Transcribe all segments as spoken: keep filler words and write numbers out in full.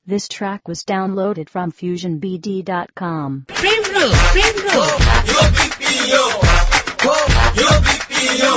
This track was downloaded from fusion b d dot com. Premro, Premro. Yo B P O. Yo B P O.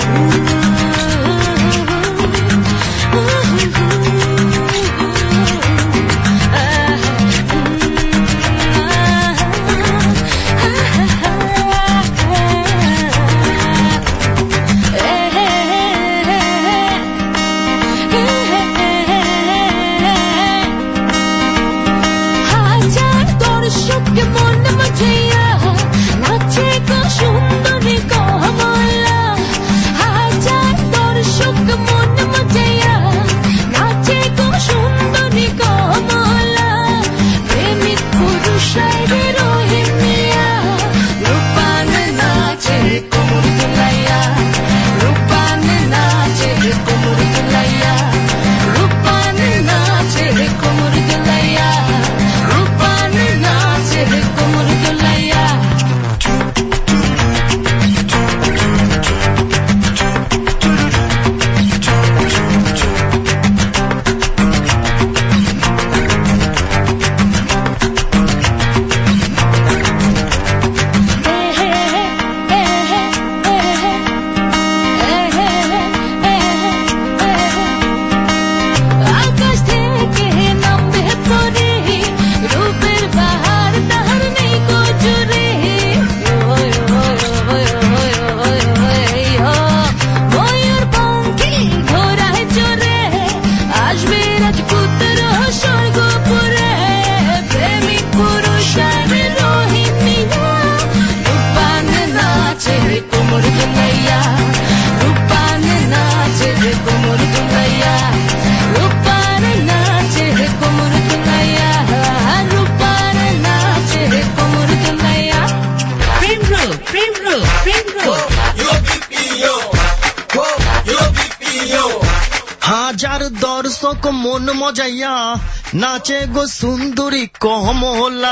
হাজার দর্শক মন মজাইয়া নাচে গো সুন্দরী কমলা।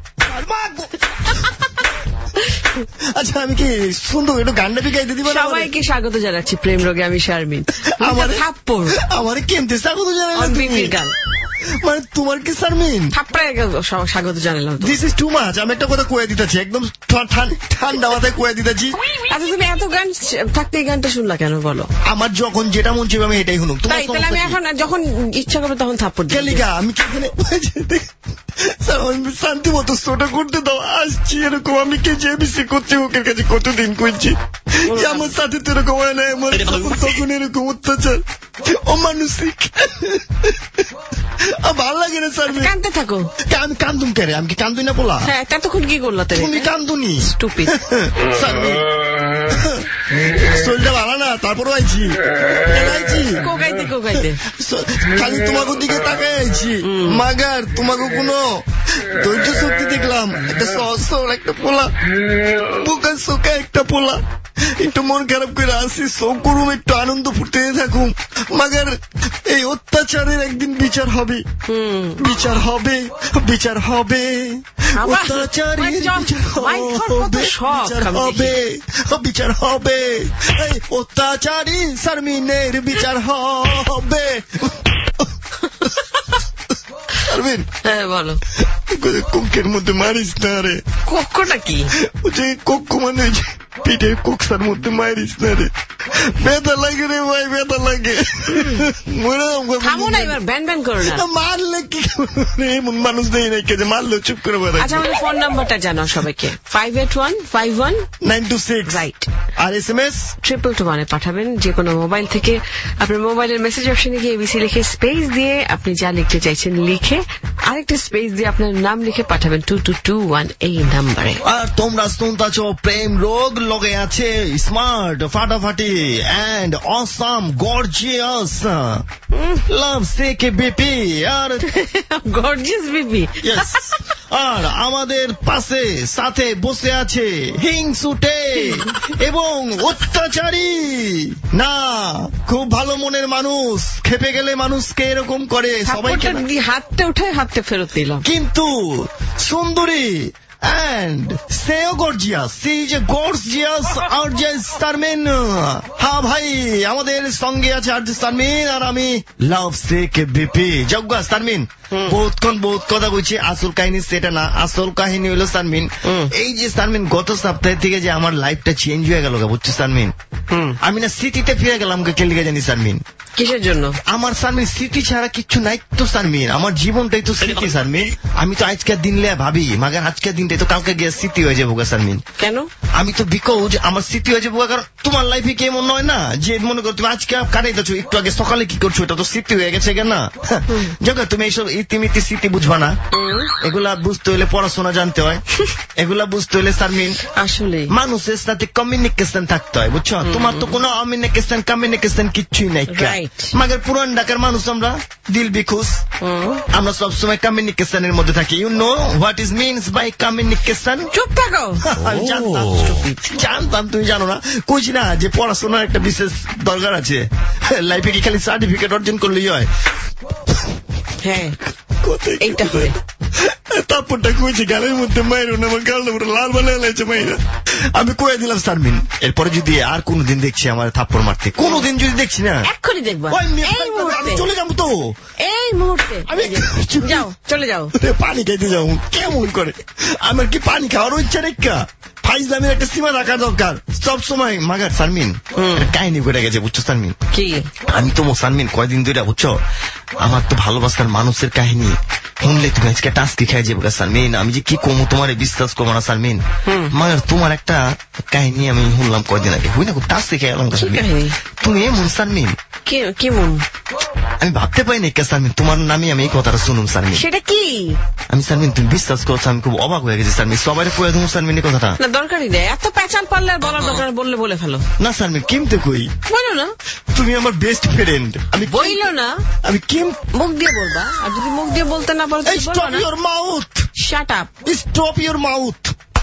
আচ্ছা আমি কি সুন্দর একটু গানটা গাইতে দিব? সবাইকে স্বাগত জানাচ্ছি প্রেম রোগে, আমি শারমিন। আমার থাপ্পড় আমার কেমতে স্বাগত জানালাম গান মানে তোমার কি শারমিন থাপ্পড়ে স্বাগত জানালাম? This is too much. আমি একটা কথা কয়ে দিতেছি, একদম ঠান্ডা মাথায় কয়ে দিতেছি। আচ্ছা তুমি এত গান থাকতে এই গানটা শুনলা কেন বলো? আমার যখন যেটা মন চাইবে আমি এটাই শুনুক। তাহলে আমি এখন যখন ইচ্ছা করবো তখন থাপ্পড় দিই। আমি কি শান্তি মতো শোটা করতে দাও, আসছি এরকম। আমি কে যে বেশি করছি ওকে কাছে কতদিন করছি, আমার সাথে তো এরকম হয় না। আমার তখন এরকম অত্যাচার অমানসিক ভালো লাগে না স্যার। কান্দতে থাকো। আমি কান্দুম কেন? আমি কি কান্দুই না বলা? হ্যাঁ ততক্ষণ কি করলা? তুমি কান্দুনি স্টুপিড। শরীরটা ভালো না তারপরও আইছি আইছি কোকাইতে কোকাইতে খালি তোমাকে দিকে তাকাই আইছি। মাগার তোমাকে কোনো ধৈর্য শক্তি দেখলাম। একটা সহজ একটা পোলা, বোকা শোকা একটা পোলা, একটু মন খারাপ করে আসি, শোক করুম, একটু আনন্দ ফুটে থাকুম। মাগার এই অত্যাচারের একদিন বিচার হবে, বিচার হবে, বিচার হবে, অত্যাচারের বিচার হবে, বিচার হবে, এই অত্যাচারী শারমিনের বিচার হবে। শারমিন হ্যাঁ বলো। কোকের মধ্যে মারিস না রে। কোকটা কি? ওই কোক মানে পিঠে কোকসার মধ্যে মারিস না রে, ব্যথা লাগে রে ভাই, ব্যথা লাগে। থামো না এবার, ব্যান ব্যান করো না। মারলে কি এমন মানুষ নেই নাকি যে মারলে চুপ করে বেড়ায়? আচ্ছা আমাদের ফোন নাম্বারটা জানাও সবাইকে। Five eight one five one nine two six right. আর S M S triple two ওয়ানে পাঠাবেন। যে কোনো মোবাইল থেকে আপনার মোবাইলের মেসেজ অপশনে গিয়ে এবিসি লিখে স্পেস দিয়ে আপনি যা লিখতে চাইছেন লিখে আরেকটা স্পেস দিয়ে আপনার নাম লিখে পাঠাবেন টু টু টু ওয়ান এই নাম্বারে। আর তোমরা শুনতাছ প্রেম রোগ, লগে আছে স্মার্ট, ফাটাফাটি and awesome, gorgeous, love sick BP আর গর্জিয়াস বিপি। আর আমাদের পাশে সাথে বসে আছে হিংসুটে এবং অত্যাচারী না, খুব ভালো মনের মানুষ, খেপে গেলে মানুষকে এরকম করে সবাইকে হাতটা উঠে হাতটা ফেরত দিলাম। কিন্তু সুন্দরী and সেও গর্জিয়াস, সেই যে গর্জিয়াস আরজে সারমিন। হ্যাঁ ভাই, আমাদের সঙ্গে আছে আরজে সারমিন আর আমি love sick BP Jagga Sharmin. বহুতক্ষণ বহুত কথা বলছি, আসল কাহিনী সেটা না, আসল কাহিনী হলো সারমিন এই যে সারমিন গত সপ্তাহ থেকে যে আমার লাইফটা চেঞ্জ হয়ে গেল, বুঝছো সারমিন? আমি না স্মৃতিতে ফিরে গেলাম, কেলিকে জানি সারমিন কিসের জন্য? আমার সারমিন স্মৃতি ছাড়া কিচ্ছু নাই তো সারমিন, আমার জীবনটাই তো স্মৃতি সারমিন। আমি তো আজকের দিন লে ভাবি, মাগার আজকের দিনটাই তো কালকে গিয়ে স্মৃতি হয়ে যাবো সারমিন। কেন? আমি তো বিকজ আমার স্মৃতি হয়ে যাবো, কারণ তোমার লাইফে কি এমন নয় না যে মনে করো তুমি আজকে কাটাইতেছো, একটু আগে সকালে কি করছো, এটা তো স্মৃতি হয়ে গেছে কেন না? জগা তুমি এইসব ইতিমিতি স্মৃতি বুঝবা না, এগুলা বুঝতে হলে পড়াশোনা জানতে হয়, এগুলা বুঝতে হলে সারমিন আসলে মানুষের সাথে কমিউনিকেশন থাকতে হয়, বুঝছো? তোমার তো কোনো কমিউনিকেশন কমিউনিকেশন কিচ্ছুই নাই, মাগার পুরান ঢাকার মানুষ আমরা দিল বিখুশ, আমরা সবসময় কমিউনিকেশনের মধ্যে থাকি। You know what is means by communication? চুপ থাকো। আমি জানতাম জানতাম তুমি জানো না, কইছি না যে পড়াশোনার একটা বিশেষ দরকার আছে, লাইফে কি খালি সার্টিফিকেট অর্জন করলেই হয়? হ্যাঁ এইটা হয়। তারপরটা কইছি গালের মধ্যে মাইরো না, আমার গালটা পুরো লাল বানায় লাগছে মাইরা। আমি কয়ে দিলাম সারমিন, এরপরে যদি আর কোনদিন দেখছি আমার থাপ্পড় মারতে, কোনদিন যদি দেখছি না এক্ষুনি দেখবো, আমি চলে যাবো তো এই মুহূর্তে। আমি যাও, চলে যাও। পানি খাইতে যাও কেমন করে? আমার কি পানি খাওয়ার ইচ্ছা রেখা? ফাইজলামের একটা সীমা রাখা দরকার সব সময়। মাগার সারমিন কাহিনী করে গেছে, বুঝছো সারমিন? কি? আমি তো সারমিন কয়দিন ধরে, বুঝছো, আমার তো ভালোবাসার মানুষের কাহিনী শুনলে তুমি আজকে টাস্কি খাই যাবো সারমিন। আমি যে কি কমু তোমার বিশ্বাস করবো না সারমিন। মাগার তোমার একটা কাহিনী আমি শুনলাম কয়দিন আগে, বুঝলি না, খুব টাস্কি খাই এলাম তুমি এমন সারমিন। কেমন? আমি ভাবতে পারি না সারমিন, তোমার নামে আমি এই কথাটা শুনুন সারমিন। সেটা কি? আমি সারমিন তুমি বিশ্বাস করছো, আমি খুব অবাক হয়ে গেছি সারমিন। সবাই কয়ে দেবো সারমিন এই কথাটা। না দরকারই নেই, এত পেঁচাল পারলে বলার দরকার, বললে বলে ফেলো না সারমিন। কিমতে কই বলো না, তুমি আমার বেস্ট ফ্রেন্ড। আমি বইলো না, আমি কিম মুখ দিয়ে বলবা, আর যদি মুখ দিয়ে বলতে না পারো stop your mouth, shut up, stop your mouth.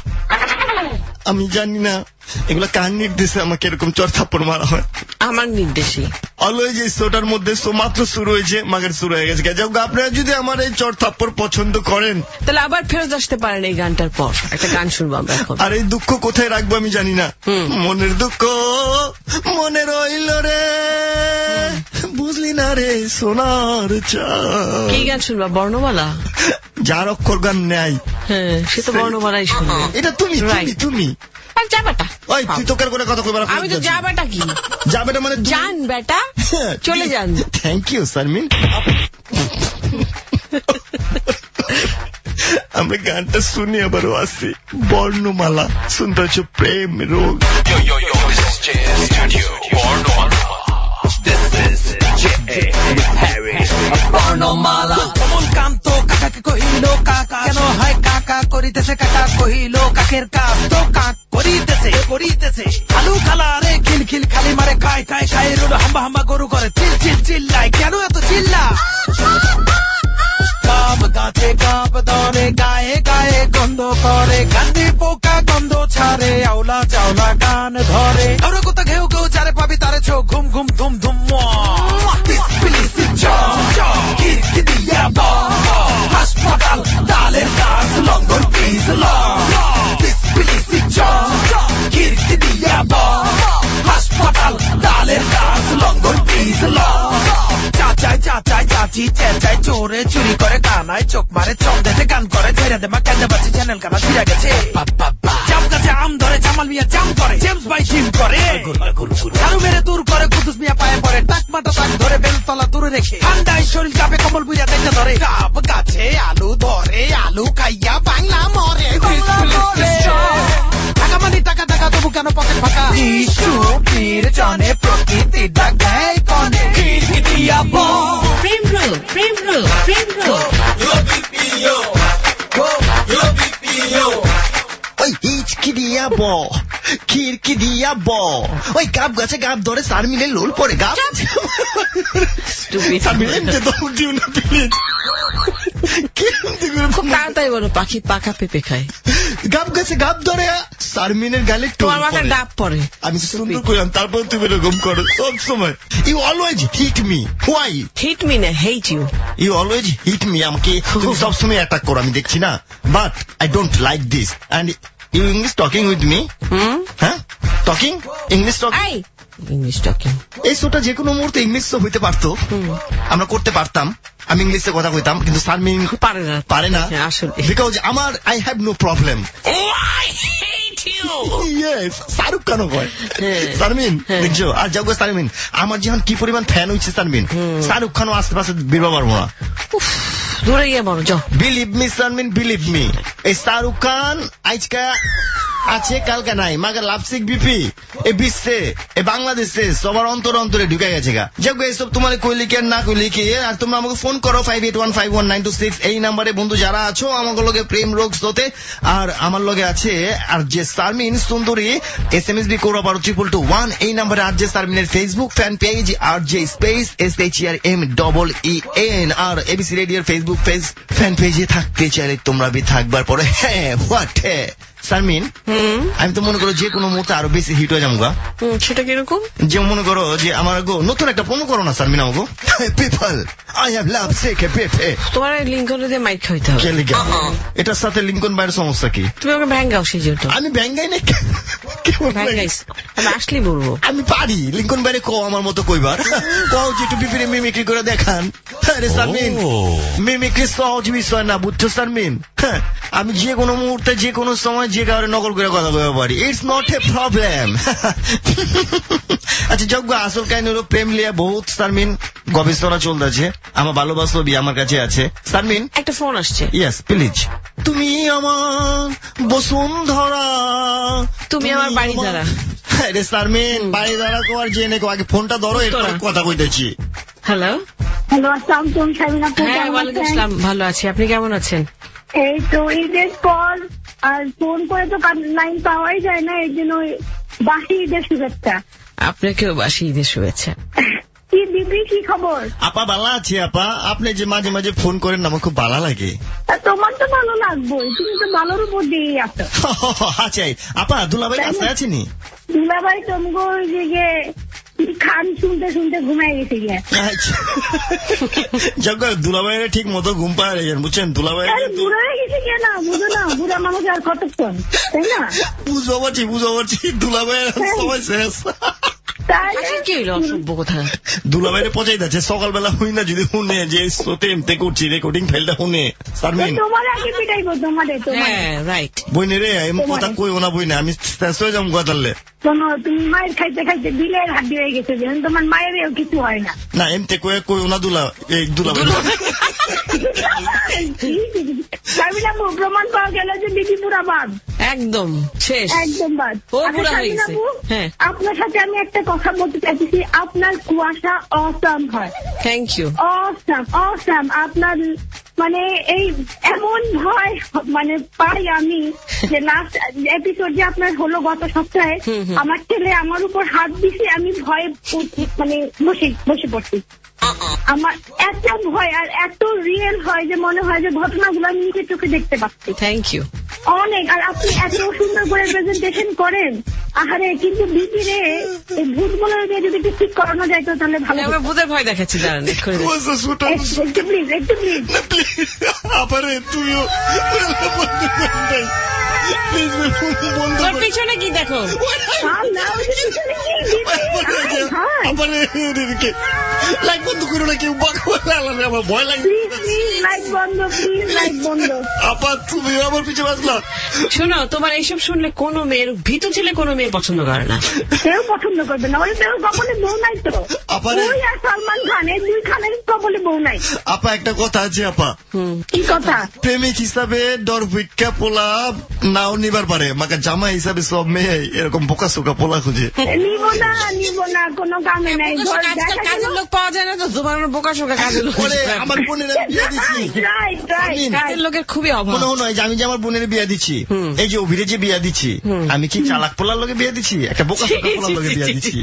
আমি জানি না এগুলা কার নির্দেশে আমাকে এরকম চর থাপ্পড় মারা হয়। আমার নির্দেশে অলওয়েজ এই শোটার মধ্যে শো মাত্র শুরু হয়েছে, মাগের শুরু হয়ে গেছে। আপনারা যদি আমার এই চর থাপ্পড় পছন্দ করেন তাহলে আবার ফেরত আসতে পারেন এই গানটার পর, একটা গান শুনবো আমরা এখন। আর এই দুঃখ কোথায় রাখবো আমি জানি না, মনের দুঃখ মনে রইল রে, বুঝলি না রে সোনার চাঁদ। কি গান শুনবা? বর্ণমালা? যার অক্ষর গান নেয়, হ্যাঁ সে তো বর্ণমালাই শুনবে। এটা তুমি তুমি যাবেটা। ওই তুই তোকের করে কথা কইবার। আমি তো যাবেটা কি? যাবেটা মানে যান বেটা, চলে যান। Thank you Sharmin. আমরা গানটা শুনি আবারও আসি। বর্ণমালা শুনতে হচ্ছে প্রেম রোগ। বর্ণমালা কমল কান্ত কাকাকে কহিল কাকা, কেন হয় কাকা করিতেছে, কাকা কহিল কাকের কাজ তো কাক করিতেছে করিতেছে। আলু খালারে খিল খিল খালি মারে, খায় খায় খায় রোড হাম্বা হাম্বা গরু করে চিল চিল চিল্লায়, কেন এত চিল্লা? গাব গাছে গাব ধরে, গায়ে গায়ে গন্ধ করে, গান্ধী পোকা গন্ধ ছাড়ে, আওলা চাওলা গান ধরে। ওরা কোথা ঘেউ ঘেউ চারে পাবি তারে চো, ঘুম ঘুম ধুম ধুম হাসপাতাল ডালের গাছ লঙ্গর পিস খিড়কি দিয়া হাসপাতাল ডালের গাছ লঙ্গর পিস চাচাই চাচাই চাচি চেঁচাই, চোরে চুরি করে কানায় চোখ মারে, চোখ দেখে গান করে, ছেড়ে দে মা কেন্দ্রে বাচ্চি চ্যানেল কানা ফিরে গেছে। জাম গাছে আম ধরে, জামাল মিয়া জাম করে, জেমস ভাই জিম করে, ঝাড়ু মেরে দূর করে, কুতুস মিয়া পায়ে পড়ে, টাক মাথা টাক ধরে, বেলতলা দূরে রেখে, ঠান্ডায় শরীর কাঁপে, কমল বুঝা দেখতে ধরে। গাব গাছে আলু ধরে, আলু খাইয়া বাংলা মরে, টাকা মানি টাকা টাকা তবু কেন পকেট ফাঁকা, নির্জনে প্রকৃতি ডাকায় কনে, খিড়কি দিয়া প্রেম রোগ প্রেম রোগ প্রেম রোগ। ওই হিচকি দিয়া ব খিড়কি দিয়া ব, ওই গাব গাছে গাব ধরে সার মিলে লোল পড়ে। গাব তাড়াতাড়ি বলো, পাখি পাকা পেঁপে খায়। গাব গেছে গাব ধরে শারমিনের গালে তোমার মাথায় ডাব পড়ে। আমি সুন্দর করলাম, তারপর তুমি এরকম করো সব সময়। You always hit me, why hit me না hate you? You always hit me, আমাকে তুমি সবসময় অ্যাটাক করো, আমি দেখছি না। But I don't like this. And you English talking with me? হ্যাঁ, talking English talking English talking. এই শোটা যে কোনো মুহূর্তে ইংলিশ হইতে পারতো, আমরা করতে পারতাম, আমি ইংলিশে কথা কইতাম, কিন্তু শারমিন পারে না, পারে না আসলে, বিকজ আমার I have no problem. Shahrukh খানও কয় শারমিন, দেখছো? আর যাও শারমিন, আমার যখন কি পরিমাণ ফ্যান হয়েছে শারমিন, শাহরুখ খানও আশেপাশে বেরোবা পারবো না। দূরে গিয়ে বলো, যাও। Believe me Sharmin, believe me, এই শাহরুখ খান আজকা আছে কালকে নাই, মাগার লাভসিক বিপি এই বিশ্বে, এই বাংলাদেশে সবার অন্তর অন্তরে ঢুকে গেছে গা। যাক এইসব তোমার কইলি কি আর না কইলি কি, আর তোমরা আমাকে ফোন করো five eight one five one nine two six এই নাম্বারে। বন্ধু যারা আছো আমার লগে প্রেম রোগ হতে, আর আমার লগে আছে আর যে শারমিন সুন্দরী, এস এম এস বি করো পারো ট্রিপল টু ওয়ান এই নাম্বারে। আর যে শারমিনের ফেসবুক ফ্যান পেজ আর যে space S H R M double E N, আর এবিসি রেডিওর ফেসবুক পেজ ফ্যান পেজে থাকতে চাইলে তোমরা বি থাকবার পরে। হ্যাঁ হোয়াট হ্যাঁ শারমিন, আমি তো মনে করো যে কোনো মুহূর্তে আরো বেশি হিট হয়ে যাবো গা। সেটা কিরকম? যে মনে করো যে আমার গো নতুন একটা প্রোমো করো না শারমিন আমাকে, পিপল আই হ্যাভ লাভ সেকে পেপে। তোমার লিঙ্কন দিয়ে মাইক খাইতে হবে। এটার সাথে লিঙ্কন বাইরের সমস্যা কি? তুমি আমাকে ভ্যাঙ্গাও সেই জন্য। আমি ভ্যাঙ্গাই না, আমি আসলে বলবো আমি পারি। লিঙ্কন বাইরে কো আমার মতো কইবার, কও যে একটু বিপিরে মিমিক্রি করে দেখান। আরে শারমিন, মিমিক্রি সহজ বিষয় না, বুঝছো শারমিন? আমি যে কোনো মুহূর্তে যে কোনো সময় যে কারণে নকল করে কথা বলতে পারি, ইটস নট এ প্রবলেম। আচ্ছা যোগ্য আসল কাহিনী হলো প্রেম লিয়া বহুত শারমিন গবেষণা চলতেছে, আমার ভালোবাসা বি আমার কাছে আছে। শারমিন একটা ফোন আসছে। Yes please. তুমি আমার বসুন্ধরা, তুমি আমার বাড়ি দ্বারা। আরে শারমিন বাড়ি দ্বারা কো আর জেনে কো, আগে ফোনটা ধরো, এরপর কথা কইতেছি। হ্যালো হ্যালো, আসসালামু আলাইকুম শারমিন আপু। হ্যাঁ ওয়ালাইকুম আসসালাম, ভালো আছি, আপনি কেমন আছেন? এই তো ঈদের পর আর ফোন করে তো লাইন পাওয়াই যায় না, এই জন্য বাসি ঈদের শুভেচ্ছা। আপনাকেও বাসি ঈদের শুভেচ্ছা। কি দিদি, কি খবর? আপা ভালো আছি আপা, আপনি যে মাঝে মাঝে ফোন করেন আমার খুব ভালো লাগে। তোমার তো ভালো লাগবে, তুমি তো ভালোর উপর দিয়ে আছো। আচ্ছা আপা, দুলাভাই কাছে আছেনি? দুলাভাই তোমাকে যে খান শুনতে শুনতে ঘুমাই গেছে গিয়ে। দুলাভাইয়ের ঠিক মতো ঘুম পায় রেখেন, বুঝছেন? দুলাভাই বুড়া হয়ে গেছে গিয়ে না, বুঝো না, বুড়া মানুষ আর কতক্ষণ, তাই না? বুঝতে পারছি বুঝতে পারছি, দুলাভাইয়ের সবাই শেষ। দুলাভাইরে পচাই যাচ্ছে সকালবেলা হুই না, যদি শুনে যে শোতে এমতে করছি রেকর্ডিং ফাইলটা শুনে শারমিন বইনে রে এম কথা কইও না, বইনে আমি শেষ হয়ে যাবো কথালে। শোনো, তুমি মায়ের খাইতে খাইতে বিলের হাড্ডি হয়ে গেছে, তোমার মায়েরও কিছু হয় না। না এমতে কয়ে কইও না দুলা, এই দুলাভাই প্রমাণ পাওয়া গেল যে দিদি পুরা বাদ, একদম শেষ, একদম বাদ। আপনার সাথে আমি একটা কথা বলতে চাইছি, আপনার কুয়াশা অসাম হয়। Thank you. অসাম অসাম আপনার মানে এই এমন ভয় মানে পাই আমি যে লাস্ট এপিসোড যে আপনার হলো গত সপ্তাহে, আমার ছেলে আমার উপর হাত দিছে, আমি ভয়ে মানে বসে বসে পড়ছি। আমার এত ভয় আর এত রিয়েল হয় যে মনে হয় যে ঘটনাগুলো আমি নিজের চোখে দেখতে পাচ্ছি। থ্যাংক ইউ অনেক। আর আপনি এত সুন্দর করে প্রেজেন্টেশন করেন, আহারে, কিন্তু বিপি রে এই ভূতগুলো যদি একটু ঠিক করানো যায় তো তাহলে ভালো। আমরা ভূতের ভয় দেখাচ্ছি, দাঁড়ান একটু প্লিজ, একটু প্লিজ। আপারে তুইও তোর পিছনে কি দেখো? লাইক বন্ধ করো না, কেউ আমার ভয় লাগে। আপা তুমি আমার পিছনে আসলা। শোনো, তোমার এইসব শুনলে কোনো মেয়ের ভীতু ছেলে কোনো মেয়ে পছন্দ করে না, কেউ পছন্দ করবে না। ওই কপালে বউ নাই তো, ওই আর সালমান খান, এই দুই খানের কপালে বউ নাই। আপা একটা কথা আছে আপা। কি কথা? প্রেমিক হিসাবে ডর ভিক্ষা পোলা নাও নিবার পারে, মাকে জামা হিসাবে সব মেয়ে এরকম বোকা সোকা পোলা খুঁজে। নিব না নিব না, কোনো কামে নাই। কাজের লোক পাওয়া যায় না তো, তোমার বোকা সোকা কাজের লোক। আমার বোনের বিয়ে দিচ্ছি, কাজের লোকের খুবই অভাব। মনে হয় যে আমি যে আমার বোনের বিয়ে দিচ্ছি, এই যে অভিরে যে বিয়ে দিচ্ছি, আমি কি চালাক পোলার লোকে বিয়ে দিচ্ছি, একটা বোকা পোলার লোকে বিয়ে দিচ্ছি।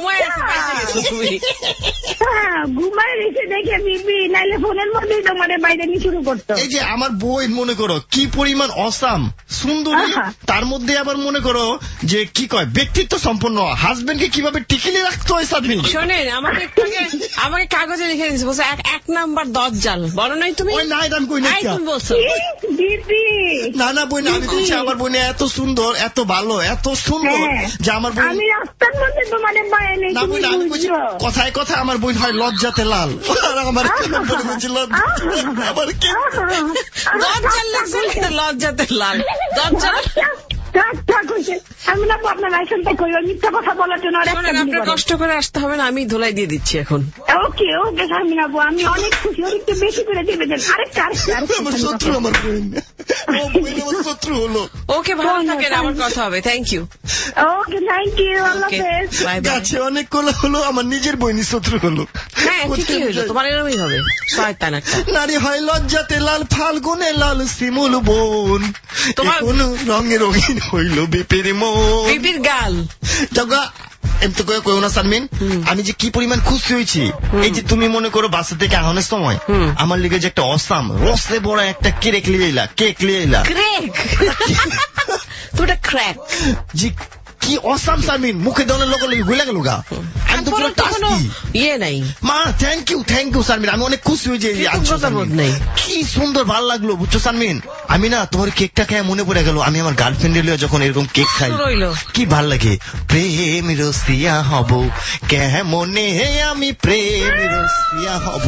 ঘুমায় রেখে দেখে বিবি নাইলে ফোনের মধ্যেই তোমার বাইরে নিয়ে শুরু করতো। এই যে আমার বই মনে করো কি পরিমাণ অসাম সুন্দরী, তার মধ্যে আবার মনে করো যে কি কয় ব্যক্তিত্ব সম্পন্ন, হাজবেন্ডকে কিভাবে টিকিলে রাখতে হয় সাদমিন। শোনেন আমাকে আমাকে কাগজে লিখে দিচ্ছে, বলছে এক নাম্বার দজ্জাল, বলো নাই তুমি? ওই নাই আমি কই নাই, তুমি বলছো। না না বই না, আমি বলছি আমার বোন এত সুন্দর, এত ভালো, এত সুন্দর যে আমার বোন, আমি রাস্তার মধ্যে তোমার বাইরে নেই। না বই না, আমি বলছি কথায় কথায় আমার বোন হয় লজ্জাতে লাল, আর আমার লজ্জা আবার কি দজ্জাল লাগছে, লজ্জাতে লাল দজ্জাল। আমি না আপনার লাইসেন্সটা করি মিথ্যা কথা বলার জন্য আপনার কষ্ট করে আসতে হবে না, আমি ধোলাই দিয়ে দিচ্ছি এখন। ওকে ওকে শারমিন আপু, আমি অনেক খুশি, একটু বেশি করে দেবে দেন। আরেকটা আরেকটা আমার শত্রু, আমার বোন আমার শত্রু হলো। ওকে ভালো থাকেন, আমার কথা হবে। Thank you. Okay thank you, আল্লাহ হাফেজ। গাছে অনেক কোলা হলো, আমার নিজের বইনি শত্রু হলো। হ্যাঁ ঠিকই হইলো, তোমার এরকমই হবে। শয়তান একটা নারী হয় লজ্জাতে লাল, ফাল্গুনে লাল শিমুল বোন, তোমার কোন রঙে রঙিন হইল বেপের মন, বিবির গাল জগা এমনি কয়ে কই না শারমিন, আমি যে কি পরিমাণ খুশি হয়েছি। এই যে তুমি মনে করো বাসা থেকে আহনের সময় আমার লিগে যে একটা অসাম রসে বড় একটা কেক লিয়ে এলা, কেক লিয়ে এলা, ক্র্যাক তোটা ক্র্যাক জি কি অসাম শারমিন, মুখে দেওয়ার লোক হইলা গেল গা। আমি তো পুরো টাস্কি ইয়ে নাই মা, thank you thank you Sharmin, আমি অনেক খুশি হয়েছি। কি সুন্দর ভালো লাগলো বুঝছো শারমিন, আমি না তোমার কেকটা খেয়ে মনে পড়ে গেল আমি আমার গার্লফ্রেন্ডের লিয়ে যখন এরকম কেক খাই কি ভাল লাগে। প্রেম রসিয়া হব কেমনে আমি, প্রেম রসিয়া হব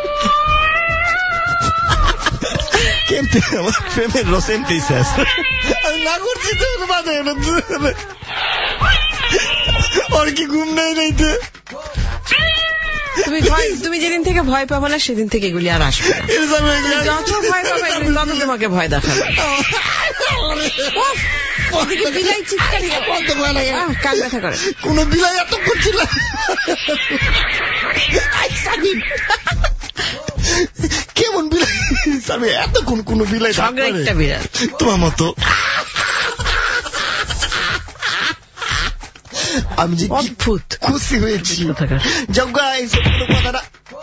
কেমতে আমার প্রেমের রসেন্টেই শেষ, আমি না করছি তো বাদে ওর কি ঘুম নেই রাইতে। তুমি ভয়, তুমি যেদিন থেকে ভয় পাবো না সেদিন থেকে এগুলি আর আসবে না। যত ভয় পাবে এগুলি তত তোমাকে ভয় দেখাবে। বিলাই চিৎকারি কান ব্যথা করে, কোন বিলাই এত করছিল কেমন বিলাই, আমি এত কোন কোন বিলাই একটা বিড়াল তোমার মতো। আমি যে অদ্ভুত খুশি হয়েছি জগা এই কথাটা,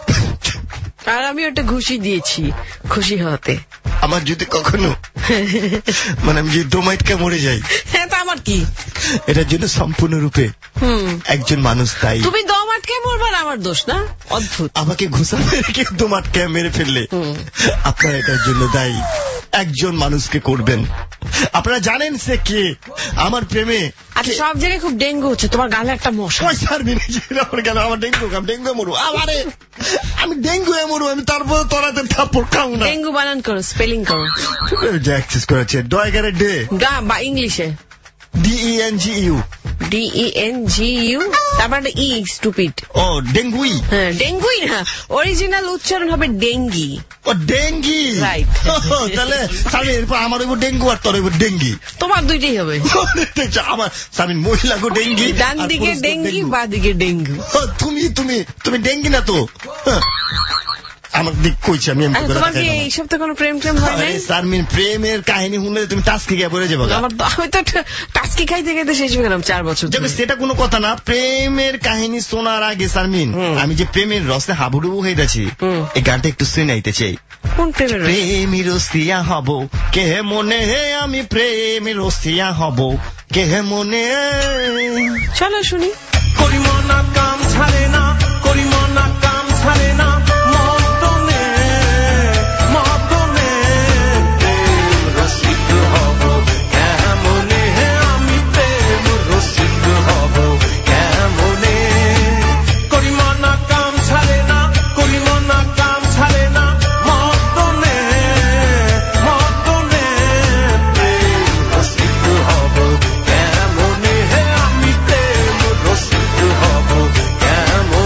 আর আমি ওটা ঘুষি দিয়েছি খুশি হতে। আমার যদি কখনো মানে আমি যদি দোমাইটকে মরে যাই, হ্যাঁ তা আমার কি, এটার জন্য সম্পূর্ণরূপে একজন মানুষ তাই। তুমি দম আটকে মরবার আমার দোষ না, অদ্ভুত। আমাকে ঘুষা মেরে কেউ দম আটকে মেরে ফেললে আপনারা এটার জন্য দায়ী। একজন মানুষকে করবেন, আপনারা জানেন সে কে আমার প্রেমে। আচ্ছা সব জায়গায় খুব ডেঙ্গু হচ্ছে, তোমার গালে একটা মশা গেল, আমার ডেঙ্গু ডেঙ্গু মরু, আমারে আমি ডেঙ্গু মরু, আমি তারপর তোরাতে থাপ্পড় খাও না। ডেঙ্গু বানান করো, স্পেলিং করো। অ্যাক্সেস করেছে ডয়গারে ডে গা বা ইংলিশে D E N G U, D E N G U, তারপর একটা ই স্টুপিড। ও ডেঙ্গুই, হ্যাঁ ডেঙ্গুই না, অরিজিনাল উচ্চারণ হবে ডেঙ্গি। ও ডেঙ্গি, রাইট। তাহলে স্বামী আমার ওই ডেঙ্গু আর তোর ওই ডেঙ্গি, তোমার দুইটাই হবে। আমার স্বামী মহিলা গো ডেঙ্গি, ডান দিকে ডেঙ্গি বা দিকে ডেঙ্গু। তুমি তুমি তুমি ডেঙ্গি না তো আমার দিক কইছি আমি। তোমার কি এইসব তো কোনো প্রেম প্রেম হয় নাই? শারমিন প্রেমের কাহিনী শুনলে তুমি টাস্কি গিয়ে পড়ে যাবো। আমার আমি তো টাস্কি খাইতে খাইতে শেষ হয়ে গেলাম চার বছর। সেটা কোনো কথা না, প্রেমের কাহিনী শোনার আগে শারমিন আমি যে প্রেমের রসে হাবুডুবু হয়ে যাচ্ছি, এই গানটা একটু শুনাইতে চাই। কোন প্রেমের? প্রেমী রসিয়া হব কে মনে, আমি প্রেমী রসিয়া হব কে মনে। চলো শুনি। করিমনা কাম ছাড়ে না, করিমনা কাম ছাড়ে না, কেমন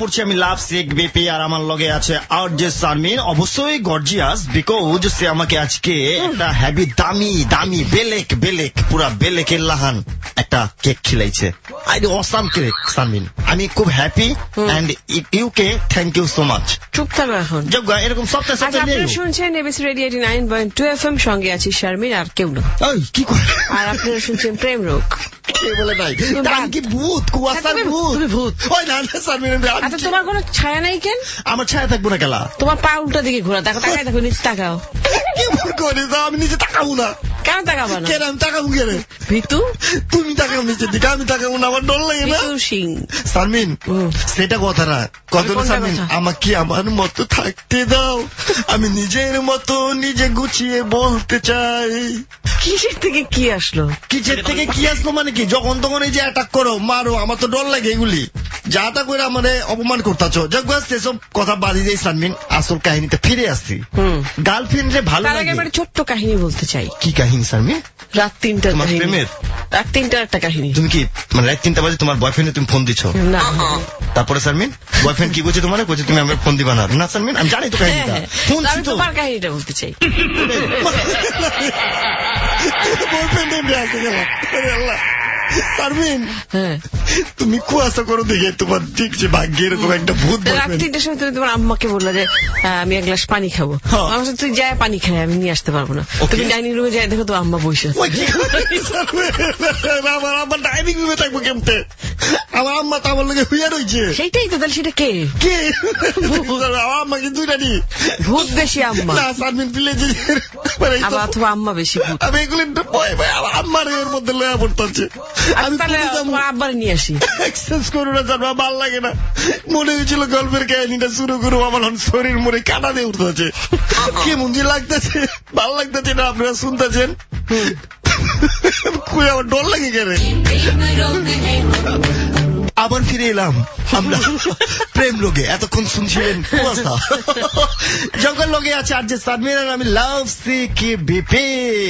পড়ছি আমি লাভ সিক বিপি আর আমার লগে আছে আর যে সারমিন অবশ্যই গর্জিয়াস বিকজ সে আমাকে আজকে একটা হেভি দামি দামি বেলেক বেলেক পুরা বেলেকের লাহান একটা কেক খিলাইছে I do awesome cake Sharmin আমি খুব হ্যাপি এন্ড ইউকে থ্যাংক ইউ সো মাচ চুপ থাকো এখন জগ্গা এরকম সপ্তাহ সপ্তাহ আপনারা শুনছেন ABC radio eighty nine point two F M সঙ্গে আছি শারমিন আর কেউ না ওই কি করে আর আপনারা শুনছেন প্রেম রোগ কে বলে নাই আমি কি ভূত কুয়াশার ভূত তুমি ভূত ওই না সারমিন আচ্ছা তোমার কোনো ছায়া নাই কেন আমার ছায়া থাকবো না কেলা তোমার পা উল্টা দিকে ঘোরা দেখো তাকাই দেখো নিচে তাকাও কি করে আমি নিজে তাকাবো না কেন তাকাবো না কেন আমি তাকাবো কেন ভিতু তুমি তাকাও নিচের দিকে আমি তাকাবো না আমার ডর লাগে না ভিতু সিং সারমিন সেটা কথা না কত সারমিন আমাকে আমার মতো থাকতে দাও আমি নিজের মতো নিজে গুছিয়ে বলতে চাই কিসের থেকে কি আসলো কিসের থেকে কি আসলো মানে কি যখন তখন এই যে অ্যাটাক করো মারো আমার তো ডর লাগে এগুলি যা তা করে আমারে অপমান করতেছ যখন সেসব কথা বাদি যাই সারমিন আসল কাহিনীতে ফিরে আসছি গার্লফ্রেন্ড রে ভালো লাগে এবার ছোট্ট কাহিনী বলতে চাই কি কাহিনী সারমিন রাত তিনটার প্রেমের রাত তিনটার একটা কাহিনী তুমি কি মানে রাত তিনটা বাজে তোমার বয়ফ্রেন্ডে তুমি ফোন দিচ্ছ না তারপরে সারমিন বয়ফ্রেন্ড কি বলছে তোমার বলছে তুমি আমার ফোন দিবা না না সারমিন আমি জানি তো কাহিনীটা ফোন আমি তোমার কাহিনীটা বলতে চাই বয়ফ্রেন্ড আসে গেল আল্লাহ সারমিন হ্যাঁ তুমি কুয়াশা করো দেখে তোমার ঠিক যে ভাগ্যে এরকম একটা ভূত রাত তিনটার সময় তুমি তোমার আম্মাকে বললে যে আমি এক গ্লাস পানি খাবো আমার তুই যায় পানি খাই আমি নিয়ে আসতে পারবো না তুমি ডাইনিং রুমে যাই দেখো তো আম্মা বসে আমার আম্মা ডাইনিং রুমে থাকবো কেমতে আমার আম্মা তো আমার লোকে হুইয়া রয়েছে সেইটাই তো তাহলে সেটা কে কে আমার আম্মা কিন্তু জানি ভূত বেশি আম্মা না সারমিন প্লিজ আবার অথবা আম্মা বেশি ভূত আমি এগুলো ভয় ভাই আমার এর মধ্যে লয়া পড়তেছে আমি তাহলে তোমার আব্বার নিয়ে আসি এক্সচেঞ্জ করো না জানবা ভাল লাগে না মনে হয়েছিল গল্পের কাহিনীটা শুরু করবো আমার শরীর মনে কাটা দিয়ে উঠতেছে কেমন যে লাগতেছে ভাল লাগতেছে না আপনারা শুনতেছেন আমার ডর লাগে কেন আবার ফিরে এলাম আমরা প্রেম লোকে এতক্ষণ শুনছিলেন কুয়াশা যখন লোকে আছে আর যে সারমিন আর আমি লাভ সিকি বিপি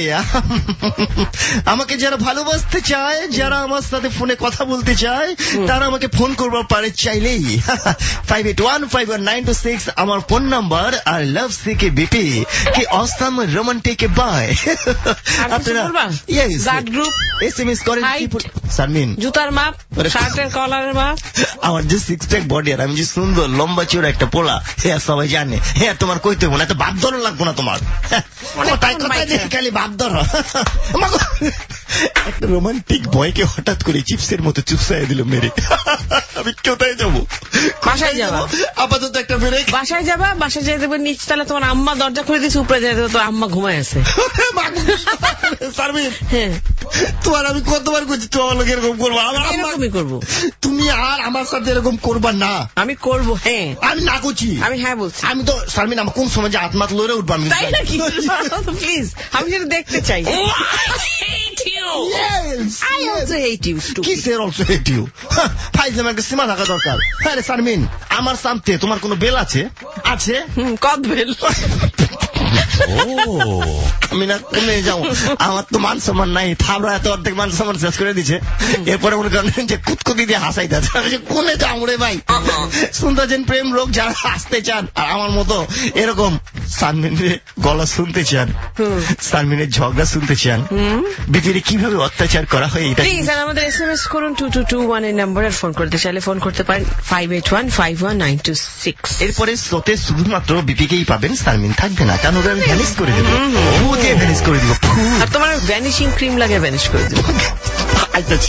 আমাকে যারা ভালোবাসতে চায় যারা আমার সাথে ফোনে কথা বলতে চায় তারা আমাকে ফোন করবার পারে চাইলেই five eight one five one nine two six আমার ফোন নাম্বার আর লাভ সিকি বিপি কি অসাম রোমান্টিক বাই আপনারা গ্রুপ এস এম এস করেন সারমিন জুতার মাপ শার্টের কলারের মাপ আমার যে সিক্স প্যাক বডি আর আমি যে সুন্দর লম্বা চূড়া একটা পোলা হ্যাঁ সবাই জানে হ্যাঁ তোমার কইতে না এত ভাব ধরো লাগবো না তোমার কথায় কথায় দেখে খালি ভাব ধরো একটা রোমান্টিক বয়কে হঠাৎ করে চিপসের মতো চুপসাই দিল মেরে আমি কোথায় যাবো বাসায় যাবা আপাতত একটা বেড়ে বাসায় যাবা বাসায় যাই দেবো নিচতলা তোমার আম্মা দরজা খুলে দিয়েছে উপরে যাই দেবো তোর আম্মা ঘুমায় আছে সারমিন হ্যাঁ তোমার আমি কতবার করছি তোমার লোক এরকম করবো আমার আমি করবো তুমি আর আমার সাথে এরকম করবা না আমি করবো হ্যাঁ আমি না করছি আমি হ্যাঁ বলছি আমি তো সারমিন আমার কোন সময় যে আত্মাত লড়ে উঠবো আমি তাই নাকি প্লিজ আমি যেটা দেখতে চাই কিসের অলসো হেট ইউ ফাইজলাম একটা সীমা থাকা দরকার হ্যাঁ সারমিন আমার সামনে তোমার কোনো বেল আছে আছে কদ বেল আমি না কমে যাও আমার তো মান সম্মান নাই থামরা এত অর্ধেক মান সম্মান শেষ করে দিচ্ছে এরপরে মনে করেন যে কুতকুতি দিয়ে হাসাই যাচ্ছে আমি যে কোনে যাও রে ভাই শুনতেছেন প্রেম লোক যারা হাসতে চান আর আমার মতো এরকম সানমিনের গলা শুনতে চান সানমিনের ঝগড়া শুনতে চান বিপিরে কিভাবে অত্যাচার করা হয় এটা প্লিজ আমাদের এস এম এস করুন টু টু টু ওয়ান এর নাম্বারে ফোন করতে চাইলে ফোন করতে পারেন five eight one five one nine two six এরপরে স্রোতে শুধুমাত্র বিপিকেই পাবেন সানমিন থাকবে না কারণ ওরা আমি ভ্যানিশ করে দেবো ও দিয়ে ভ্যানিশ করে দিব আর তোমার ভ্যানিশিং ক্রিম লাগে ভ্যানিশ করে দিব আইতাছি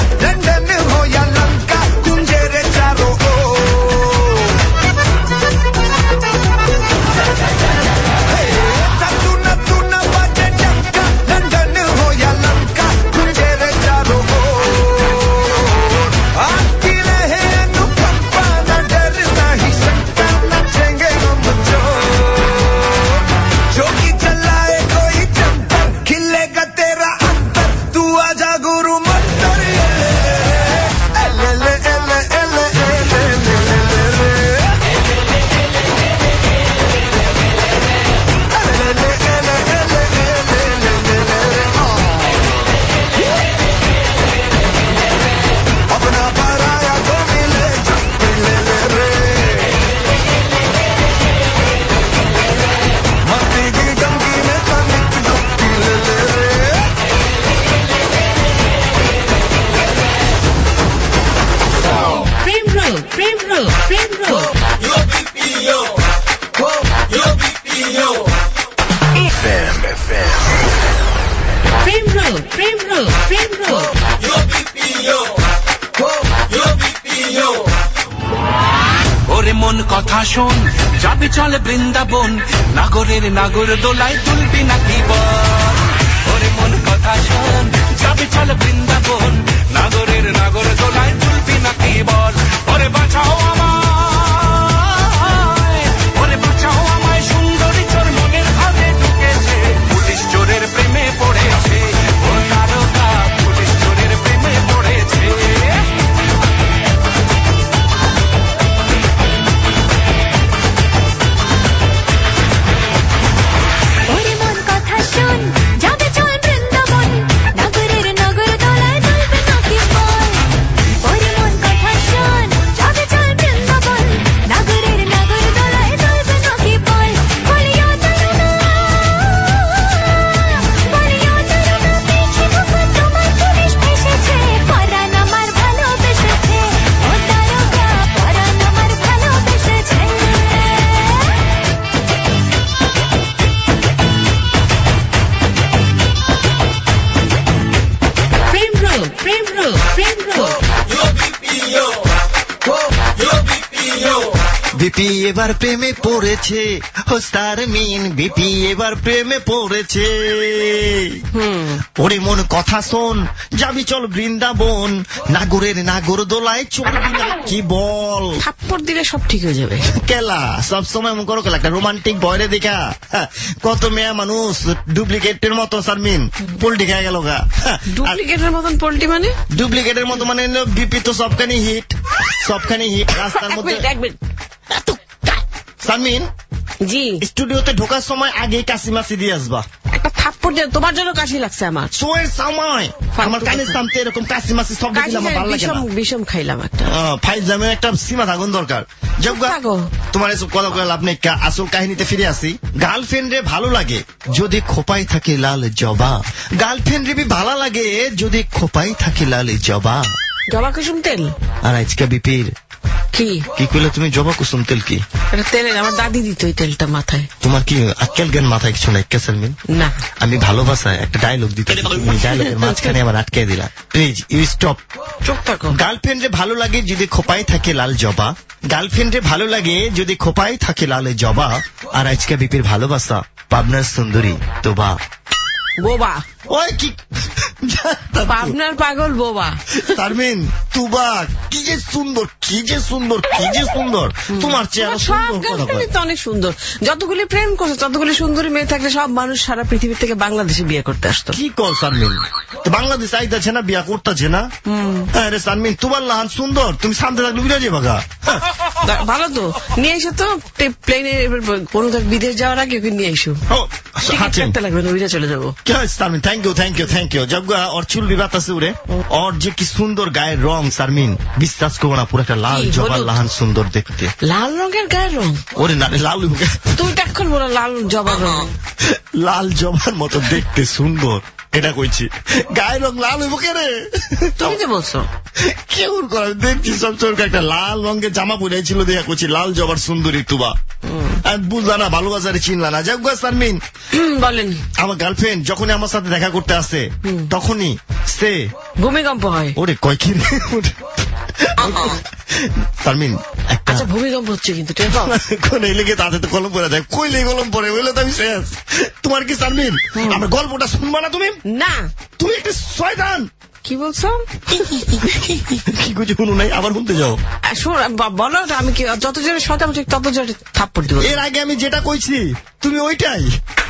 लंका कुंजे रे चारों ओर রোগ প্রেম রোগ প্রেম রোগ প্রেম রোগ প্রেম রোগ প্রেম রোগ ওরে মন কথা শোন যাবি চলে বৃন্দাবন নাগরের নাগর দোলায় তুলবি নাকি বল ওরে মন কথা শোন যাবি চলে বৃন্দাবন নাগরের নাগর দোলায় তুলবি নাকি বল ওরে বাঁচাও আমায় ওরে বাঁচাও আমায় সুন্দরী চোর মনের ভাবে ঢুকেছে পুলিশ চোরের প্রেমে পড়েছে ও তারকা পুলিশ চোরের প্রেমে পড়েছে বিপি এবার প্রেমে পড়েছে হোস্টার মিন বিপি এবার প্রেমে পড়েছে ওরে মন কথা শোন যাবি চল বৃন্দাবন নাগরের নাগর দোলায় চলবি না কি বল থাপ্পড় দিলে সব ঠিক হয়ে যাবে কেলা সবসময় মন করো কেলা একটা রোমান্টিক বয়রে দেখা কত মেয়া মানুষ ডুপ্লিকেটের মতো সারমিন পোল্টি খেয়ে গেল গা ডুপ্লিকেটের মতন পোল্টি মানে ডুপ্লিকেটের মতো মানে বিপি তো সবখানি হিট সবখানি হিট রাস্তার মধ্যে সারমিন জি স্টুডিওতে ঢোকার সময় আগে কাশি মাসি দিয়ে আসবা একটা থাপ্পড় দিয়ে তোমার জন্য কাশি লাগছে আমার শোয়ের সময় আমার কানের সামনে এরকম কাশি মাসি সব দিলে আমার ভালো লাগে না বিষম খাইলাম একটা ফাইজ জামের একটা সীমা থাকুন দরকার তোমার এসব কথা বলে লাভ নেই আসল কাহিনীতে ফিরে আসি গার্লফ্রেন্ড রে ভালো লাগে যদি খোপাই থাকে লাল জবা গার্লফ্রেন্ড রে ভালো লাগে যদি খোপাই থাকে লাল জবা জবা কুসুম তেল আর আজকে বিপির কি কি কইলে তুমি জবা কুসুম তেল কি এটা তেলের আমার দাদি দিত ওই তেলটা মাথায় তোমার কি আক্কেল জ্ঞান মাথায় কিছু নাই কেসালমিন না আমি ভালোবাসা একটা ডায়লগ দিতে ডায়লগের মাঝখানে আমার আটকে দিলা প্লিজ ইউ স্টপ চুপ থাকো গার্লফ্রেন্ড রে ভালো লাগে যদি খোপাই থাকে লাল জবা গার্লফ্রেন্ড রে ভালো লাগে যদি খোপাই থাকে লাল জবা আর আজকে বিপির ভালোবাসা পাবনার সুন্দরী তোবা বোবা ওই কি পাবনার পাগল বোবা শারমিন তুবা কি যে সুন্দর কি যে সুন্দর কি যে সুন্দর তোমার চেহারা সুন্দর অনেক সুন্দর যতগুলি প্রেম করছে ততগুলি সুন্দরী মেয়ে থাকলে সব মানুষ সারা পৃথিবী থেকে বাংলাদেশে বিয়ে করতে আসতো কি কল শারমিন বাংলাদেশ আইতাছে না বিয়া করতেছে না আরে শারমিন তোমার লাহান সুন্দর তুমি শান্তি থাকলে বিরাজে বাগা ভালো তো নিয়ে এসো তো প্লেনে কোন বিদেশ যাওয়ার আগে ওকে নিয়ে এসো টিকিট লাগবে না চলে যাবো Sharmin thank you thank you thank you জব ওর চুল বিবাত আছে উড়ে ওর যে কি সুন্দর গায়ের রং শারমিন বিশ্বাস করবো না পুরো একটা লাল জবার লাহান সুন্দর দেখতে লাল রঙের গায়ের রং ওরে না লাল তুমি টাক্কর বলো লাল জবার রং লাল জবার মতো দেখতে সুন্দর এটা কইছি গায়ের রং লাল হইব কে রে তুমি যে বলছো কেউ করে দেখছি সব চোরকে একটা লাল রঙের জামা পরে ছিল দেখা করছি লাল জবার সুন্দরী তুবা আমি বুঝলা না ভালোবাসারে চিনলা না যাক গা শারমিন বলেন আমার গার্লফ্রেন্ড যখনই আমার সাথে দেখা করতে আসে তখনই সে ভূমিকম্প হয় ওরে কয় কি রে শারমিন আচ্ছা ভূমিকম্প হচ্ছে কিন্তু কোন এলাকে তাতে তো কলম পরে যায় কইলে কলম পরে বললে তো আমি শেষ তোমার কি শারমিন আমার গল্পটা শুনবা না তুমি না তুমি একটা শয়তান কি বলছো কি কিছু শুনো নাই আবার শুনতে যাও বলো আমি কি যত জোরে শয়তান ঠিক তত জোরে থাপ্পড় দিব এর আগে আমি যেটা কইছি তুমি ওইটাই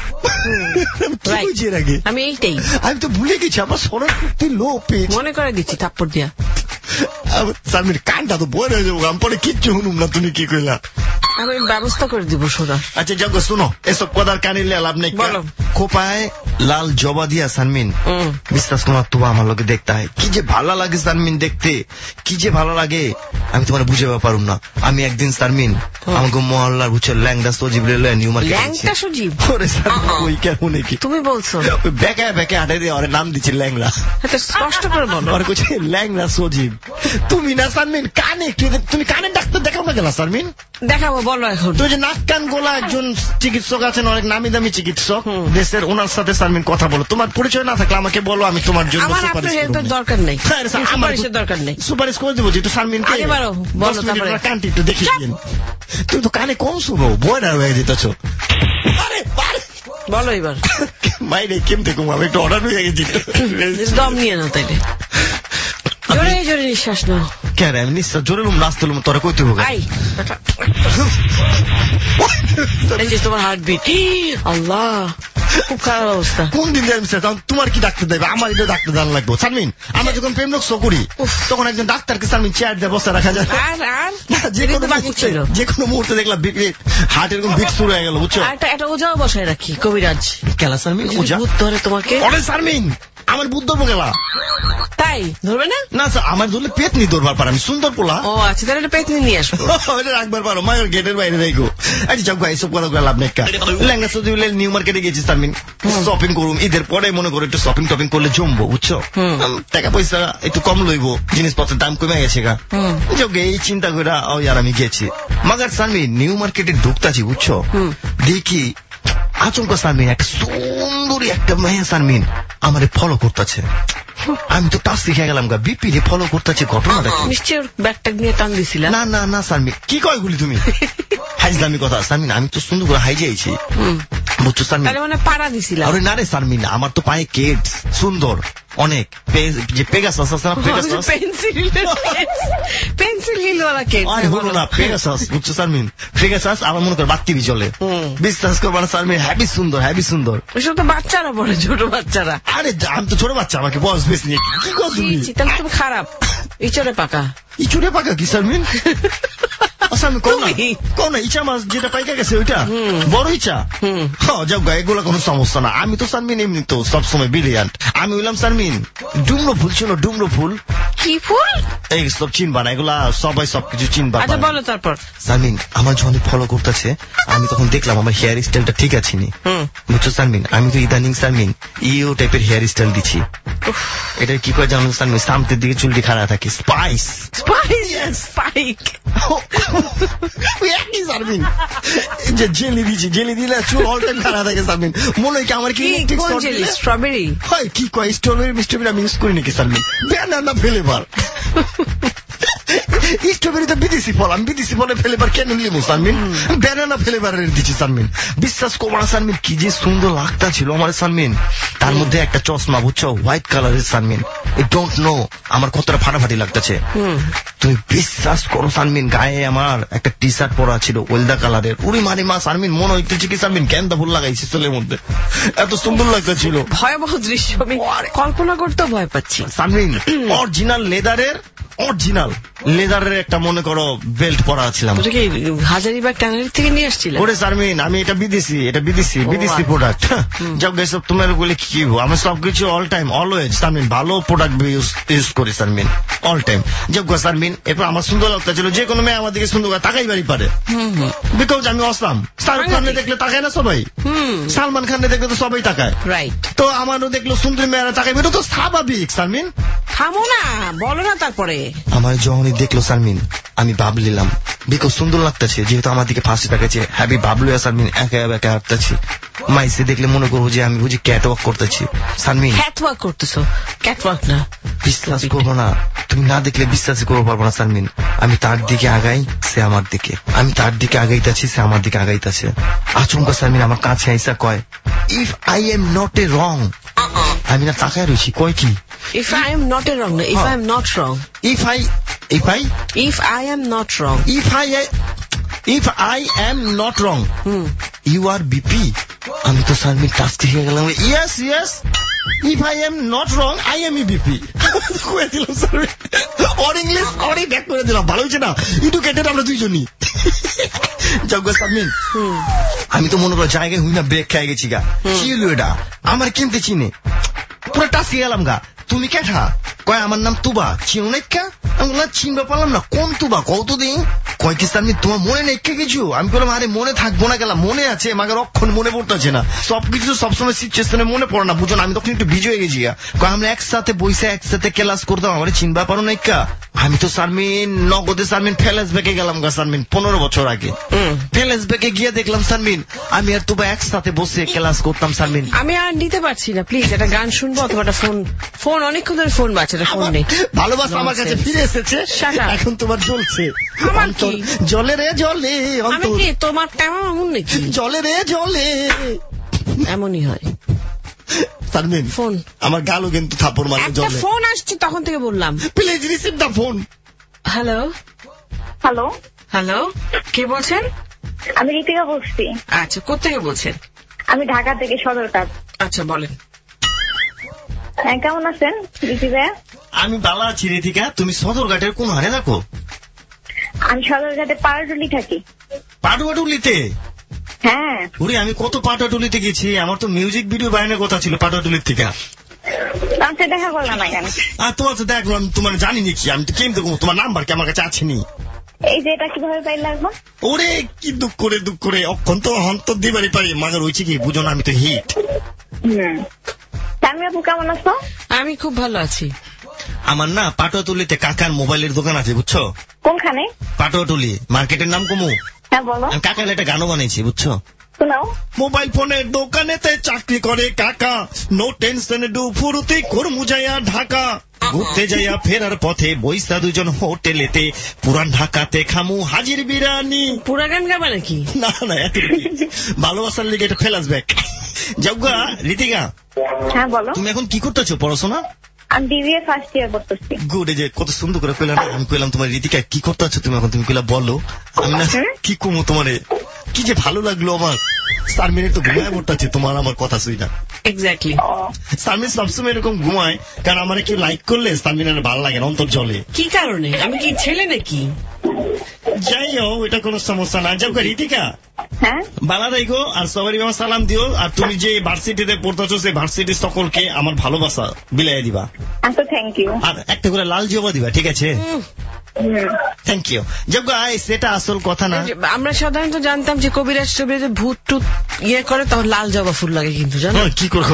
এর আগে আমি এইটাই আমি তো ভুলে গেছি আমার স্মরণ শক্তি লো পেজ মনে করে দিচ্ছি থাপ্পড় দিয়া শারমিন কানটা তো বড় হয়ে যাবো আমি পরে কিচ্ছু শুনুম না তুমি কি কইলা আমি ব্যবস্থা করে দিব সোনা। আচ্ছা যাও শুনো, এসব কথার কানে লাভ নেই। বলো। খোপায় লাল জবা দিয়া সানমিন, বিশ্বাস করো তোমার আমার লোকে দেখতে হয় কি যে ভালো লাগে সানমিন, দেখতে কি যে ভালো লাগে আমি তোমার বুঝে পারুম না। আমি একদিন সানমিন আমাকে মহল্লার বুঝছো ল্যাংদা সজীব নিউ মার্কেট, ল্যাংটা সজীব ওই কেমন কি তুমি বলছো? বেকা বেকা হাটে দিয়ে ওর নাম দিচ্ছে ল্যাংড়া। স্পষ্ট করে বলো। আর কিছু ল্যাংড়া সজীব তুমি না সানমিন, কানে একটু তুমি কানের ডাক্তার দেখাও না গেলা সানমিন? দেখাবো, বলো এখন। তুই যে নাক কান গোলা একজন চিকিৎসক আছেন, অনেক নামি দামি চিকিৎসক দেশের, ওনার সাথে সানমিন কথা বলো। তোমার পরিচয় না থাকলে আমাকে বলো, আমি তোমার জন্য আমার আপনার হেল্পের দরকার নেই, সুপারিশের দরকার নেই। সুপারিশ করে দেবো যেহেতু সানমিন কে কানটি একটু দেখে দিন। তুমি তো কানে কম শুনো, বয়ডার হয়ে যেতেছ। বলো এবার। মাইরে কেমতে কম, আমি একটু অর্ডার হয়ে গেছি। দম নিয়ে নাও তাইলে, জোরে জোরে নিঃশ্বাস নাও। কেন আমি নিঃশ্বাস জোরে লুম, নাচ তুলুম, তোরা কইতে হবে। এই যে তোমার হার্টবিট, আল্লাহ খুব খারাপ অবস্থা। কোন দিন তোমার কি ডাক্তার দেবে? আমার এটা ডাক্তার জানা লাগবে সানমিন। আমরা যখন প্রেম লোক করি তখন একজন ডাক্তারকে সানমিন চেয়ার দিয়ে বসে রাখা যায়। যে কোনো মুহূর্তে দেখলাম হার্ট এরকম বিট শুরু হয়ে গেল, বুঝছো? একটা ওজাও বসায় রাখি, কবিরাজ। কেলা সানমিন ওজা ধরে তোমাকে? সানমিন আমার বুদ্ধ ধরবো গেলা। তাই ধরবে না? না স্যার আমার ধরলে পেতনি ধরবার পার, আমি সুন্দর পোলা। ও আচ্ছা, তাহলে একটা পেতনি নিয়ে আসবো। ওইটা রাখবার পারো, মায়ের গেটের বাইরে দেখো। আচ্ছা যাক ভাই, সব কথা লাভ নেই। লেহেঙ্গা সজি নিউ মার্কেটে গেছি সানমিন, শপিং করুম। ঈদের পরে মনে করো একটু শপিং টপিং করলে জমবো, বুঝছো? টাকা পয়সা একটু কম লইবো, জিনিসপত্রের দাম কমে গেছে গা। যোগ এই চিন্তা করে ওই আর আমি গেছি। মাগার সানমিন নিউ মার্কেটে ঢুকতাছি, বুঝছো? দেখি আচমকা সানমিন একটা সুন্দরী একটা মেয়ে সানমিন আমারে ফলো করতেছে। আমি তো টাচ শিখে গেলাম গা, বিপি রে ফলো করতেছে। ঘটনাটা নিশ্চয় ব্যাগটা নিয়ে টান দিছিল। না না না সানমিন, কি কয় গুলি তুমি? হাইজলামি কথা সানমিন, আমি তো সুন্দর করে হাইজে আইছি, বুঝছো সানমিন? তাহলে মানে পাড়া দিছিলাম। আরে না রে সানমিন, আমার তো পায়ে কেট সুন্দর অনেক, যে পেগাসাস আছে না, পেগাসাস পেন্সিল পেন্সিল হিলওয়ালা কেট। আরে হলো না পেগাসাস, বুঝছো সানমিন? পেগাসাস আমার মনে করে বাত্তি চলে, বিশ্বাস করবা না সানমিন, হ্যাপি সুন্দর হ্যাপি সুন্দর। ওইসব তো বাচ্চারা পড়ে, ছোট বাচ্চারা। আরে আমি তো ছোট বাচ্চা, আমাকে বয়স বেশি নিয়ে কি কর তুমি? তাহলে তুমি খারাপ, ইচড়ে পাকা। ইচড়ে পাকা কি সানমিন? ইচা মাছ যেটা পাইকা গেছে ওইটা বড় ইচা। যাও গা, এগুলো কোনো সমস্যা না। আমি তো সানমিন এমনি তো সবসময় ব্রিলিয়ান্ট। আমি হইলাম সানমিন ডুমরো ফুল। ছিল ডুমরো ফুল। কি ফুল? এই সব চিনবা না, এগুলা সবাই সবকিছু চিনবা। আচ্ছা বলো তারপর। সানমিন আমার যখন ফলো করতেছে আমি তখন দেখলাম আমার হেয়ার স্টাইলটা ঠিক আছে নি, বুঝছো সানমিন? আমি তো ইদানিং সানমিন ইও টাইপের হেয়ার স্টাইল দিচ্ছি। এটা কি করে জানো সানমিন? সামনের দিকে চুলটি খাড়া থাকে, স্পাইস স্পাইস স্পাইক। সানমিন যে জেলি দিচ্ছি, জেলি দিলে চুল অল টাইম খাড়া থাকে সানমিন। মনে হয় কি আমার কি স্ট্রবেরি হয়? কি কয় স্ট্রবেরি মিস্ট্রবেরি আমি ইউজ করি নাকি সানমিন? Banana flavour. স্ট্রবেরি তো বিদেশি ফল, আমি বিদেশি ফলে ফ্লেভার কেন নিয়ে সানমিন? ব্যানানা ফ্লেভারের দিচ্ছি সানমিন। বিশ্বাস করবো না সানমিন, কি যে সুন্দর লাগতা ছিল আমার সানমিন। তার মধ্যে একটা চশমা, বুঝছো, হোয়াইট কালারের সানমিন। আই ডোন্ট নো আমার কতটা ফাটাফাটি লাগতেছে। তুমি বিশ্বাস করো সানমিন, গায়ে আমার একটা টি শার্ট পরা ছিল ওয়েলদা কালারের। উড়ি মারি মা সানমিন, মনে হইতেছে কি সানমিন গেন্দা ফুল লাগাইছি চুলের মধ্যে, এত সুন্দর লাগতেছিল। ভয়াবহ দৃশ্য, আমি কল্পনা করতেও ভয় পাচ্ছি সানমিন। অরিজিনাল লেদারের অরিজিনাল লেদারের একটা মনে করো বেল্ট পরা ছিলাম। হাজারিবাগ ট্যানারি থেকে নিয়ে আসছিল? ওরে সারমিন আমি এটা বিদেশি, এটা বিদেশি বিদেশি প্রোডাক্ট। যাও গেছে তোমার বলে কি আমি সবকিছু অল টাইম অলওয়েজ সারমিন ভালো প্রোডাক্ট ইউজ করি সারমিন অল টাইম। যাও গো সারমিন, এরপর আমার সুন্দর লাগতে ছিল, যে কোনো মেয়ে আমার দিকে সুন্দর তাকাই বাড়ি পারে, বিকজ আমি অসলাম। শাহরুখ খানকে দেখলে তাকায় না সবাই, সালমান খানকে দেখলে তো সবাই তাকায়, রাইট? তো আমারও দেখলো সুন্দরী মেয়েরা তাকাই, এটা তো স্বাভাবিক সারমিন। থামো না, বলো না। তারপরে আমার যখনই দেখলো সারমিন আমি ভাবলিলাম, বিকজ সুন্দর লাগতেছে, যেহেতু আমার দিকে ফাঁসি তাকাইছে, হ্যাপি ভাবলো সারমিন একা একা হাঁটতেছি। মাইসে দেখলে মনে করবো যে আমি বুঝি ক্যাট ওয়াক করতেছি। সারমিন ক্যাট ওয়াক করতেছো? ক্যাট ওয়াক না, বিশ্বাস করবো না, তুমি না দেখলে বিশ্বাসই করবো পারবো না সারমিন। আমি তার দিকে আগাই, সে আমার দিকে, আমি তার দিকে আগাইতেছি, সে আমার দিকে আগাইতেছে। আচমকা সারমিন আমার কাছে আইসা কয়, if I am not a wrong. আমি না তাকায় রয়েছি, কয় কি if I am not a wrong, no, if I am not wrong, if I if I if I am not wrong, if I if I am not wrong, hmm. you are B P. আমি তো Sharmeen task শিখে গেলাম, yes yes if I am not wrong I am a B P কয়ে দিলাম Sharmin, or English অরই back করে দিলাম। ভালো হয়েছে না, এডুকেটেড আমরা দুইজনই। যাও গো সালমিন, আমি তো মনে করো জায়গায় হুই না ব্রেক খেয়ে গেছি গা। কি হলো এটা? আমার কেমতে চিনে? পুরো টাসি গেলাম গা। তুমি কেঠা? কয় আমার নাম তুবা। চিনো না কা? আমি বললাম চিনবা পারলাম না। কোন তুবা কত দিন? কয় কি সালমিন তোমার মনে নেই কিছু? আমি বললাম আরে মনে থাকবো না গেলাম, মনে আছে মাকে অক্ষণ মনে পড়তেছে না। সবকিছু সবসময় সিচুয়েশনে মনে পড়ে না, বুঝো না। আমি তখন একটু ভিজে হয়ে গেছি গা। কয় আমরা একসাথে বইসে একসাথে ক্লাস করতাম, আমার চিনবা পারো না কা? আমি তো সালমিন নগদে সালমিন ফেলেস ব্যাকে গেলাম গা সালমিন পনেরো বছর আগে। ফেলেস ব্যাকে গিয়ে দেখলাম সালমিন আমি আর তুবা একসাথে বসে ক্লাস করতাম সালমিন। আমি আর নিতে পারছি না, প্লিজ একটা গান শুনবো অথবা একটা ফোন ফোন অনেকক্ষণ ধরে ফোন বাজছে, ফোন নেই। ভালোবাসা আমার কাছে ফিরে এসেছে, এখন তোমার জ্বলছে। জলে রে জলে, আমি কি তোমার তেমন এমন নাকি? জলে রে জলে এমনই হয় সালমিন। ফোন আমার গালও কিন্তু থাপড় মারে জলে। ফোন আসছে তখন থেকে বললাম please receive the phone. Hello hello hello, কে বলছেন? আমি ঋতিকা বলছি। আচ্ছা, কোথেকে বলছেন? আমি ঢাকা থেকে সদরঘাট। আচ্ছা বলেন। হ্যাঁ, কেমন আছেন ঋতিকা? আমি ভালো আছি ঋতিকা। তুমি সদরঘাটের কোন হারে থাকো? আমি সদরঘাটে পাড়াটুলি থাকি। পাটুয়াটুলিতে? হ্যাঁ। ওরে আমি কত পাটুয়াটুলিতে গেছি, আমার তো মিউজিক ভিডিও বানানোর কথা ছিল পাটুয়াটুলির থেকে। আচ্ছা, দেখা করলাম না কেন? আর তোমার তো দেখলাম, তোমার জানি নাকি আমি তো কেমন দেখবো, তোমার নাম্বার কি আমার কাছে আছে নি? এই যে এটা কিভাবে পাই লাগবো? ওরে কি দুঃখ করে দুঃখ করে অক্ষণ তো হন্তর দিবারই পারি, মাগার হয়েছে কি বুঝো না, আমি তো হিট। হুম, আমি আপু কেমন আছো? আমি খুব ভালো আছি। আমার না পাটুয়াটুলিতে কাকার মোবাইলের দোকান আছে বুঝছো? কোনখানে? পাটুয়াটুলি মার্কেটের নাম কমু। হ্যাঁ বলো। আমি কাকার একটা গানও বানিয়েছি বুঝছো? শোনাও। মোবাইল ফোনের দোকানেতে চাকরি করে কাকা, নো টেনশন ডু ফুরুতি কর্মু যাইয়া ঢাকা, ঘুরতে যাইয়া ফেরার পথে বইসা দুজন হোটেলেতে, পুরান ঢাকাতে খামু হাজির বিরিয়ানি। পুরা গান গাবা নাকি? না না, এত ভালোবাসার লিগে এটা ফেলাস ব্যাক। যাওগা ঋতিকা। হ্যাঁ বলো। তুমি এখন কি করতেছো পড়াশোনা? আমি বিবিএ ফার্স্ট ইয়ার করতেছি। গুড। এই যে কত সুন্দর করে কইলাম, আমি কইলাম তোমার ঋতিকা কি করতেছো তুমি এখন? তুমি কইলা বলো। আমি না কি কমু তোমারে, কি যে ভালো লাগলো আমার। সারমিন তো ঘুমায় পড়তেছে তোমার আমার কথা শুই না। এক্স্যাক্টলি। সারমিন সবসময় এরকম ঘুমায়, কারণ আমার কেউ লাইক করলে সারমিনের ভালো লাগে না, অন্তর জলে। কি কারণে? আমি কি ছেলে নাকি? যাই হোক, এটা কোনো সমস্যা না। যাও ঋতিকা, হ্যাঁ বালা দেখো আর সবারই আমার সালাম দিও। আর তুমি যে ভার্সিটিতে পড়তেছো সেই ভার্সিটির সকলকে আমার ভালোবাসা বিলাইয়া দিবা। আচ্ছা, থ্যাংক ইউ। আর একটা করে লাল জবা দিবা, ঠিক আছে? Thank you. যাও সেটা আসল কথা না। আমরা সাধারণত জানতাম যে কবিরাজ ছবিতে ভূত টুত ইয়ে করে তখন লাল জবা ফুল লাগে, কিন্তু জানো কি করবো।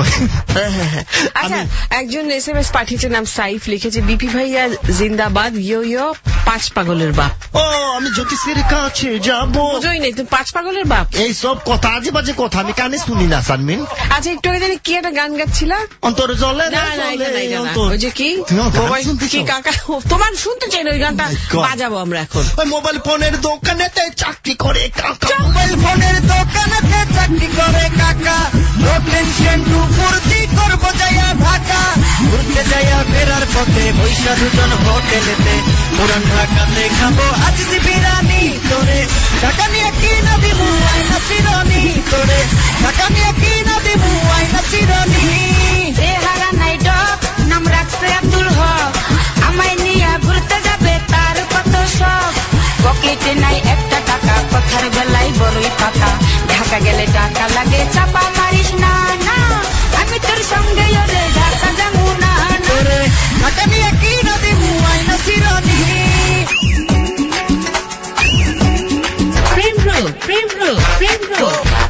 আচ্ছা, একজন এস এম এস পাঠিয়েছে, নাম সাইফ, লিখেছে বিপি ভাইয়া জিন্দাবাদ, ইয়ো ইয়ো পাঁচ পাগলের বাপ। ও আমি জ্যোতিষের কাছে যাবো। বুঝোই নেই তুমি পাঁচ পাগলের বাপ। এই সব কথা আজে বাজে কথা আমি কানে শুনি না সানমিন। আচ্ছা, একটু আগে জানি কি একটা গান গাচ্ছিলা? অন্তর জলে না না, ওই যে কি কি কাকা, তোমার শুনতে চাই না ওই গানটা, বাজাবো আমরা এখন। ওই মোবাইল ফোনের দোকানেতে চাকরি করে কাকা, মোবাইল ফোনের দোকানেতে চাকরি করে কাকা, নো টেনশন টু ফুর্তি করবো যাইয়া ঢাকা, ঘুরতে যাইয়া ফেরার পথে বৈশা দুজন হোটেলেতে, পুরান ঢাকাতে খাবো আজ বিরিয়ানি, তোরে ঢাকা নিয়ে কি না দিবু আইনা চিরনি, তোরে ঢাকা নিয়ে কি না দিবু আইনা চিরনি। চেহারা নাই ডক, নাম রাখছে আব্দুল হক, আমায় নিয়ে ঘুরতে যাবে তার কত শখ, পকেটে নাই একটা টাকা, কথার বেলায় বড়ই পাকা, ঢাকা গেলে টাকা লাগে চাপা মারিস না না, আমি তোর সঙ্গে ওরে ঢাকা যাবো না, তোরে ঢাকা নিয়ে কি না দিবু আইনা চিরনি। প্রেম রো প্রেম রো প্রেম রো।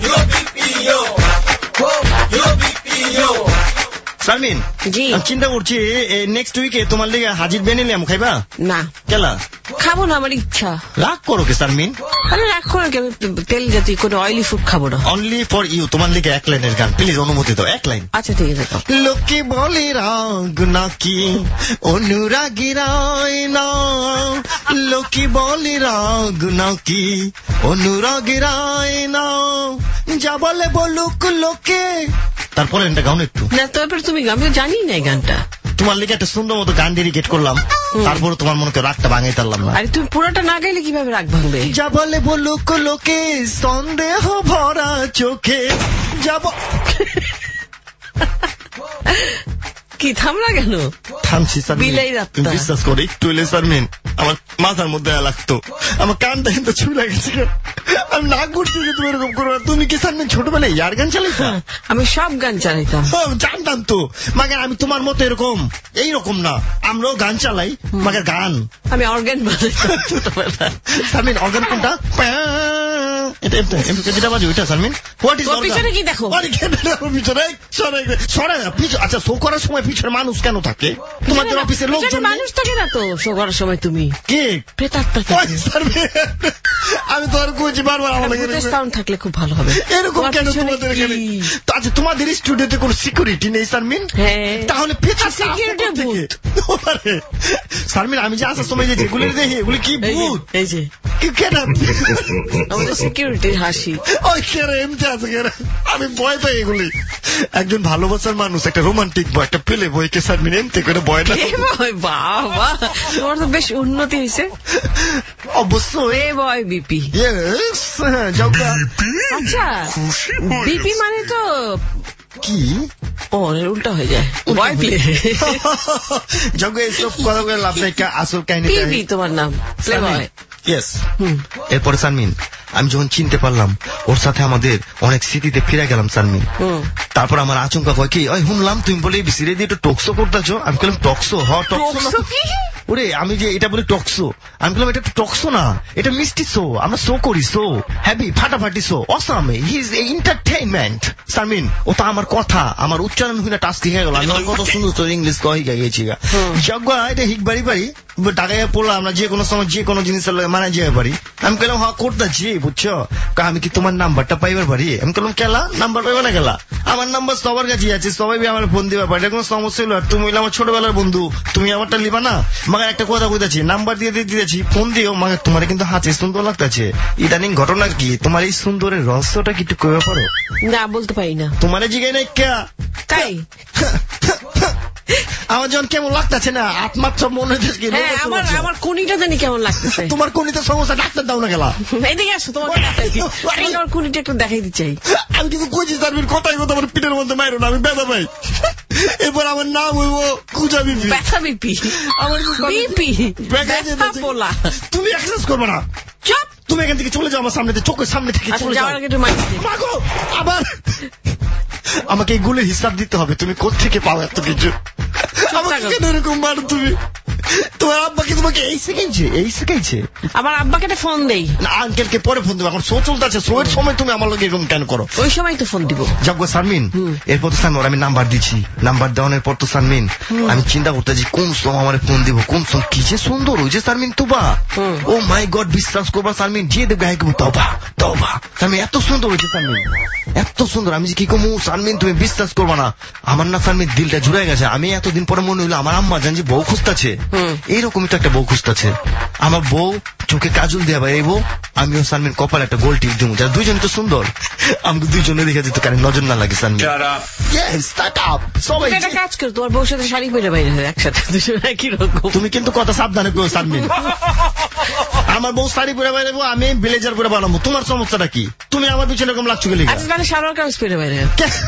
সালমিন, জি চিন্তা করছি নেক্সট উইকে তোমার লেগে হাজির বেনিলাম, খাইবা? না কেলা খাবো না, আমার ইচ্ছা। রাগ করো কে সালমিন? আরে রাখো না, আমি তেল জাতীয় কোনো অয়েলি ফুড খাবো না। অনলি ফর ইউ, তোমার লেগে এক লাইনের গান প্লিজ, অনুমতি দাও এক লাইন। আচ্ছা ঠিক আছে। লোকে বলে রাগ নাকি অনুরাগী রায় না, লোকে বলে রাগ নাকি অনুরাগী রায় না, যা বলে বলুক লোকে। তারপরে এটা গাও একটু না, তারপরে তুমি আমি তো জানি না এই গানটা। তোমার লেগে একটা সুন্দর মতো গান ডেডিকেট করলাম, তারপরে তোমার মনে করে রাগটা ভাঙাই তারলাম না। আরে তুমি পুরোটা না গাইলে কিভাবে রাগ ভাঙবে? যা বলে বলুক লোকে সন্দেহ ভরা চোখে, যাব কি থামলা কেন? থামছি স্যার, বিলাই রাত্তা। তুমি বিশ্বাস করে একটু এলে শারমিন আমার মাথার মধ্যে লাগতো, আমার কানটা কিন্তু ছুঁড়ে গেছে। আমি না করছি যে তুমি এরকম করো। তুমি কি শারমিন ছোটবেলায় ইয়ার গান চালাইতা? আমি সব গান চালাইতাম। জানতাম তো, মাগার আমি তোমার মতো এরকম এইরকম না, আমরাও গান চালাই, মাগার গান আমি অর্গান বাজাইতাম ছোটবেলায়। শারমিন অর্গান কোনটা? এটা যেটা বাজে ওইটা শারমিন? হোয়াট ইজ পিছনে কি দেখো? পিছনে সরে আচ্ছা, শো করার সময় পিছনে মানুষ কেন থাকে? তোমাদের অফিসের লোকজন মানুষ থাকে না তো শো করার সময়? তুমি কে প্রেতাত্মা? আমি তো আর কইছি বারবার আমার সাউন্ড থাকলে খুব ভালো হবে। এরকম কেন তোমাদের এখানে? আচ্ছা তোমাদের স্টুডিওতে কোনো সিকিউরিটি নেই শারমিন? হ্যাঁ, তাহলে শারমিন আমি যে আসার সময় যে যেগুলো দেখি এগুলি কি ভূত? এই যে কেন আমাদের সিকিউরিটির হাসি। ওই কেন এমনি আছে কেন? আমি ভয় পাই এগুলি। একজন ভালোবাসার মানুষ একটা রোমান্টিক বয় একটা পেলে বইকে শারমিন এমনি করে ভয় না? বাবা তোমার তো বেশ উন্নতি হয়েছে। অবশ্যই বয় বিপি। আচ্ছা বিপি মানে তো কি? ও উল্টা হয়ে যায় বয় প্লে। যজ্ঞ এসব কথা বলে লাভ নাই, আসল কাহিনী বিপি তোমার নাম প্লে বয়। ইয়েস। এরপরে শারমিন আমি যখন চিনতে পারলাম ওর সাথে আমাদের অনেক স্মৃতিতে ফিরে গেলাম শারমিন। তারপর আমার আচমকা কয় কি ওই শুনলাম তুমি বলে বিসিরে দিয়ে একটু টকশো করতেছো। আমি বললাম টকশো? হ টকশো। ওরে আমি যে এটা বলি টকশো, আমি বললাম এটা টকশো না, এটা মিষ্টি শো, আমরা শো করি, শো হ্যাভি ফাটাফাটি show awesome, he is entertainment. Sharmin ও তো আমার কথা আমার উচ্চারণ হইনা টাস্কি হয়ে গেল। আমি কত সুন্দর তো ইংলিশ কহি গাইছি গা যজ্ঞ এটা হিক বাড়ি বাড়ি টাকায় পড়লো, আমরা যে কোনো সময় যে কোনো জিনিসের মানে যেতে পারি। আমি বললাম হ্যাঁ করতেছি বুঝছো, আমি কি তোমার নাম্বারটা পাইবার পারি? আমি বললাম কেলা নাম্বার পাইবা না কেলা? আমার নাম্বার সবার কাছে আছে, সবাই আমার ফোন দিবা পারে, কোনো সমস্যা হলো। আর তুমি হইলে আমার ছোটবেলার বন্ধু, তুমি আমারটা লিবা না? মাগার একটা কথা কইতাছি, নাম্বার দিয়ে দিয়ে দিয়েছি, ফোন দিও। মাগার তোমার কিন্তু হাতে সুন্দর লাগতেছে, ইদানিং ঘটনা কি? তোমার এই সুন্দরের রহস্যটা কি একটু কইবা পারো? না বলতে পারি না। তোমার জিগাই নাই কে তাই আমার যখন কেমন লাগতেছে না একমাত্র মনে হচ্ছে আমার আমার কোনিটা জানি কেমন লাগতেছে। তোমার কোনিতে সমস্যা, ডাক্তার দাও না গেলা। এদিকে আসো, তোমার আমার কোনিটা একটু দেখাই দিচ্ছি। আমি কিন্তু কইছি শারমিন কথাই কথা আমার পিঠের মধ্যে মাইরো না, আমি ব্যথা পাই। এরপর আমার নাম হইব কুজা বিপি। ব্যথা বিপি? আমার বিপি ব্যথা পোলা। তুমি এক্সারসাইজ করবে না, চুপ। তুমি এখান থেকে চলে যাও, আমার সামনে থেকে, চোখের সামনে থেকে চলে যাও। মাগো আবার আমাকে এগুলো হিসাব দিতে হবে, তুমি কোত্থেকে পাও এত কিছু? আমাকে কেন এরকম মারো তুমি? তোমার আব্বাকে তোমাকে এই শিখাইছে এই শিখাইছে? আমার আব্বাকে একটা ফোন দেই না, আঙ্কেলকে পরে ফোন দেবো, এখন শো চলতেছে, শো এর সময় তুমি আমার লোক এরকম কেন করো? ওই সময় তো ফোন দিব। যাবো শারমিন, এরপর তো শারমিন আমি নাম্বার দিচ্ছি, নাম্বার দেওয়ানোর পর তো শারমিন আমি চিন্তা করতেছি কোন সং আমার ফোন দিব, কোন সং কি যে সুন্দর হয়েছে শারমিন তুবা। ও মাই গড, বিশ্বাস করবা শারমিন, যে দেব গায়ে কবো তবা তবা, শারমিন এত সুন্দর হয়েছে শারমিন, এত সুন্দর। আমি যে কি কমু শারমিন, তুমি বিশ্বাস করবা না, আমার না শারমিন দিলটা জুড়ে গেছে। আমি এতদিন পরে মনে হইলো আমার আম্মা জান যে বউ খুঁজতেছে, এইরকমই তো একটা বউ খুঁজতেছে। আমার বউ চোখে কাজল দেওয়া ভাই, এই বউ আমিও শারমিন কপাল একটা গোল টিপ দিব, যারা দুইজন তো সুন্দর, আমাকে দুইজনে দেখে যেত কারণ নজর না লাগে শারমিন। সবাই একটা কাজ করো, তোমার বউর সাথে শাড়ি পরে বাইরে হয় একসাথে, দুজন একই রকম। তুমি কিন্তু কথা সাবধানে করো শারমিন। আমার বউ শাড়ি পরে বাইরে, আমি ব্লেজার পরে বানাবো, তোমার সমস্যাটা কি? তুমি আমার পিছনে এরকম লাগছো গেলে? আচ্ছা তাহলে সালোয়ার কামিজ পরে বাইরে।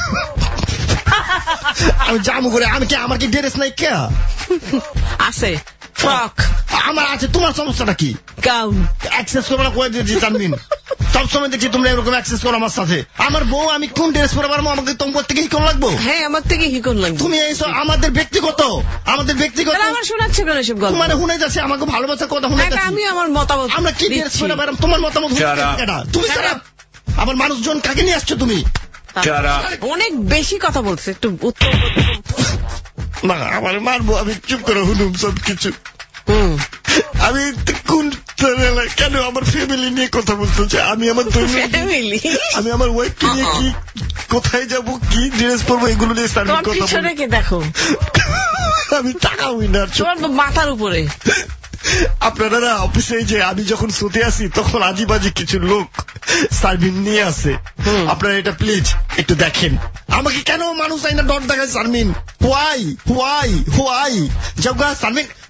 আমি জামু করে, আমি কি আমার কি ড্রেস নাই কে আছে? ফ্রক আমার আছে, তোমার সমস্যাটা কি? গাউন অ্যাক্সেস করবো না করে দিয়েছি শারমিন, সবসময় দেখছি তোমরা এরকম অ্যাক্সেস করো আমার সাথে। আমার বউ আমি কোন ড্রেস পরে পারবো, আমাকে তোমার থেকে হিকন লাগবো? হ্যাঁ আমার থেকে হিকন লাগবে। তুমি এইসব আমাদের ব্যক্তিগত আমাদের ব্যক্তিগত আমার শোনাচ্ছে কেন এসব গল্প? মানে শুনে যাচ্ছে আমাকে ভালোবাসার কথা শুনে যাচ্ছে। আমি আমার মতামত, আমরা কি ড্রেস পরে পারবো, তোমার মতামত তুমি ছাড়া আবার মানুষজন কাকে নিয়ে আসছো তুমি? অনেক বেশি কথা বলছে, একটু উত্তর না আমার মারবো, আমি চুপ করে শুনুম সব কিছু। আমি কোন কেন আমার ফ্যামিলি নিয়ে কথা বলতে, আমি আমার ফ্যামিলি, আমি আমার ওয়াইফকে নিয়ে কি কোথায় যাবো, কি ড্রেস পরবো, এগুলো নিয়ে কথা বলি। দেখো আমি টাকা উইনার মাথার উপরে। আপনারা না অফিসে যে আমি যখন শুতে আসি তখন আজিবাজি কিছু লোক সার্ভিন নিয়ে আসে, আপনারা এটা প্লিজ একটু দেখেন। আমাকে কেন মানুষ আইনা ডর দেখায় শারমিন? হোয়াই হোয়াই হোয়াই জগা শারমিন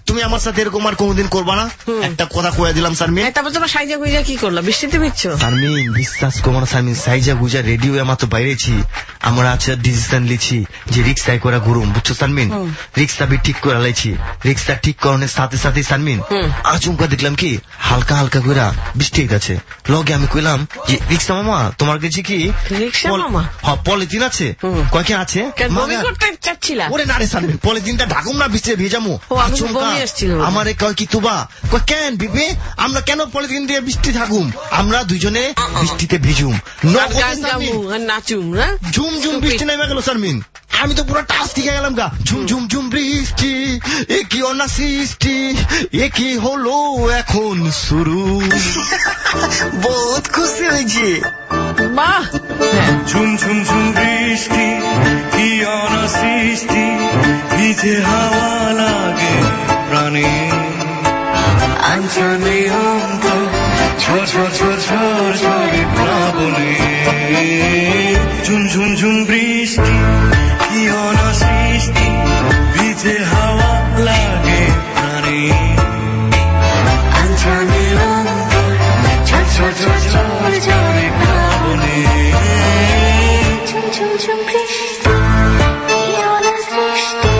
তুমি আমার সাথে এরকম আর কোনোদিন করবা না, একটা কথা কয়ে দিলাম শারমিন। তারপর তোমার সাইজা গুইজা কি করলো, বৃষ্টিতে ভিজছো? শারমিন বিশ্বাস করো না শারমিন, সাইজা গুজা রেডিও আমার তো বাইরেছি, আমরা আছে ডিসিশন লিছি যে রিক্সায় করে ঘুরুম, বুঝছো শারমিন? রিক্সা বি ঠিক করে লাইছি, রিক্সা ঠিক করানোর সাথে সাথে শারমিন আচমকা দেখলাম কি হালকা হালকা করে বৃষ্টি হইতাছে। লগে আমি কইলাম যে রিক্সা মামা তোমার কাছে কি পলিথিন আছে? কয়েকে আছে। ওরে না রে শারমিন, পলিথিনটা ঢাকুম না বৃষ্টিতে ভেজামো। আমার কয় কি তুবা কয় কেন বিবে, আমরা কেন পলিথিন দিয়ে বৃষ্টি থাকুম, আমরা দুজনে বৃষ্টিতে ভিজুম, নাচুম, ঝুম ঝুম বৃষ্টি নেমে গেল শারমিন। আমি তো পুরো টাচ শিখে গেলাম গা, ঝুম ঝুম ঝুম বৃষ্টি, এ কি অনা সৃষ্টি, এ কি হলো এখন শুরু। বহুত খুশি হয়েছি। বাহ, ঝুম ঝুম ঝুম বৃষ্টি, কি অনা সৃষ্টি, ভিজে হাওয়া লাগে প্রাণে, আঞ্চলে অন্ত ঝড় ঝড় ঝড় ঝড় ঝড়ে প্লাবনে। ঝুম ঝুম ঝুম বৃষ্টি, কি অনা সৃষ্টি, ভিজে হাওয়া লাগে প্রাণে, আঞ্চলে অন্ত ঝড় ঝড় ঝড় ঝড় ঝড়ে প্লাবনে। ঝুম ঝুম ঝুম বৃষ্টি, কি অনা সৃষ্টি।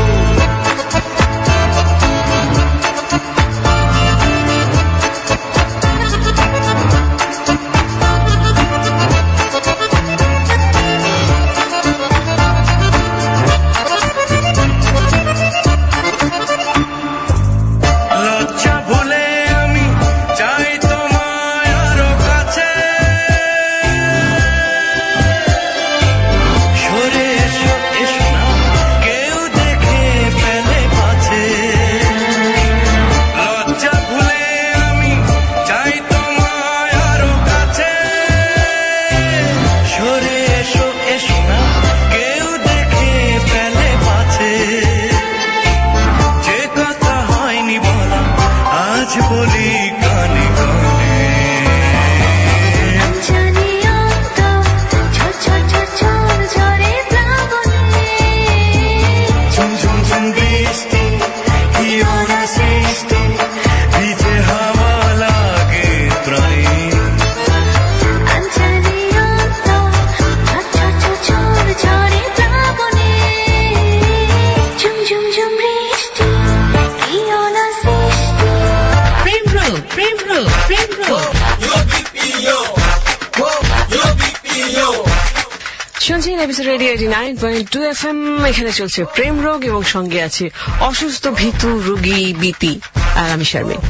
Radio eighty nine point two F M, এখানে চলছে প্রেম রোগ এবং সঙ্গে আছে অসুস্থ ভীতু রোগী বিপি আর আমি শারমিন।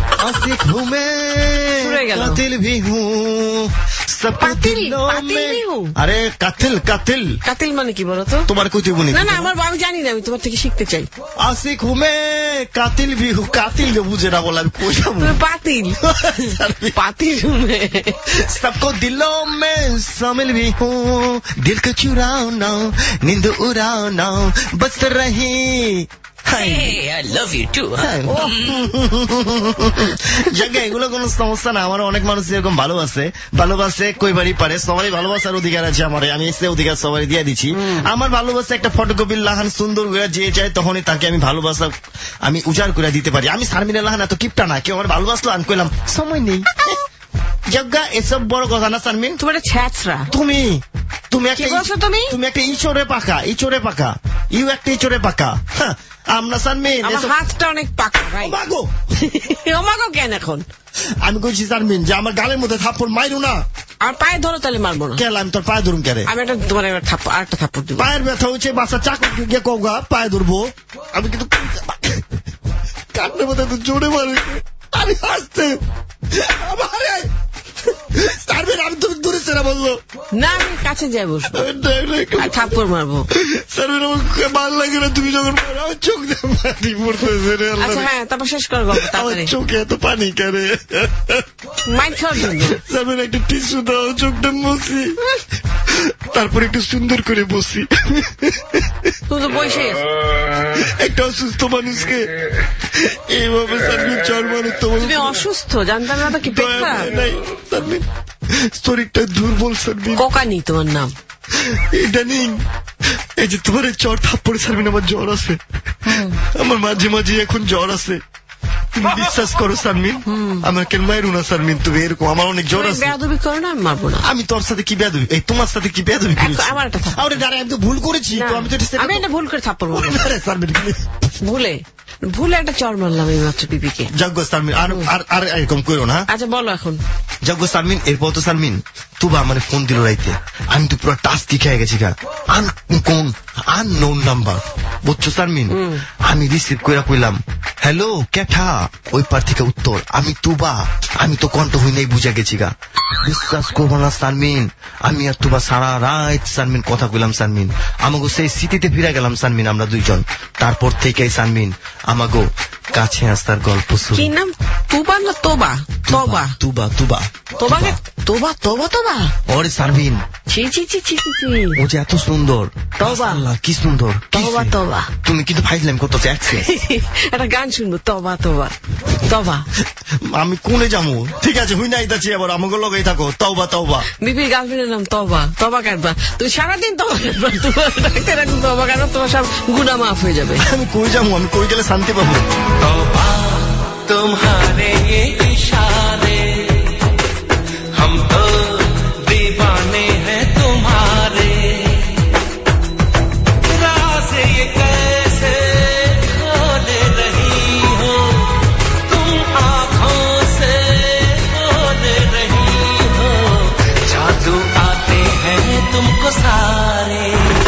আরে কাতিল কাতিল কাতিল মানে কি বলতো? তোমার কইতে বলি না না, আমার আমি জানি না, আমি তোমার থেকে শিখতে চাই। আশিক হুমে কাতিল বিহু, কাতিল বুঝে না বলে আমি কোথাও পাতিল পাতিল হুমে सबको दिलों में शामिल भी हूँ, दिल को चुराओ ना, नींद उड़ाओ ना, बस रही I love you too. জায়গা এগুলো কোনো সমস্যা না, আমার অনেক মানুষ এরকম ভালোবাসে, ভালোবাসে কইবারই পারে, সবারই ভালোবাসার অধিকার আছে আমার, আমি সে অধিকার সবাই দিয়ে দিচ্ছি। আমার ভালোবাসা একটা ফটোকপির লাহান সুন্দর করে যে চাই তখনই তাকে আমি ভালোবাসা আমি উজাড় করে দিতে পারি। আমি শারমিনের লাহান এত কিপটা না, কেউ আমার ভালোবাসলো আমি কইলাম সময় নেই। যজ্ঞা এসব বড় কথা না শারমিন, তোমার ছ্যাচরা তুমি তুমি একটা তুমি তুমি একটা ইচড়ে পাকা, ইচড়ে পাকা, ইউ একটা ইচড়ে পাকা। আমরা শারমিন আমার হাতটা অনেক পাকা ভাই। ওমাগো ওমাগো কেন এখন? আমি কইছি শারমিন যে আমার গালের মধ্যে থাপ্পড় মাইরু না, আর পায়ে ধরো তাহলে মারবো না। কেন আমি তোর পায়ে ধরুন কেন? আমি একটা তোমার থাপ্পড় আরেকটা থাপ্পড় দিব। পায়ের ব্যথা হচ্ছে, বাসা চাকু গিয়ে কৌগা পায়ে ধরবো আমি, কিন্তু কানের মধ্যে তো জোরে মারি আমি হাসতে শারমিন আমি তুমি দূরে সেরা বললো না, আমি কাছে যাই বসবো থাপ্পড় মারবো। শারমিন আমাকে ভালো লাগে না, তুমি যখন আমার চোখ দিয়ে পানি পড়তেছে রে। আচ্ছা হ্যাঁ, তারপর শেষ কর গল্প তাড়াতাড়ি। চোখে এত পানি কেন? মাইন্ড খাওয়ার জন্য। শারমিন একটা টিস্যু দাও, চোখটা মুছি, তারপর একটু সুন্দর করে বসি। তুই তো বসে একটা অসুস্থ মানুষকে এইভাবে শারমিন চর মানে তোমার তুমি অসুস্থ জানতাম না তো কি পেটটা নাই শারমিন, শরীরটা দুর্বল শারমিন। কোকানি তোমার নাম? ইদানিং এই যে তোমার চর থাপ্পড়ে শারমিন আমার জ্বর আছে, আমার মাঝে মাঝে এখন জ্বর আছে, তুমি বিশ্বাস করো সানমিন, আমার কেন মায়েরও না সানমিন, তুমি এরকম আমার অনেক জ্বর আছে। বেয়াদবি করো না, আমি মারবো না। আমি তোর সাথে কি বেয়াদবি, এই তোমার সাথে কি বেয়াদবি করেছি? আমার একটা থাপ্পড়। আরে দাঁড়া, আমি তো ভুল করেছি, তো আমি তো এটা আমি এটা ভুল করে থাপ্পড় মারবো। আরে সানমিন, ভুলে ভুলে একটা চর মারলাম এই মাত্র বিপিকে। যাক গো সানমিন, আর আর আর এরকম করো না। আচ্ছা বলো এখন। যাক গো সানমিন, এরপর তো সানমিন তুবা আমার ফোন দিল রাইতে, আমি তো পুরো টাস্কি খেয়ে গেছি গা। আন কোন আননোন নাম্বার, বুঝছো সানমিন? আমি রিসিভ করে কইলাম হ্যালো কেঠা, ওই পার থেকে উত্তর আমি তুবা, আমি তো কণ্ঠ হই নাই বুঝা গেছি গা। বিশ্বাস করবো না সানমিন, আমি আর তুবা সারা রাত সানমিন কথা কইলাম সানমিন, আমাগো সেই স্মৃতিতে ফিরে গেলাম সানমিন আমরা দুইজন। তারপর থেকেই সানমিন আমাগো কাছে আসার গল্প শুরু। কি নাম? তুবা না তোবা? তোবা তুবা তুবা তোবা তোবা তোবা তোবা ওরে সানমিন, ছি ছি ছি ছি ছি। ও যে এত সুন্দর, তোবা আল্লাহ কি সুন্দর। তোবা তোবা। তুমি কিন্তু ফাইজলাম কত চাচ্ছি। একটা গান শুনবো, তোবা তোবা তোবা। আমি কোনে যাবো? ঠিক আছে হুই নাই যাচ্ছি, আবার আমাকে লগেই থাকো। তওবা তওবা। বিপির গার্লফ্রেন্ডের নাম তওবা। তওবা কাটবা তুমি সারাদিন, তওবা কাটবা। তোমার ডাক্তার এখন তওবা কাটবা, তোমার সব গুনাহ মাফ হয়ে যাবে। আমি কই যাবো? আমি কই গেলে শান্তি পাবো? तौबा तुम्हारे ये इशारे, हम तो दीवाने हैं तुम्हारे, राज़ ये कैसे खोल रही हो तुम, आँखों से बोल रही हो, जादू आते हैं तुमको सारे।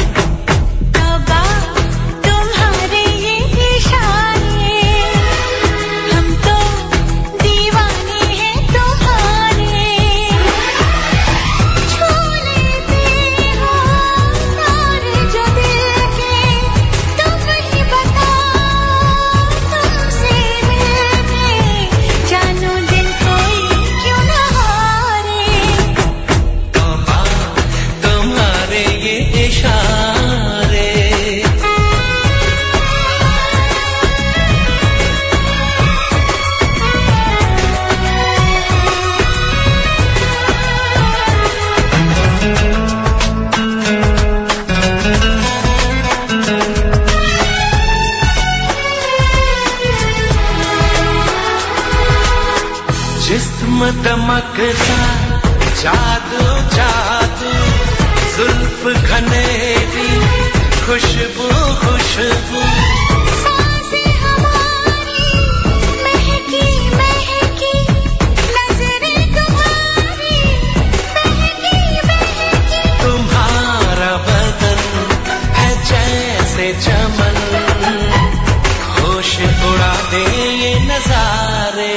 दमकता जादू जादू, जुल्फ घनेरी खुशबू खुशबू, सांसें हमारी महकी महकी, नजरें तुम्हारी बहकी बहकी, तुम्हारा बदन है जैसे चमन, होश उड़ा दे ये नजारे।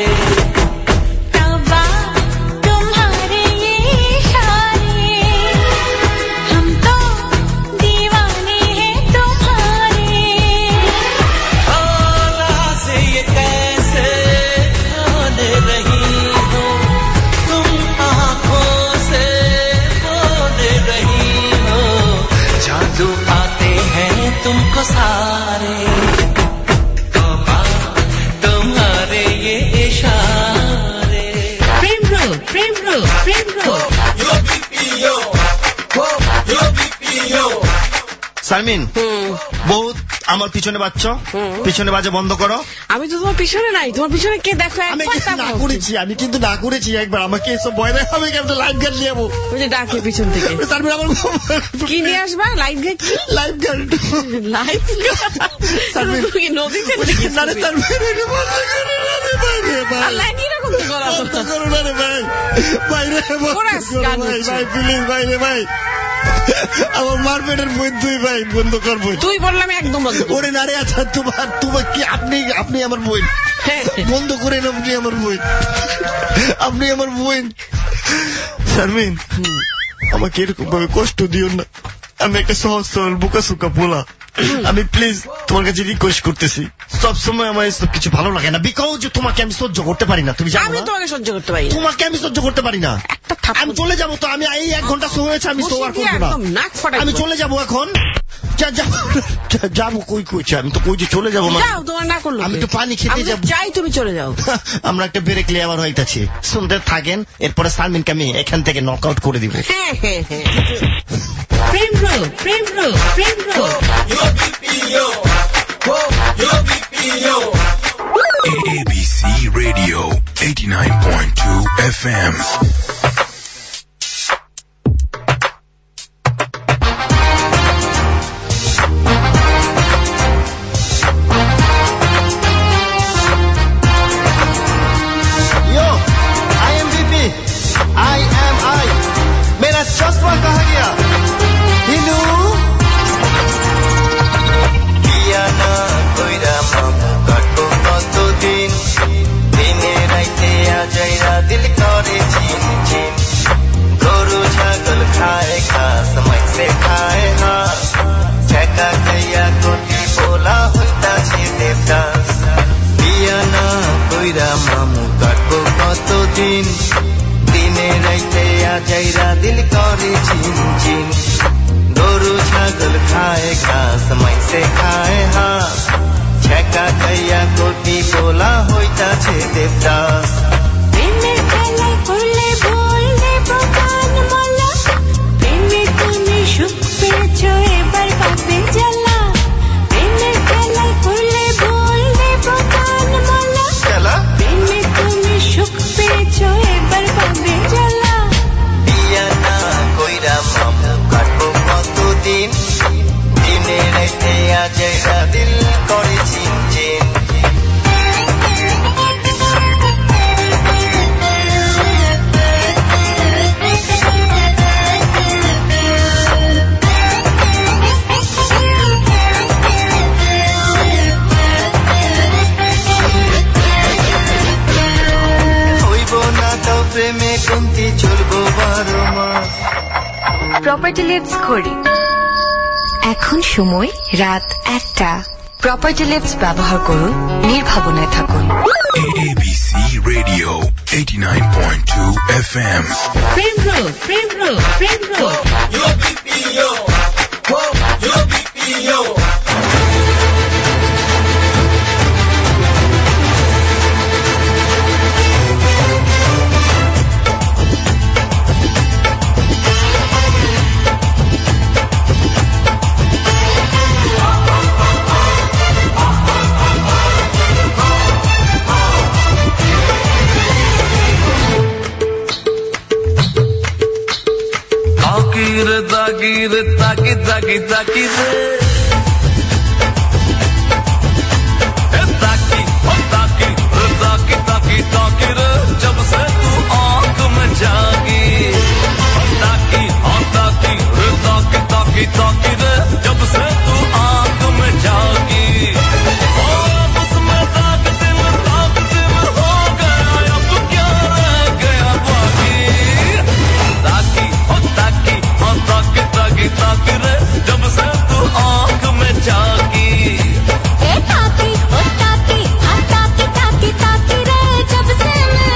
तुमको सारे तौबा तुम्हारे ये इशारे। प्रेम रो प्रेम रो प्रेम रो यो बीपीओ हो यो बीपीओ। সালমিন বহুত আমার পিছনে বাজছ, পিছনে বাজে বন্ধ করো। আমি তো তোমার পিছনে নাই, তোমার পিছনে কে? দেখো আমি না করেছি, আমি কিন্তু না করেছি একবার, আমাকে এসব ভয় দেয়, আমি একটা লাইফ গার্ড নিয়ে যাবো। ওই যে ডাকে পিছন থেকে। সালমিন আমার কি নিয়ে আসবা? Life guard? Life guard life guard Sharmin কি নদীতে নাকি? না রে সালমিন, এটা বন্ধ করো না রে ভাই রে ভাই। আল্লাহ কি রকম করা বন্ধ করো না রে ভাই, ভাই রে ভাই, ভাই প্লিজ ভাই রে ভাই, আমার মার পেটের বই তুই ভাই বন্ধ করবো। তুই বললাম একদম বন্ধ। ওরে না রে, আচ্ছা তোমার তোমার কি, আপনি আপনি আমার বই বন্ধ করেন, আপনি আমার বই, আপনি আমার বই। শারমিন আমাকে এরকম ভাবে কষ্ট দিও না, আমি একটা সহজ সরল বোকা সুকা পোলা, আমি প্লিজ তোমার কাছে রিকোয়েস্ট করতেছি, সবসময় আমার এসব কিছু ভালো লাগে না, বিকজ তোমাকে আমি সহ্য করতে পারি না, তুমি জানো। আমি তোমাকে সহ্য করতে পারি না, তোমাকে আমি সহ্য করতে পারি না। আমি চলে যাবো তো, আমি এই এক ঘন্টা শো হয়েছে, আমি শো আর করবো না, আমি চলে যাবো এখন। যাবো কই কইছে, আমি তো কই যে চলে যাবো, আমি তো পানি খেতে যাবো, চাই তুমি চলে যাও। আমরা একটা ব্রেক লেবার হইতাছি, শুনতে থাকেন, এরপরে সালমিনকে আমি এখান থেকে নক আউট করে দিব। Prem Rog Prem Rog Prem Rog Yo B P O, yo B P O. A B C Radio eighty-nine point two F M. Property lives ঘড়ি এখন সময় রাত একটা। প্রপার্টি লিভস ব্যবহার করুন, নির্ভাবনায় থাকুন। A B C Radio eighty-nine point two F M. Prem Rog, Prem Rog, Prem Rog. Yo B P yo, whoa, yo B P yo. Dagir, dagir, dagir, dagir, dagir. Dagir, oh dagir, dagir, dagir, dagir. जब से तू आँख में जागी, dagir, oh dagir, dagir, dagir, dagir. जब से तू आँख में जागी, और उसमें दाग दिल, दाग दिल हो गया, अब क्या रह गया बाकी? dagir, oh dagir. ताकि ताकि ताकि रे जब से तू आँख में जागी ए ताकि ओ ताकि हाँ ताकि ताकि ताकि रे जब से मैं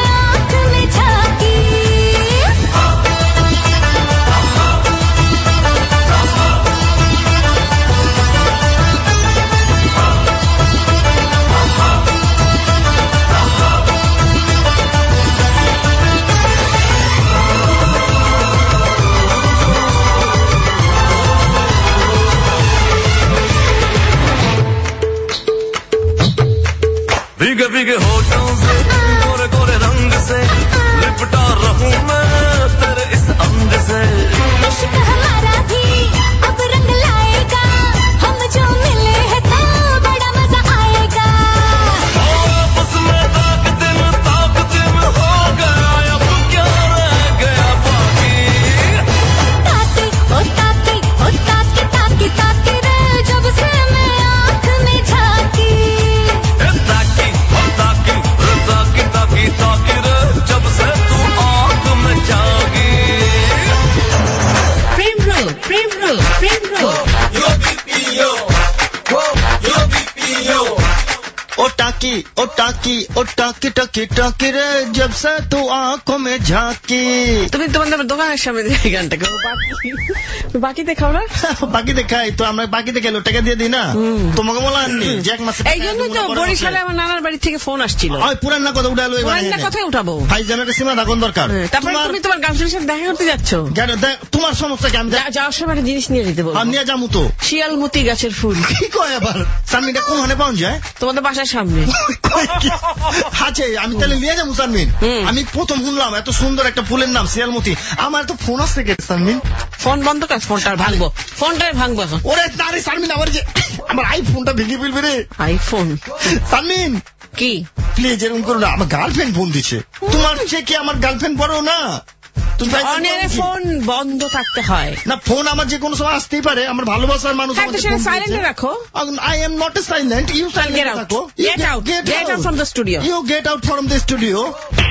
ও টাকি টাকি টাকি রে জব সে তু আঁখো মে ঝাঁকি। তুমি তোমাদের দোকানের সামনে দিয়ে এই গানটা গাও। বাকিতে খাও না? বাকিতে খাই তো, আমরা বাকিতে খেলো টাকা দিয়ে দিই না তোমাকে বলা আননি যে এক মাসে। এই জন্য তো বরিশালে আমার নানার বাড়ি থেকে ফোন আসছিল। ওই পুরানা কথা উঠালো, পুরানা কথাই উঠাবো। ভাই জানার সীমা থাকুন দরকার। তারপরে তুমি তোমার গার্লফ্রেন্ডের সাথে দেখা করতে যাচ্ছ, তোমার সমস্যা কি? আমি যাওয়ার সময় একটা জিনিস নিয়ে যেতে বলবো। নিয়ে যাবো তো। শিয়ালমতি গাছের ফুল। কি কয় আবার? সানমিনটা কোনখানে পাওয়া যায়? তোমাদের বাসার সামনে আছে। আমি তাহলে নিয়ে যাবো সানমিন। আমি প্রথম শুনলাম এত সুন্দর একটা ফুলের নাম শিয়ালমতি। আমার তো ফোন আসছে কে সানমিন? ফোন বন্ধ কর, ফোনটা ভাঙবো, ফোনটাই ভাঙবো এখন। ওরে নারে সানমিন, আমার যে আমার আইফোনটা ভেঙে ফেলবে রে। আইফোন? সানমিন কি প্লিজ এরকম করো না। আমার গার্লফ্রেন্ড ফোন দিচ্ছে। তোমার সে কি আমার গার্লফ্রেন্ড পড়ো না? ফোন বন্ধ থাকতে হয় না, ফোন আমার যে কোনো সময় আসতেই পারে। আমার ভালোবাসার মানুষ। সাইলেন্টে রাখো। I am not a silent. You silent রাখো। Get out, get out from the studio. You get out from the studio.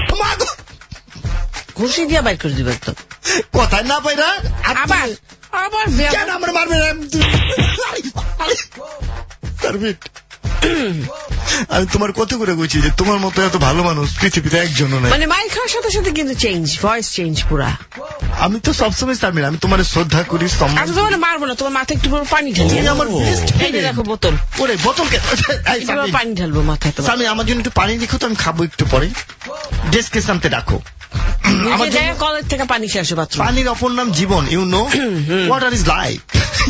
ঘুষি দিয়ে বাইর করে দিবে তো। কোথায় না পাইরা আবার আবার কেন আমার মারবে? আমি তোমার কত করে বলছি যে তোমার মতো এত ভালো মানুষ পৃথিবীতে একজনও নাই। মানে মাইল খাওয়ার সাথে সাথে কিন্তু চেঞ্জ, ভয়েস চেঞ্জ পুরা। আমি তো সবসময় সারমিন, আমি তোমার শ্রদ্ধা করি। আমি তোমার মারবো না, তোমার মাথায় একটু পানি ঢালি। আমার দেখো বোতল। ওরে বোতল পানি ঢালবো মাথায়। আমি আমার জন্য একটু পানি দেখো তো, আমি খাবো একটু পরে। ডেস্কের সামনে রাখো। আমার কলেজ থেকে পানি শেষ বাথরুম। পানির অপর নাম জীবন। You know water is life.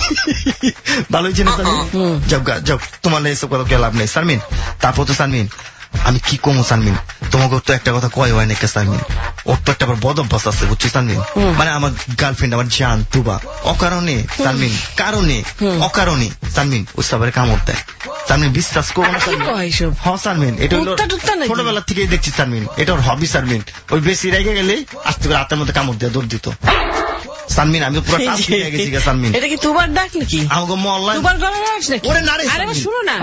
ভালো হয়েছে না সারমিন? যাও যাও, তোমার এসব কথা লাভ নেই সারমিন। তারপর তো সারমিন আমি কি কমো সারমিন, তোমাকে তো একটা কথা কয় হয় নাকি সারমিন? ওর তো একটা আবার বদ অভ্যাস আছে বুঝছি সারমিন। মানে আমার গার্লফ্রেন্ড আমার জান তুবা অকারণে সারমিন, কারণে অকারণে সারমিন ওই সবার কামড় দেয় সারমিন। বিশ্বাস করো না সারমিন, এটা হলো ছোটবেলা থেকেই দেখছি সারমিন। এটা ওর হবি সারমিন। ওই বেশি রেগে গেলে আস্তে করে হাতের মধ্যে কামড় দিয়ে দৌড় দিত সানমিন। আমি পুরো টাচ হয়ে গেছি সানমিন। এটা কি তোমার ডাক নাকি? আমাকে মহল্লা তোমার গলা ডাক নাকি? ওরে না রে, আরে শুনো না